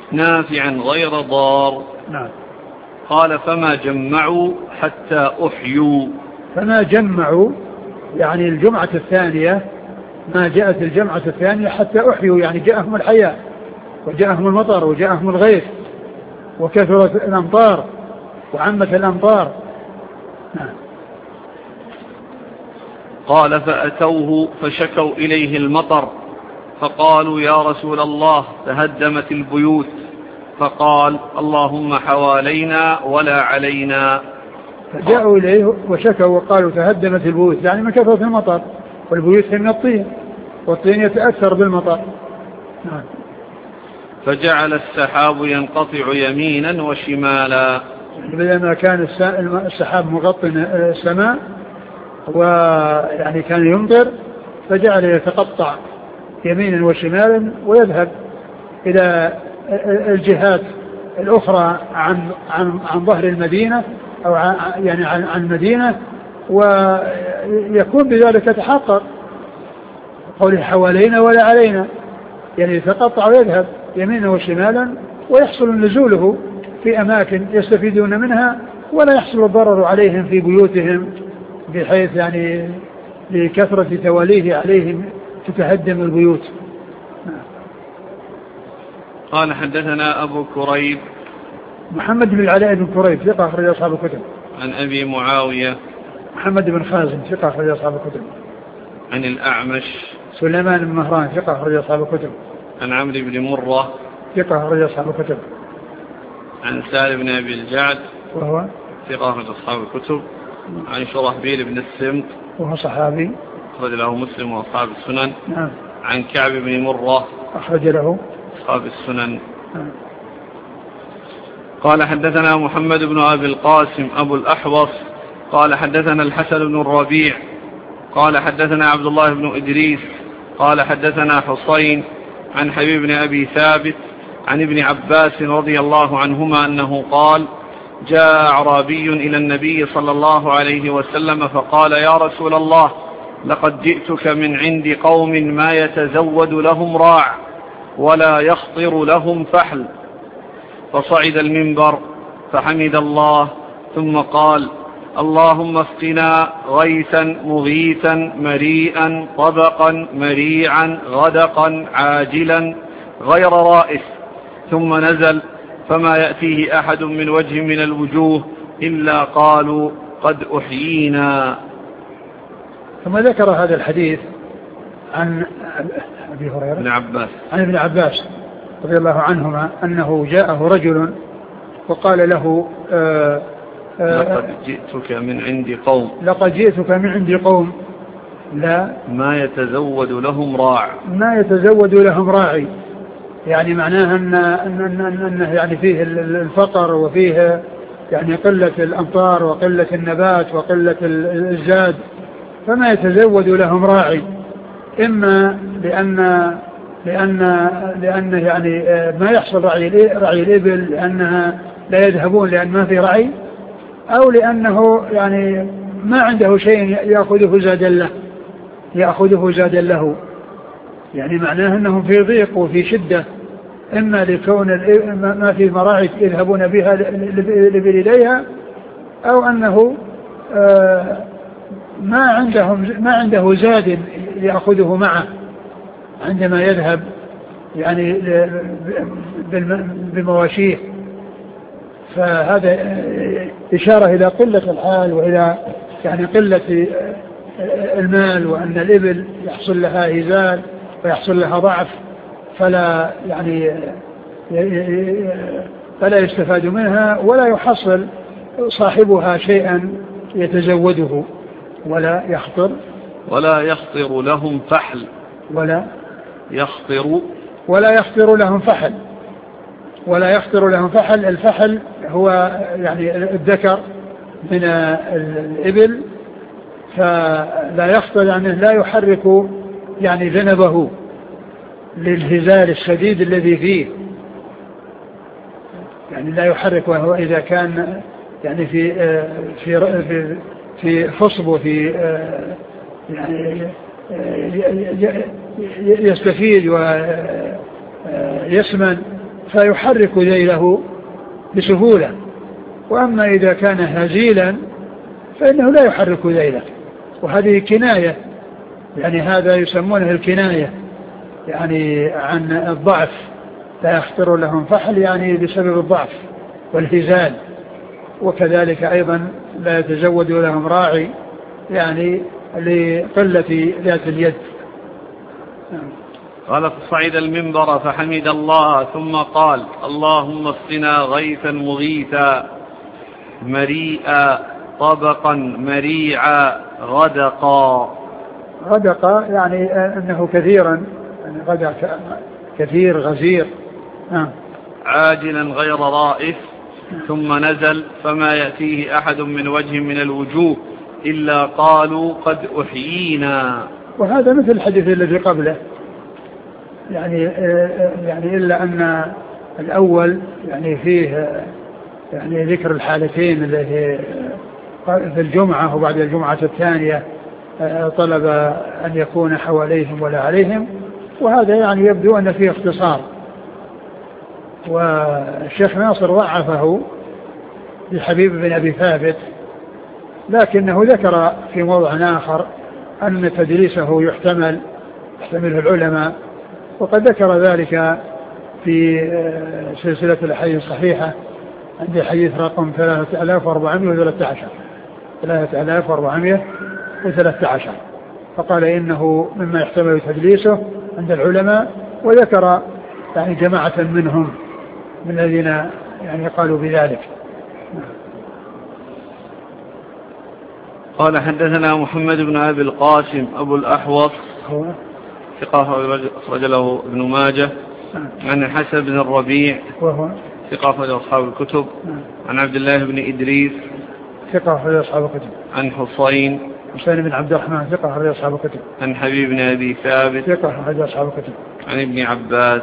نافعا غير ضار. نعم. قال فما جمعوا حتى أحيوا. فما جمعوا يعني الجمعة الثانية، ما جاءت الجمعة الثانية حتى أحيوا، يعني جاءهم الحياة وجاءهم المطر وجاءهم الغيث وكثرت الأمطار وعمت الأمطار. نعم. قال فأتوه فشكوا إليه المطر فقالوا يا رسول الله تهدمت البيوت، فقال اللهم حوالينا ولا علينا. فجاءوا إليه وشكوا وقالوا تهدمت البيوت، يعني من كثرة المطر، والبيوت هي من الطين والطين يتأثر بالمطر. نعم. فجعل السحاب ينقطع يمينا وشمالا. بدل كان السحاب مغطي السماء ويعني كان يمطر، فجعل يتقطع يمينا وشمالا ويذهب إلى الجهات الأخرى عن عن عن ظهر المدينة أو عن يعني عن عن المدينة، ويكون بذلك تحقق قوله حوالينا ولا علينا، يعني يتقطع ويذهب يمينا وشمالا ويحصل نزوله في أماكن يستفيدون منها ولا يحصل الضرر عليهم في بيوتهم، بحيث يعني لكثرة تواليه عليهم تتهدم البيوت. قال حدثنا أبو كريب محمد بن العلاء بن كريب ثقة أخرج أصحاب الكتب. عن أبي معاوية محمد بن خازم ثقة أخرج أصحاب الكتب. عن الأعمش سليمان بن مهران ثقة أخرج أصحاب الكتب. عن عمرو بن مرة ثقة أخرج أصحاب الكتب. عن سالم بن أبي الجعد وهو ثقة أخرج أصحاب الكتب. عن شرحبيل بن السمت وهو صحابي أخرج له مسلم وأصحاب السنن. نعم. عن كعب بن مرة أخرج له أصحاب السنن. نعم. قال حدثنا محمد بن أبي القاسم أبو الأحوص قال حدثنا الحسن بن الربيع قال حدثنا عبد الله بن إدريس قال حدثنا حسين عن حبيب بن أبي ثابت عن ابن عباس رضي الله عنهما أنه قال جاء أعرابي إلى النبي صلى الله عليه وسلم فقال يا رسول الله لقد جئتك من عند قوم ما يتزود لهم راع ولا يخطر لهم فحل، فصعد المنبر فحمد الله ثم قال اللهم اسقنا غيثا مغيثا مريئا طبقا مريعا غدقا عاجلا غير رائس، ثم نزل فما يأتيه أحد من وجه من الوجوه إلا قالوا قد أحيينا. ثم ذكر هذا الحديث عن أبي هريرة ابن عباس عن ابن عباس رضي الله عنهما أنه جاءه رجل وقال له آآ آآ لقد جئتك من عند قوم لقد جئتك من عند قوم لا ما يتزود لهم راع ما يتزود لهم راعي، يعني معناها أن أنه يعني فيه الفقر وفيه يعني قلة الأمطار وقلة النبات وقلة الزاد، فما يتزود لهم راعي، إما لأن لأن لأن يعني ما يحصل رعي رعي الإبل لأنها لا يذهبون لأن ما في رعي، أو لأنه يعني ما عنده شيء يأخذه زادا له يأخذه زادا له يعني معناه أنهم في ضيق وفي شدة، إما لكون ما في مراعي يذهبون بها الإبل إليها، أو أنه ما عندهم ما عنده زاد يأخذه معه عندما يذهب يعني بمواشيه. فهذا إشارة إلى قلة الحال وإلى يعني قلة المال، وأن الإبل يحصل لها إزال ويحصل لها ضعف، فلا يعني فلا يستفاد منها ولا يحصل صاحبها شيئا يتزوده ولا يخطر ولا يخطر لهم فحل ولا يخطر ولا يخطر لهم فحل ولا يخطر لهم فحل. الفحل هو يعني الذكر من الإبل، فلا يخطر يعني لا يحرك يعني ذنبه للهزال الشديد الذي فيه، يعني لا يحرك، وهو إذا كان يعني في في في في فصب وفي يعني يستفيد ويسمن، فيحرك ذيله بسهولة. وأما إذا كان هزيلا فإنه لا يحرك ذيله، وهذه كناية، يعني هذا يسمونه الكناية، يعني عن الضعف، لا يخطر لهم فحل يعني بسبب الضعف والهزال. وكذلك أيضا لا يتزود لهم راعي يعني لقلة ذات اليد. قال فصعد المنبر فحمد الله ثم قال اللهم اسقنا غيثا مغيثا مريئا طبقا مريعا غدقا. غدقا يعني أنه كثيرا، يعني غدق كثير غزير. نعم. عاجلا غير رائف. ثم نزل فما يأتيه أحد من وجه من الوجوه إلا قالوا قد أحيينا. وهذا مثل الحديث الذي قبله، يعني يعني إلا أن الأول يعني فيه يعني ذكر الحالتين التي في الجمعة وبعد الجمعة الثانية طلب أن يكون حواليهم ولا عليهم، وهذا يعني يبدو أن فيه اختصار. والشيخ ناصر ضعفه بحبيب بن أبي ثابت، لكنه ذكر في موضع آخر أن تدليسه يحتمل يحتمله العلماء، وقد ذكر ذلك في سلسلة الأحاديث الصحيحة عند حديث رقم ثلاثة آلاف وأربعمائة وثلاثة عشر ثلاثة آلاف وأربعمائة وثلاثة عشر، فقال إنه مما يحتمل تدليسه عند العلماء، وذكر يعني جماعة منهم من الذين يعني قالوا بذلك. قال حدثنا محمد بن أبي القاسم أبو الأحوص ثقة أخرج له ابن ماجه، عن الحسن بن الربيع وهو ثقة أخرج أصحاب الكتب، عن عبد الله بن إدريس ثقة أخرج أصحاب الكتب، عن حصين حسين بن عبد الرحمن ثقة أخرج أصحاب الكتب، عن حبيب بن أبي ثابت ثقة أخرج أصحاب الكتب، عن ابن عباس.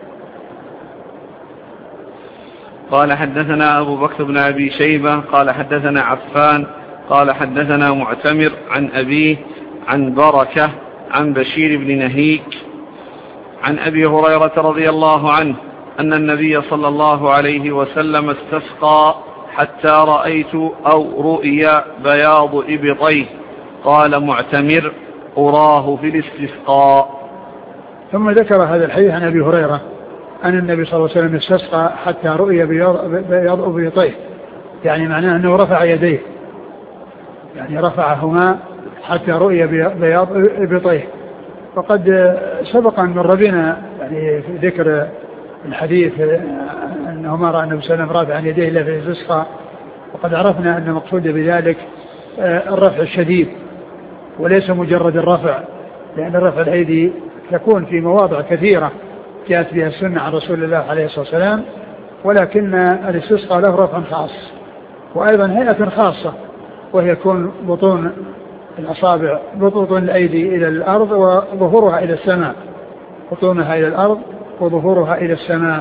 قال حدثنا أبو بكر بن أبي شيبة قال حدثنا عفان قال حدثنا معتمر عن أبيه عن بركة عن بشير بن نهيك عن أبي هريرة رضي الله عنه أن النبي صلى الله عليه وسلم استسقى حتى رأيت أو رؤيا بياض إبطيه. قال معتمر أراه في الاستسقاء. ثم ذكر هذا الحديث عن أبي هريرة أن النبي صلى الله عليه وسلم استسقى حتى رؤيا بياض إبطيه، يعني معناه أنه رفع يديه، يعني رفعهما حتى رؤيا بياض إبطيه. وقد سبق أن مر بنا يعني في ذكر الحديث أنه ما رأى النبي صلى الله عليه وسلم رافع عن يديه إلا في الاستسقاء، وقد عرفنا أن المقصود بذلك الرفع الشديد وليس مجرد الرفع، لأن رفع الأيدي يكون في مواضع كثيرة جاءت بها السنة عن رسول الله عليه الصلاة والسلام، ولكن الاستسقاء له رفع خاص وأيضا هيئة خاصة، وهي يكون بطون الأصابع بطون الأيدي إلى الأرض وظهورها إلى السماء، بطونها إلى الأرض وظهورها إلى السماء.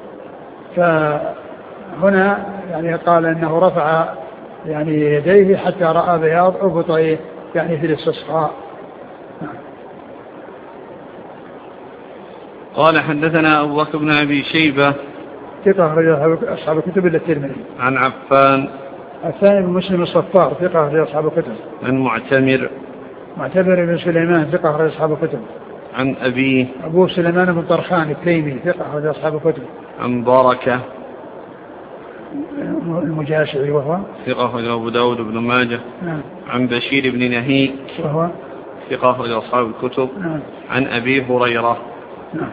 فهنا يعني قال أنه رفع يعني يديه حتى رأى بياض إبطيه يعني في الاستسقاء. قال حدثنا أبو بكر بن أبي شيبة ثقة أخرج أصحاب الكتب إلا الترمذي، عن عفان الثاني بن مسلم الصفار ثقة أخرج أصحاب الكتب، عن معتمر معتمر بن سليمان ثقة أخرج أصحاب الكتب، عن أبيه أبو سليمان بن طرخان التيمي ثقة أخرج أصحاب الكتب، عن بركة المجاشعي وهو ثقة أخرج أبو داود بن ماجه، نعم. عن بشير بن نهيك وهو ثقة أخرج أصحاب الكتب، نعم. عن أبي هريرة. نعم.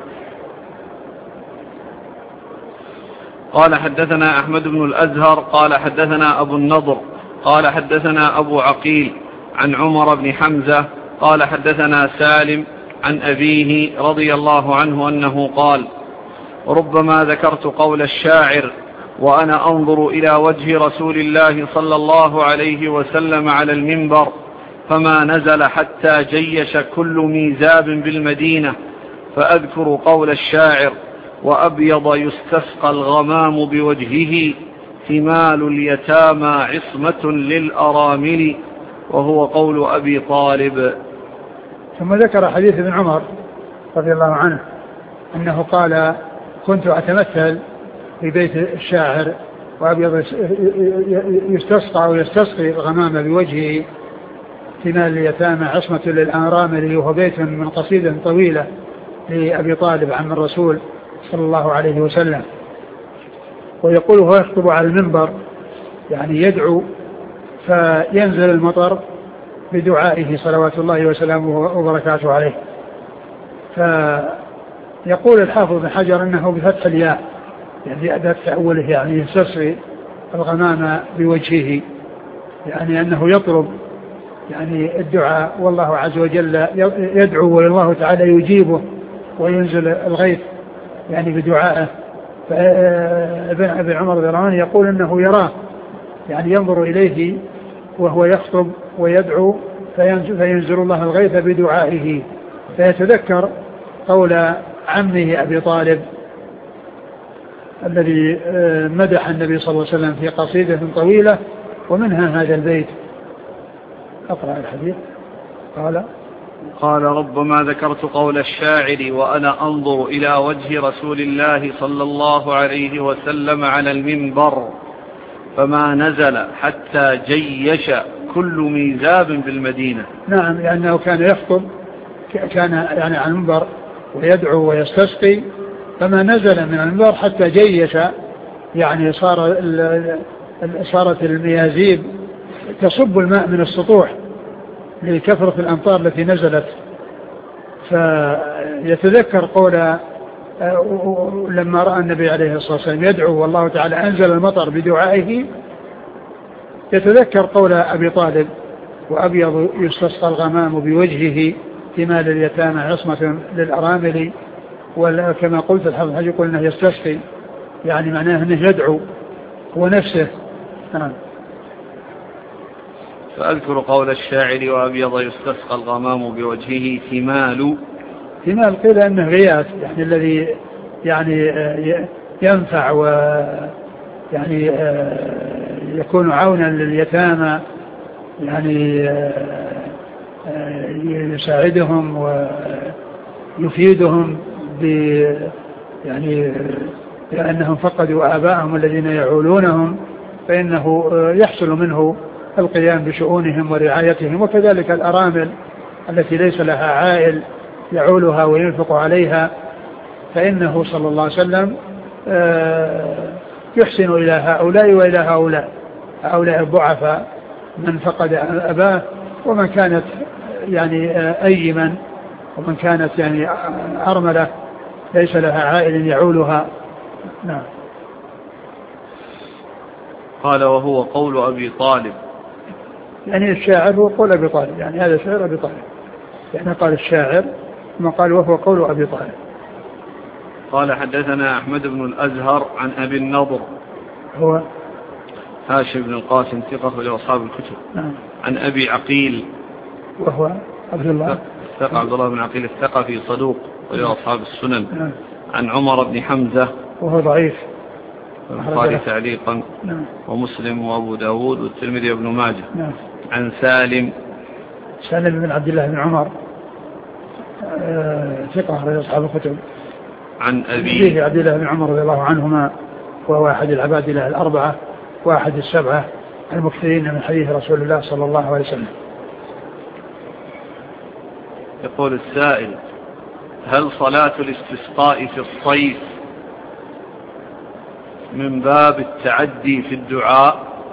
قال حدثنا أحمد بن الأزهر قال حدثنا أبو النضر قال حدثنا أبو عقيل عن عمر بن حمزة قال حدثنا سالم عن أبيه رضي الله عنه أنه قال ربما ذكرت قول الشاعر وأنا أنظر إلى وجه رسول الله صلى الله عليه وسلم على المنبر فما نزل حتى جيش كل ميزاب بالمدينة، فأذكر قول الشاعر وأبيض يستسقى الغمام بوجهه ثمال اليتامى عصمة للأرامل، وهو قول أبي طالب. ثم ذكر حديث ابن عمر رضي الله عنه أنه قال كنت أتمثل في بيت الشاعر وأبيض يستسقى أو يستسقي الغمام بوجهه ثمال اليتامى عصمة للأرامل، وهو بيت من قصيدة طويلة لأبي طالب عم الرسول صلى الله عليه وسلم. ويقول هو يخطب على المنبر يعني يدعو فينزل المطر بدعائه صلوات الله وسلامه وبركاته عليه. فيقول الحافظ بن حجر أنه بفتح الياء يعني أداة تأوله يعني يستسقي الغمام بوجهه، يعني أنه يطلب يعني الدعاء والله عز وجل يدعو والله تعالى يجيبه وينزل الغيث يعني بدعائه. فابن عمر رضي الله عنه يقول أنه يراه يعني ينظر إليه وهو يخطب ويدعو فينزل الله الغيث بدعائه، فيتذكر قول عمه أبي طالب الذي مدح النبي صلى الله عليه وسلم في قصيدة طويلة ومنها هذا البيت. أقرأ الحديث. قال قال ربما ذكرت قول الشاعر وأنا أنظر إلى وجه رسول الله صلى الله عليه وسلم على المنبر فما نزل حتى جيش كل ميزاب بالمدينة. نعم، لأنه كان يخطب كان يعني على المنبر ويدعو ويستسقي فما نزل من المنبر حتى جيش يعني صار صارت الميازيب تصب الماء من السطوح لكثرة الأمطار التي نزلت. فيتذكر قول لما رأى النبي عليه الصلاة والسلام يدعو والله تعالى أنزل المطر بدعائه، يتذكر قول أبي طالب وأبيض يستسقى الغمام بوجهه ثمال اليتامى عصمة للأرامل. وكما قلت الحافظ حج يقول أنه يستسقي يعني معناه أنه يدعو هو نفسه. نعم. فأذكر قول الشاعر وأبيض يستسقى الغمام بوجهه ثمال. ثمال قيل أنه غياث يعني الذي يعني ينفع و يعني يكون عونا لليتامى يعني يساعدهم ويفيدهم ب يعني لأنهم فقدوا آباءهم الذين يعولونهم، فإنه يحصل منه القيام بشؤونهم ورعايتهم. وكذلك الأرامل التي ليس لها عائل يعولها وينفق عليها، فإنه صلى الله عليه وسلم يحسن إلى هؤلاء وإلى هؤلاء هؤلاء الضعفاء من فقد أباه ومن كانت يعني أيما ومن كانت يعني أرملة ليس لها عائل يعولها. نعم. قال وهو قول أبي طالب يعني الشاعر هو قول أبي طالب يعني هذا شعر أبي طالب يعني قال الشاعر ثم قال وهو قول أبي طالب. قال حدثنا أحمد بن الأزهر عن أبي النضر هو هاشم بن القاسم ثقة لأصحاب الكتب. نعم. عن أبي عقيل وهو عبد الله ثقة عبد الله بن عقيل الثقفي صدوق ولأصحاب السنن. نعم. عن عمر بن حمزة وهو ضعيف البخاري تعليقا. نعم. ومسلم وأبو داود والترمذي وابن ماجه. نعم. عن سالم سالم بن عبد الله بن عمر ثقة لأصحاب الكتب. عن أبيه عبد الله بن عمر رضي الله عنهما وهو أحد العباد له الأربعة واحد السبعة المكثرين من حديث رسول الله صلى الله عليه وسلم. يقول السائل هل صلاة الاستسقاء في الصيف من باب التعدي في الدعاء؟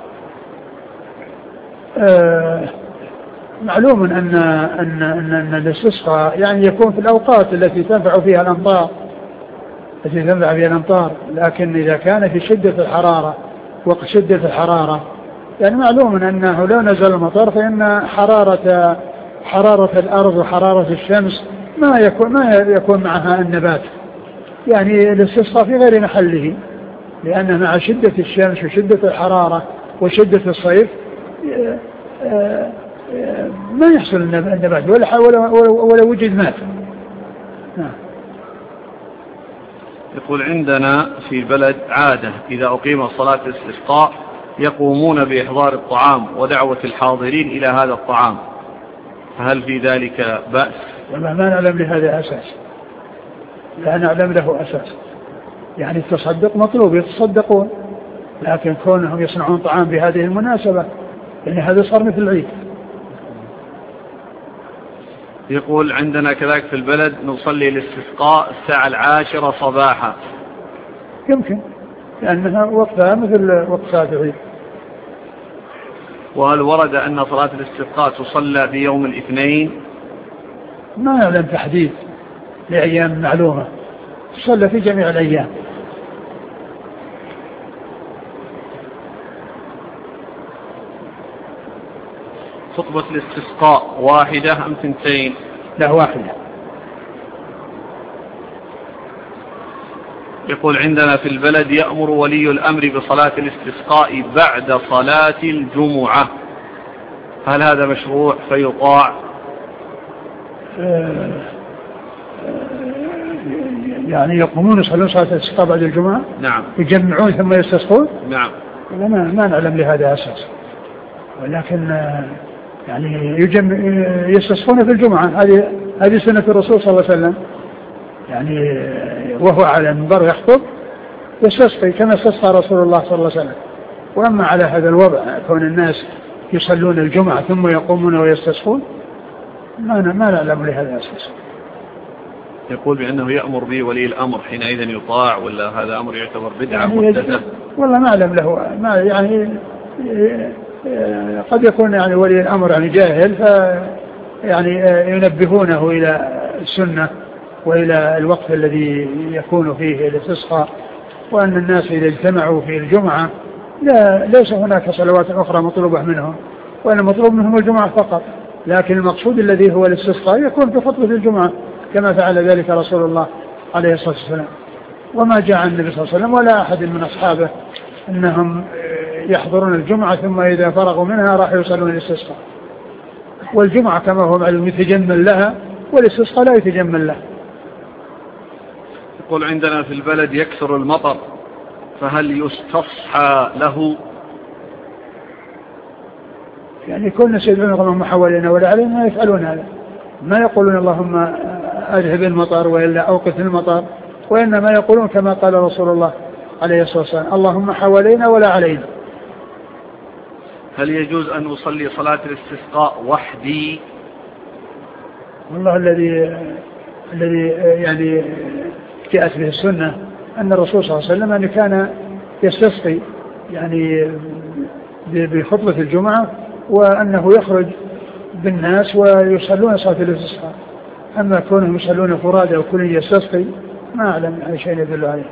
آه معلوم أن, أن, أن, أن الاستسقاء يعني يكون في الأوقات التي تنفع فيها الأمطار التي تنفع فيها الأمطار، لكن إذا كان في شدة الحرارة وقت شدة الحرارة يعني معلوم أنه لو نزل المطر فإن حرارة حرارة الأرض وحرارة الشمس ما يكون ما يكون معها النبات، يعني الاستسقاء في غير محله، لأن مع شدة الشمس وشدة الحرارة وشدة الصيف ما يحصل النبات ولا ولا ولا وجد ماء. يقول عندنا في البلد عادة إذا أقيم صلاة الاستسقاء يقومون بإحضار الطعام ودعوة الحاضرين إلى هذا الطعام، فهل في ذلك بأس؟ والله ما نعلم لهذا أساس، لا نعلم له أساس. يعني التصدق مطلوب يتصدقون، لكن كونهم يصنعون طعام بهذه المناسبة يعني هذا صار مثل العيد. يقول عندنا كذلك في البلد نصلي الاستسقاء الساعة العاشرة صباحا. يمكن لأنها وقتها مثل وقت صلاة العيد. وهل ورد أن صلاة الاستسقاء تصلى في يوم الاثنين؟ ما نعلم تحديد لأيام معلومة، تصلى في جميع الأيام. خطبة الاستسقاء واحدة أم ثنتين؟ لا واحدة. يقول عندنا في البلد يأمر ولي الأمر بصلاة الاستسقاء بعد صلاة الجمعة، هل هذا مشروع فيطاع؟ يعني يقومون يصلون صلاة الاستسقاء بعد الجمعة؟ نعم. يجمعون ثم يستسقون؟ نعم. ما ما نعلم لهذا أساس، ولكن يعني يجمع يستسقون في الجمعة، هذه هذه سنة الرسول صلى الله عليه وسلم، يعني وهو على المنبر يخطب يستسقي كما استسقى رسول الله صلى الله عليه وسلم. وأما على هذا الوضع كون الناس يصلون الجمعة ثم يقومون ويستسقون ما ما نعلم لهذا أساس. يقول بأنه يأمر به ولي الأمر حينئذ يطاع، ولا هذا أمر يعتبر بدعة يعني محدثة؟ والله ما أعلم له، ما يعني قد يكون يعني ولي الأمر يعني جاهل، ف يعني ينبهونه إلى السنة وإلى الوقت الذي يكون فيه الاستسقاء، وأن الناس إذا اجتمعوا في الجمعة لا ليس هناك صلوات أخرى مطلوبة منهم، وأن مطلوب منهم الجمعة فقط، لكن المقصود الذي هو الاستسقاء يكون في خطبة الجمعة كما فعل ذلك رسول الله عليه الصلاة والسلام. وما جاء عن النبي صلى الله عليه وسلم ولا أحد من أصحابه أنهم يحضرون الجمعة ثم إذا فرغوا منها راح يصلون الاستسقاء، والجمعة كما هو معلوم يتجمل لها والاستسقاء لا يتجمل له. يقول عندنا في البلد يكثر المطر، فهل يستصحى له؟ يعني كل الناس يدعون اللهم حوالينا ولا علينا ما يفعلون هذا، ما يقولون اللهم أذهب المطر وإلا أوقف المطر، وإنما يقولون كما قال رسول الله عليه الصلاة والسلام اللهم حوالينا ولا علينا. هل يجوز أن أصلي صلاة الاستسقاء وحدي؟ والله الذي الذي يعني جاءت به السنة أن الرسول صلى الله عليه وسلم أن كان يستسقي يعني بخطبة الجمعة، وأنه يخرج بالناس ويصلون صلاة الاستسقاء. أما كونهم يصلون فرادى وكل يستسقي ما أعلم أي شيء يدل عليه.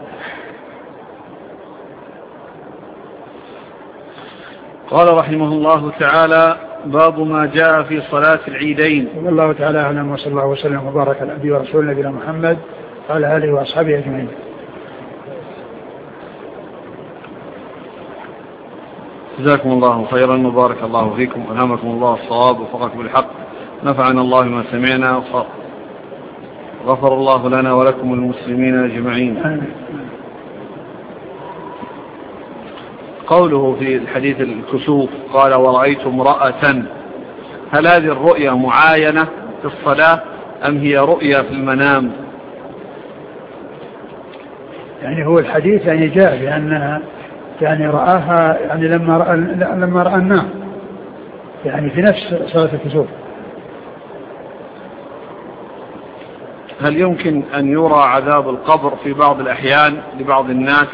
قال رحمه الله تعالى باب ما جاء في صلاة العيدين. والله تعالى أعلم، وصلى الله وسلم وبارك على نبينا ورسول نبينا محمد وعلى آله وأصحابه أجمعين. جزاكم الله خيرا وبارك الله فيكم، ألهمكم الله الصواب وفقكم بالحق، نفعنا الله ما سمعنا، غفر الله لنا ولكم المسلمين أجمعين. قوله في الحديث الكسوف قال ورأيت امرأة، هل هذه الرؤية معاينة في الصلاة أم هي رؤية في المنام؟ يعني هو الحديث يعني جاء بأنها يعني رآها يعني لما رأى لما رأى النار يعني في نفس صلاة الكسوف. هل يمكن أن يرى عذاب القبر في بعض الأحيان لبعض الناس؟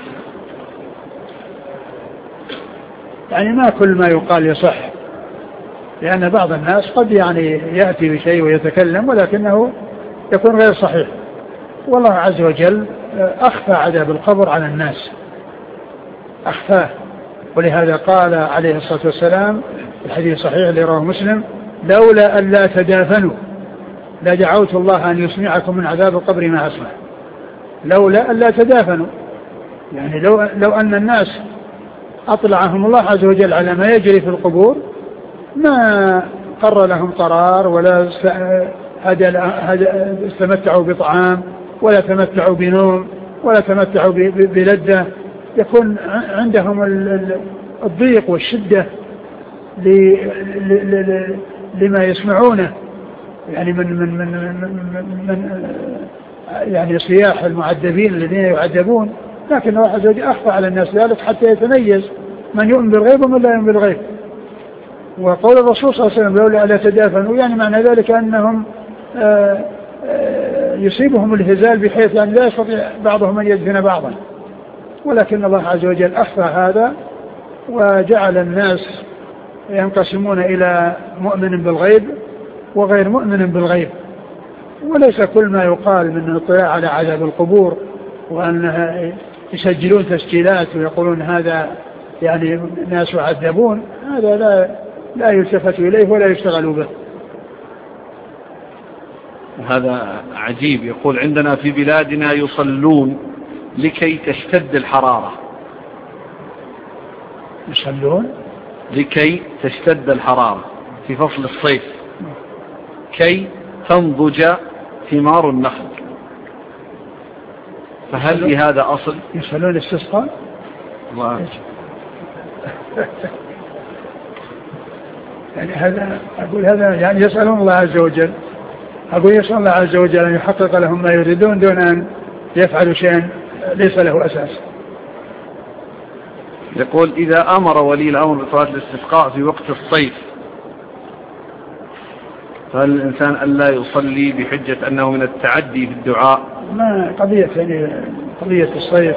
يعني ما كل ما يقال يصح، لأن بعض الناس قد يعني يأتي بشيء ويتكلم ولكنه يكون غير صحيح، والله عز وجل أخفى عذاب القبر على الناس، أخفاه. ولهذا قال عليه الصلاة والسلام في الحديث الصحيح اللي رواه مسلم لولا أن لا تدافنوا لدعوت الله أن يسمعكم من عذاب القبر ما أسمع. لولا أن لا تدافنوا يعني لو, لو أن الناس أطلعهم الله عز وجل على ما يجري في القبور ما قر لهم قرار ولا استمتعوا بطعام ولا تمتعوا بنوم ولا تمتعوا بلذة، يكون عندهم الضيق والشدة لما يسمعونه يعني من من من من, من يعني صياح المعذبين الذين يعذبون، لكن الله عز وجل أخفى على الناس ذلك حتى يتميز من يؤمن بالغيب ومن لا يؤمن بالغيب. وقول الرسول صلى الله عليه وسلم لولا ألا تدافنوا يعني معنى ذلك أنهم آآ آآ يصيبهم الهزال بحيث يعني لا يستطيع بعضهم أن يدفن بعضا، ولكن الله عز وجل أخفى هذا وجعل الناس ينقسمون إلى مؤمن بالغيب وغير مؤمن بالغيب. وليس كل ما يقال من الاطلاع على عذاب القبور وأن يسجلون تسجيلات ويقولون هذا يعني ناس يعذبون، هذا لا لا يلتفت إليه ولا يشتغل به. هذا عجيب. يقول عندنا في بلادنا يصلون لكي تشتد الحرارة. يصلون لكي تشتد الحرارة في فصل الصيف كي تنضج ثمار النخل، فهل في هذا أصل؟ يصلون استسقاء؟ يعني هذا أقول هذا يعني يسألون الله عز وجل، أقول يسأل الله عز وجل أن يحقق لهم ما يريدون دون أن يفعلوا شيئا ليس له أساس. يقول إذا أمر ولي الأمر بصلاة الاستسقاء في وقت الصيف فهل الإنسان ألا يصلي بحجة أنه من التعدي في الدعاء؟ ما قضية يعني قضية الصيف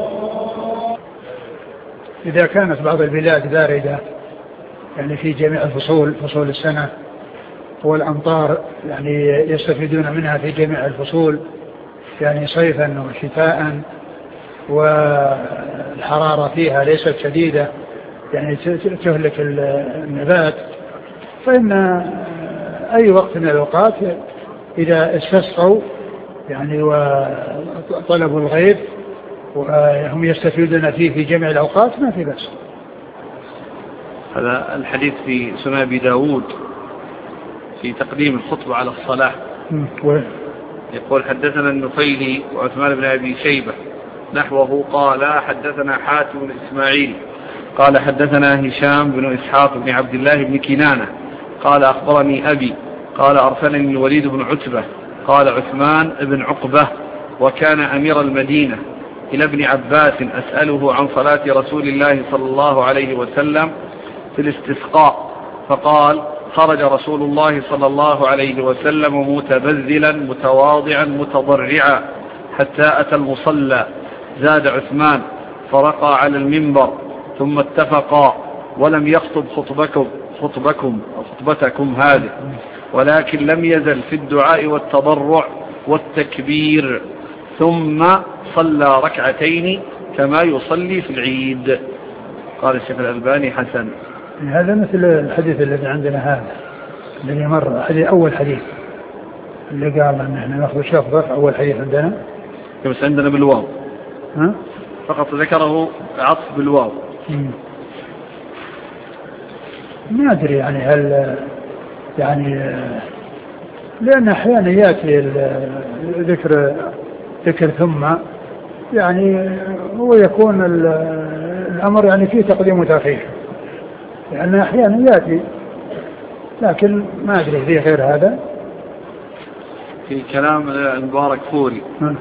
إذا كانت بعض البلاد باردة يعني في جميع الفصول فصول السنة والأمطار يعني يستفيدون منها في جميع الفصول يعني صيفا وشتاء والحرارة فيها ليست شديدة يعني تهلك النبات، فإن أي وقت من الأوقات إذا استسقوا يعني وطلبوا الغيث وهم يستفيدون فيه في جميع الأوقات ما في بأس. هذا الحديث في سنن أبي داود في تقديم الخطبة على الصلاة. يقول حدثنا النفيلي وعثمان بن أبي شيبة نحوه قال حدثنا حاتم بن إسماعيل قال حدثنا هشام بن إسحاق بن عبد الله بن كنانة قال أخبرني أبي قال أرسلني الوليد بن عتبة قال عثمان بن عقبة وكان أمير المدينة إلى ابن عباس أسأله عن صلاة رسول الله صلى الله عليه وسلم في الاستسقاء، فقال خرج رسول الله صلى الله عليه وسلم متبذلا متواضعا متضرعا حتى أتى المصلى، زاد عثمان فرقى على المنبر ثم اتفقا ولم يخطب خطبكم خطبكم خطبتكم هذه، ولكن لم يزل في الدعاء والتضرع والتكبير، ثم صلى ركعتين كما يصلي في العيد. قال الشيخ الألباني حسن. هذا مثل الحديث الذي عندنا هذا الذي مر حديث أول حديث اللي قال أن احنا نأخذ شفظة أول حديث عندنا بس عندنا بالواو ها؟ فقط ذكره عطف بالواو. مم. ما أدري يعني هل يعني لأن أحيانا يأتي ذكر ذكر ثم يعني هو يكون الأمر يعني فيه تقديم وتأخير، لأن أحيانا يأتي لكن ما أدري فيه غير هذا. في كلام المبارك فوري ها.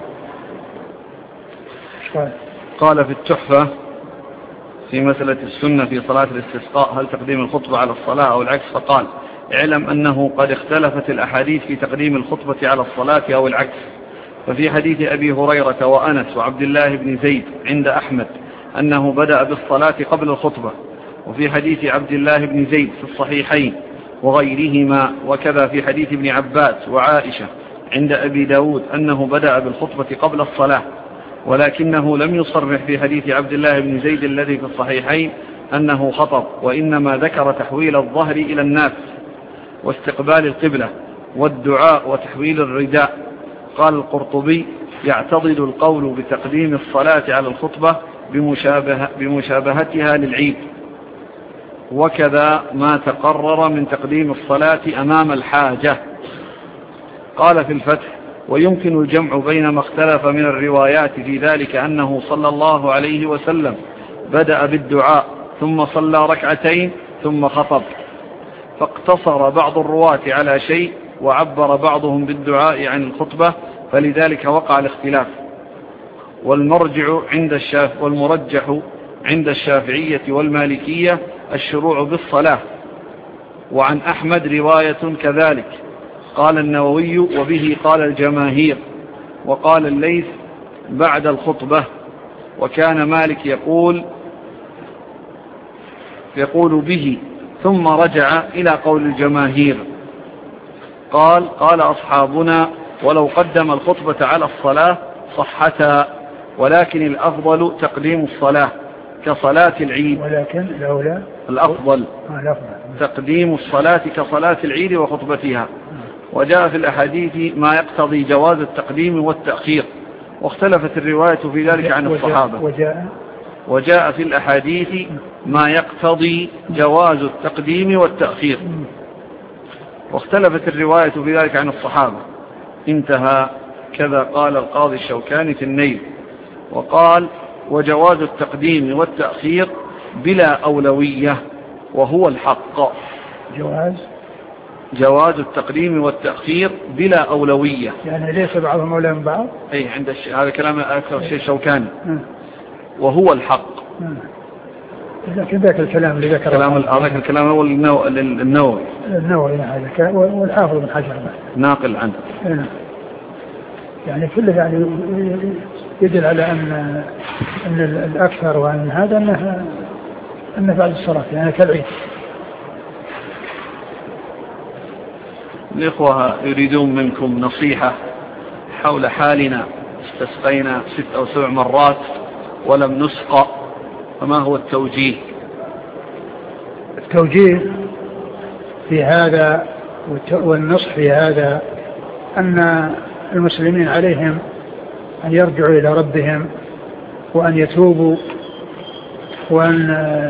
قال في التحفة في مسألة السنة في صلاة الاستسقاء هل تقديم الخطبة على الصلاة أو العكس، فقال اعلم أنه قد اختلفت الأحاديث في تقديم الخطبة على الصلاة أو العكس، ففي حديث أبي هريرة وأنس وعبد الله بن زيد عند أحمد أنه بدأ بالصلاة قبل الخطبة، وفي حديث عبد الله بن زيد في الصحيحين وغيرهما، وكذا في حديث ابن عباس وعائشة عند أبي داود أنه بدأ بالخطبة قبل الصلاة، ولكنه لم يصرح في حديث عبد الله بن زيد الذي في الصحيحين أنه خطب، وإنما ذكر تحويل الظهر إلى الناس واستقبال القبلة والدعاء وتحويل الرداء. قال القرطبي يعتضد القول بتقديم الصلاة على الخطبة بمشابه بمشابهتها للعيد، وكذا ما تقرر من تقديم الصلاة أمام الحاجة. قال في الفتح ويمكن الجمع بين ما اختلف من الروايات في ذلك أنه صلى الله عليه وسلم بدأ بالدعاء ثم صلى ركعتين ثم خطب، فاقتصر بعض الرواة على شيء وعبر بعضهم بالدعاء عن الخطبة، فلذلك وقع الاختلاف. والمرجع عند الشاف والمرجح عند الشافعية والمالكية الشروع بالصلاة، وعن أحمد رواية كذلك. قال النووي وبه قال الجماهير، وقال الليث بعد الخطبة. وكان مالك يقول يقول به ثم رجع إلى قول الجماهير. قال قال أصحابنا ولو قدم الخطبة على الصلاة صحتا، ولكن الأفضل تقديم الصلاة كصلاة العيد. ولكن الأولى الأفضل تقديم الصلاة كصلاة العيد وخطبتها. وجاء في الأحاديث ما يقتضي جواز التقديم والتأخير، واختلفت الرواية في ذلك عن الصحابة. وجاء, وجاء في الأحاديث ما يقتضي جواز التقديم والتأخير، واختلفت الرواية في ذلك عن الصحابة. انتهى. كذا قال القاضي الشوكاني في النيل. وقال وجواز التقديم والتأخير بلا أولوية وهو الحق. جواز جواز التقديم والتأخير بلا أولوية، يعني ليس بعضهم أولى من بعض. أي عند الش... هذا كلام أكثر شيء شوكاني. وهو الحق. لكن ذاك الكلام اللي ذكره كلام هذاك الكلام هو النو... النووي النووي هذا والحافظ بن حجر ناقل عنه. يعني كله يعني يدل على أن أن الأكثر وأن هذا أنه أنه بعد الصلاة يعني كالعيد. الإخوة يريدون منكم نصيحة حول حالنا. استسقينا ست أو سبع مرات ولم نسقى، فما هو التوجيه؟ التوجيه في هذا والنصح في هذا أن المسلمين عليهم أن يرجعوا إلى ربهم وأن يتوبوا وأن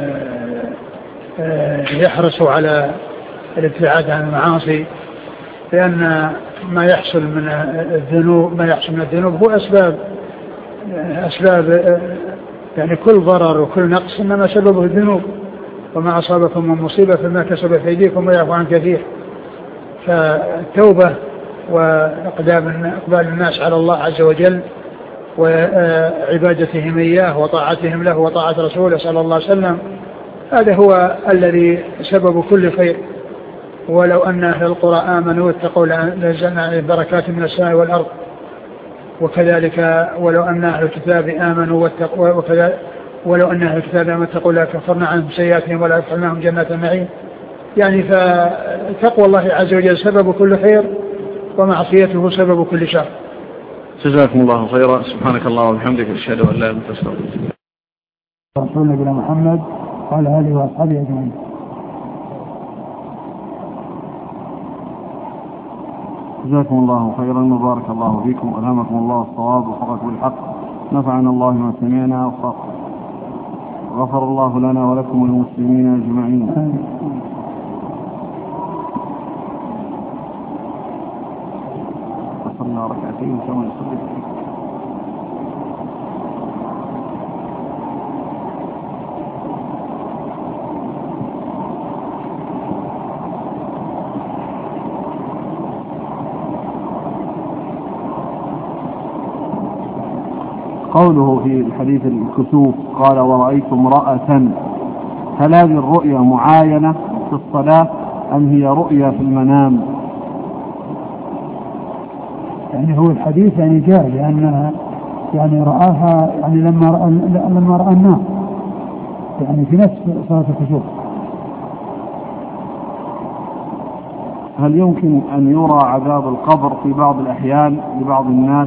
يحرصوا على الابتعاد عن المعاصي، لأن ما يحصل من الذنوب ما يحصل من الذنوب هو أسباب أسباب يعني كل ضرر وكل نقص إنما سببه الذنوب، وما أصابكم من مصيبة فما كسبت أيديكم ويعفو عن كثير. فالتوبة وإقبال الناس على الله عز وجل وعبادتهم إياه وطاعتهم له وطاعة رسوله صلى الله عليه وسلم، هذا هو الذي سبب كل خير. ولو أن أهل القرى آمنوا واتقوا لنزلنا بركات من السماء والأرض، وكذلك ولو أن أهل الكتاب آمنوا واتقوا وكذلك ولو أن أهل الكتاب آمنوا واتقوا لكفرنا عنهم سيئاتهم ولا أدخلناهم جنات النعيم. يعني فتقوى الله عز وجل سبب كل خير ومعصيته سبب كل شر. جزاكم الله خيرا. سبحانك اللهم وبحمدك أشهد أن لا إله إلا أنت أستغفرك. رسول نبينا محمد وعلى آله وأصحابه أجمعين. جزاكم الله خيرا وبارك الله فيكم وألهمكم الله الصواب وفقكم بالحق. نفعنا الله ما سمعنا وغفر الله لنا ولكم والمسلمين أجمعين. وصلنا ركعتين كما نصلي. قوله في الحديث الكسوف قال ورأيت امرأة، هل هذه الرؤيا معاينة في الصلاة أم هي رؤيا في المنام؟ يعني هو الحديث يعني جاء لأنها يعني رآها يعني لما رأى لما رأى النار يعني في نفس صلاة الكسوف. هل يمكن أن يرى عذاب القبر في بعض الأحيان لبعض الناس؟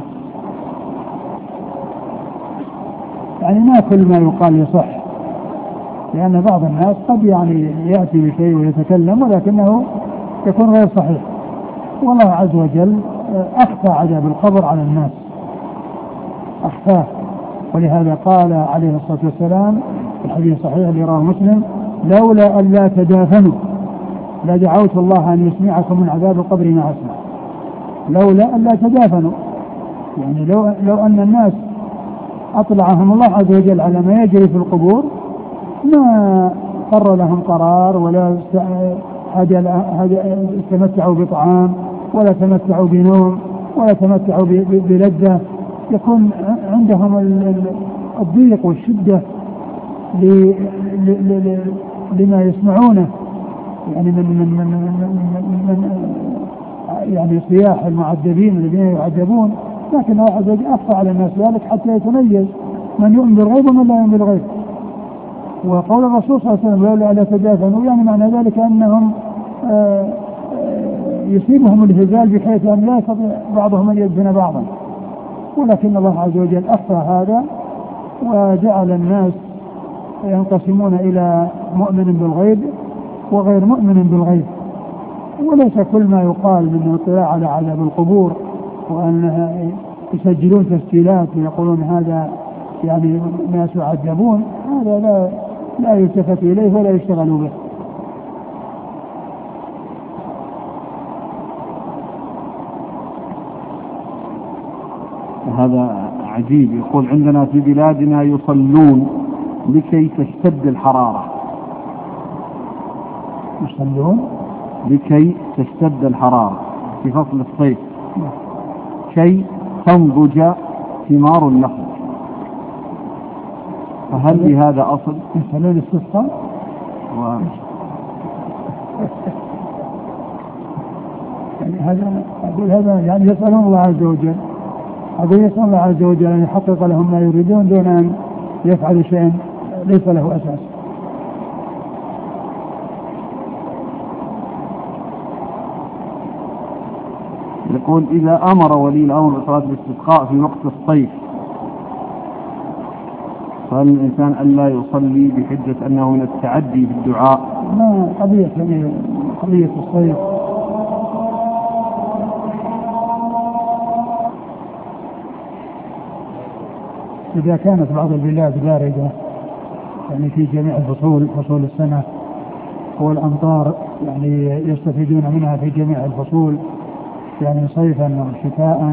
يعني ما كل ما يقال يصح، لأن بعض الناس قد يعني يأتي بشيء ويتكلم ولكنه يكون غير صحيح. والله عز وجل أخفى عذاب القبر على الناس، أخفاه. ولهذا قال عليه الصلاة والسلام في الحديث الصحيح اللي رواه مسلم: لولا أن لا تدافنوا لدعوت الله أن يسمعكم من عذاب القبر ما أسمع. لولا أن لا تدافنوا، يعني لو, لو أن الناس أطلعهم الله عز وجل على ما يجري في القبور ما قر لهم قرار ولا تمتعوا بطعام ولا تمتعوا بنوم ولا تمتعوا بلذة. يكون عندهم الضيق والشدة لما يسمعونه يعني من من من من, من يعني صياح المعذبين الذين يعذبون، لكن واحد أخفى على الناس ذلك حتى يتميز من يؤمن بالغيب ومن لا يؤمن بالغيب. وقول الرسول صلى الله عليه وسلم لولا لا تدافنوا، يعني معنى ذلك أنهم آآ آآ يصيبهم الهزال بحيث أن لا يستطيع بعضهم أن يدفن بعضا، ولكن الله عز وجل أخفى هذا وجعل الناس ينقسمون إلى مؤمن بالغيب وغير مؤمن بالغيب. وليس كل ما يقال من اطلاع على عذاب القبور وأن يسجلون تسجيلات ويقولون هذا يعني ناس يعذبون، هذا لا لا يلتفت إليه ولا يشتغلوا به. هذا عجيب. يقول عندنا في بلادنا يصلون لكي تشتد الحرارة. يصلون لكي تشتد الحرارة في فصل الصيف كي تنضج ثمار النخل، فهل لهذا أصل؟ يصلون استسقاء و... يعني هذا أقول هذا يعني يسألون الله عز وجل، أقول يسأل الله عز وجل أن يحقق لهم ما يريدون دون أن يفعلوا شيئا ليس له أساس. يقول إذا أمر ولي الأمر بصلاة الاستسقاء في وقت الصيف فهل الإنسان ألا يصلي بحجة أنه من التعدي في الدعاء؟ ما قضية يعني قضية الصيف إذا كانت بعض البلاد باردة يعني في جميع الفصول فصول السنة والأمطار يعني يستفيدون منها في جميع الفصول يعني صيفا وشتاء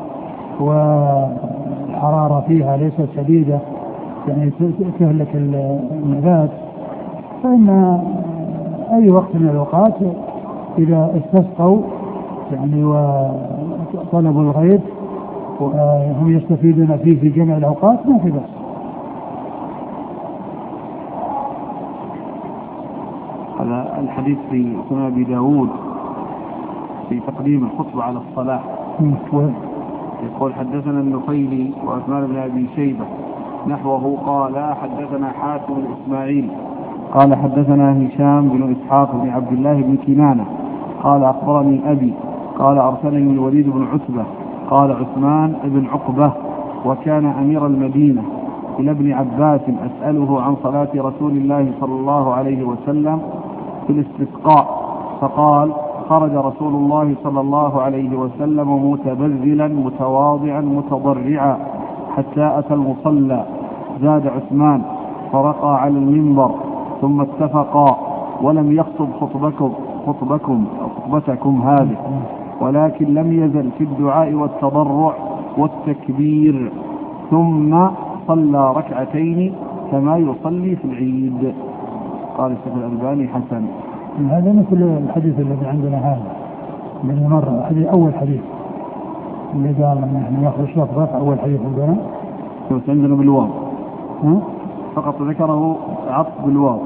والحرارة فيها ليست شديدة يعني تهلك النبات، فإن أي وقت من الأوقات إذا استسقوا يعني وطلبوا الغيث وهم يستفيدون فيه في جميع الأوقات ما في بأس. هذا الحديث في سنن أبي داود في تقديم الخطبة على الصلاة يقول حدثنا النخيلي وعثمان بن أبي شيبة نحوه قال حدثنا حاتم الإسماعيلي قال حدثنا هشام بن إسحاق بن عبد الله بن كنانة قال أخبرني أبي قال أرسلني الوليد بن عتبة قال عثمان بن عقبة وكان أمير المدينة إلى ابن عباس أسأله عن صلاة رسول الله صلى الله عليه وسلم في الاستسقاء فقال خرج رسول الله صلى الله عليه وسلم متبذلا متواضعا متضرعا حتى أتى المصلى زاد عثمان فرقى على المنبر ثم اتفقا ولم يخطب خطبكم خطبكم خطبتكم هذه ولكن لم يزل في الدعاء والتضرع والتكبير ثم صلى ركعتين كما يصلي في العيد. قال الشيخ الألباني حسن. هذا مثل الحديث الذي عندنا هذا من مرة حديث أول حديث اللي قال نحن نأخذ شوط رفع أول حديث عندنا بس عندنا بالواو فقط ذكره عطف بالواو.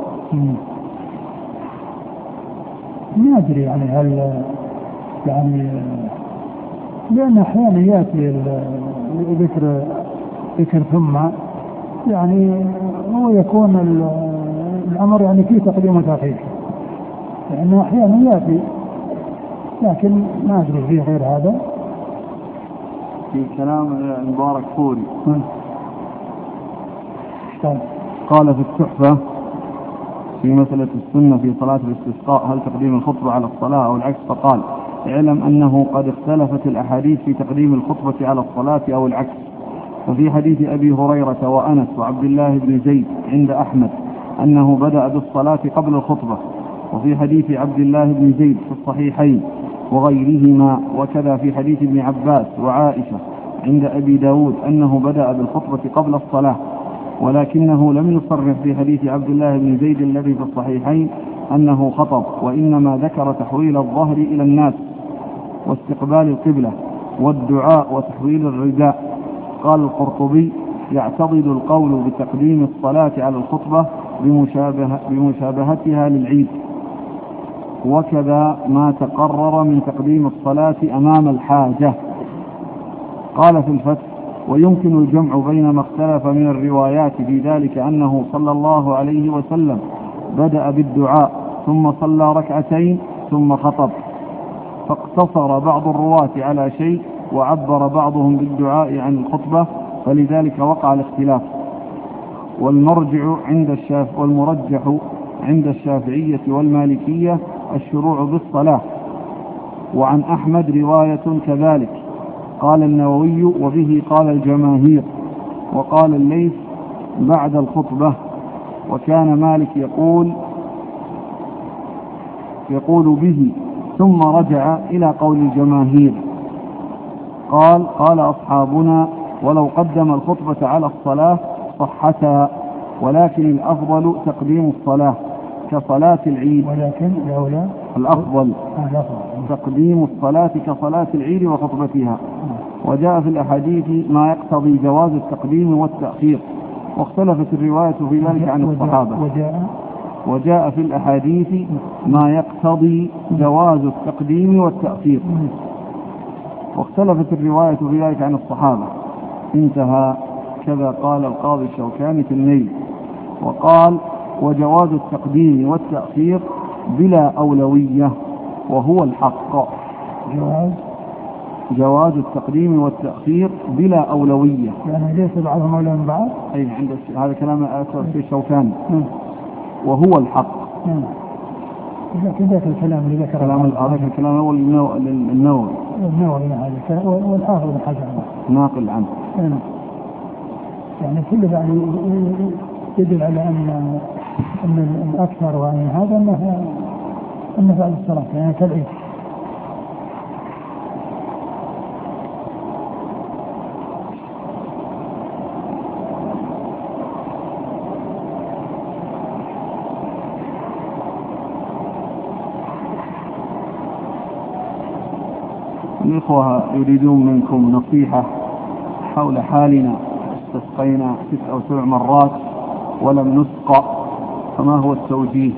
ما أدري يعني هل يعني لأن أحيانا يأتي ذكر ذكر ثم يعني هو يكون الأمر يعني فيه تقديم وتأخير لأنه أحيانا يأتي لكن ما أدري فيه غير هذا. في كلام المبارك فوري قال في التحفة في مسألة السنة في صلاة الاستسقاء هل تقديم الخطبة على الصلاة أو العكس فقال اعلم أنه قد اختلفت الأحاديث في تقديم الخطبة على الصلاة أو العكس. ففي حديث أبي هريرة وأنس وعبد الله بن زيد عند أحمد أنه بدأ بالصلاة قبل الخطبة، وفي حديث عبد الله بن زيد في الصحيحين وغيرهما، وكذا في حديث ابن عباس وعائشة عند أبي داود أنه بدأ بالخطبة قبل الصلاة، ولكنه لم يصرح في حديث عبد الله بن زيد الذي في الصحيحين أنه خطب، وإنما ذكر تحويل الظهر إلى الناس واستقبال القبلة والدعاء وتحويل الرداء قال القرطبي: يعتضد القول بتقديم الصلاة على الخطبة بمشابهة بمشابهتها للعيد، وكذا ما تقرر من تقديم الصلاة أمام الحاجة. قال في الفتح: ويمكن الجمع بين ما اختلف من الروايات في ذلك أنه صلى الله عليه وسلم بدأ بالدعاء ثم صلى ركعتين ثم خطب، فاقتصر بعض الرواة على شيء وعبر بعضهم بالدعاء عن الخطبة، فلذلك وقع الاختلاف. والمرجع عند الشاف والمرجح عند الشافعية والمالكية الشروع بالصلاة، وعن أحمد رواية كذلك. قال النووي: وبه قال الجماهير. وقال الليث: بعد الخطبة. وكان مالك يقول يقول به ثم رجع إلى قول الجماهير. قال قال أصحابنا: ولو قدم الخطبة على الصلاة صحتا، ولكن الأفضل تقديم الصلاة كصلاة العيد. ولكن الأولى الأفضل تقديم الصلاة كصلاة العيد وخطبتها. وجاء في الأحاديث ما يقتضي جواز التقديم والتأخير، واختلفت الرواية في ذلك عن الصحابة. وجاء, وجاء في الأحاديث ما يقتضي جواز التقديم والتأخير، واختلفت الرواية في ذلك عن الصحابة. انتهى. كذا قال القاضي الشوكاني في النيل. وقال: وجواز التقديم والتأخير بلا أولوية، وهو الحق. جواز جواز التقديم والتأخير بلا أولوية، يعني ليس بعضهم أولى من بعض. أي عند هذا كلام في الشوكاني، وهو الحق. لكن ذاك الكلام اللي ذكر كلام هذا الكلام هو النووي النووي هذا والحافظ بن حجر ناقل عنه. يعني كل يعني يدل على أن أن الأكثر وأن هذا أنه أنه بعد الصلاة يعني كالعيد. الإخوة يريدون منكم نصيحة حول حالنا. استسقينا ست أو سبع مرات ولم نسقى، فما هو التوجيه؟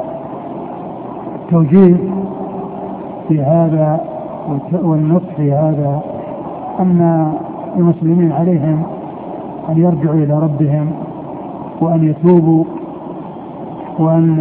التوجيه في هذا والنصح في هذا أن المسلمين عليهم أن يرجعوا إلى ربهم وأن يتوبوا وأن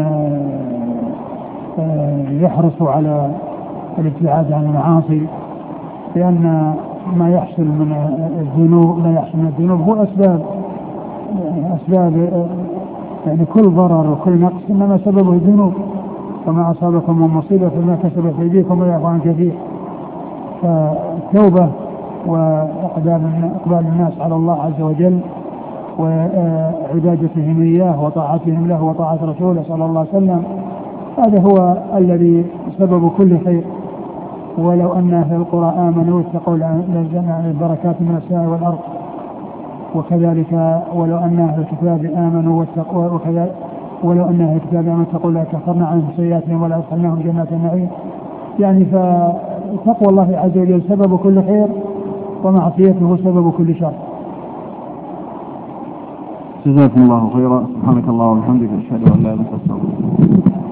يحرصوا على الابتعاد عن المعاصي، لأن ما يحصل من الذنوب ما يحصل من الذنوب هو أسباب أسباب يعني كل ضرر وكل نقص إنما سببه الذنوب، فما أصابكم من مصيبة فما كسبت أيديكم ويعفو عن كثير. فالتوبة وإقبال الناس على الله عز وجل وعبادتهم إياه وطاعتهم له وطاعة رسوله صلى الله عليه وسلم، هذا هو الذي سبب كل خير. ولو أن أهل القرى آمنوا واتقوا لنزلنا البركات من السماء والأرض، وكذلك ولو أن أهل الكتاب آمنوا واتقوا وكذلك ولو أن أهل الكتاب آمنوا واتقوا لكفرنا عنهم سيئاتهم ولا أدخلناهم جنات النعيم. يعني فتقوى الله عز وجل سبب كل خير، ومعصيته سبب كل شر. جزاكم الله خيرا. سبحانك اللهم وبحمدك، أشهد أن لا إله إلا أنت، أستغفرك.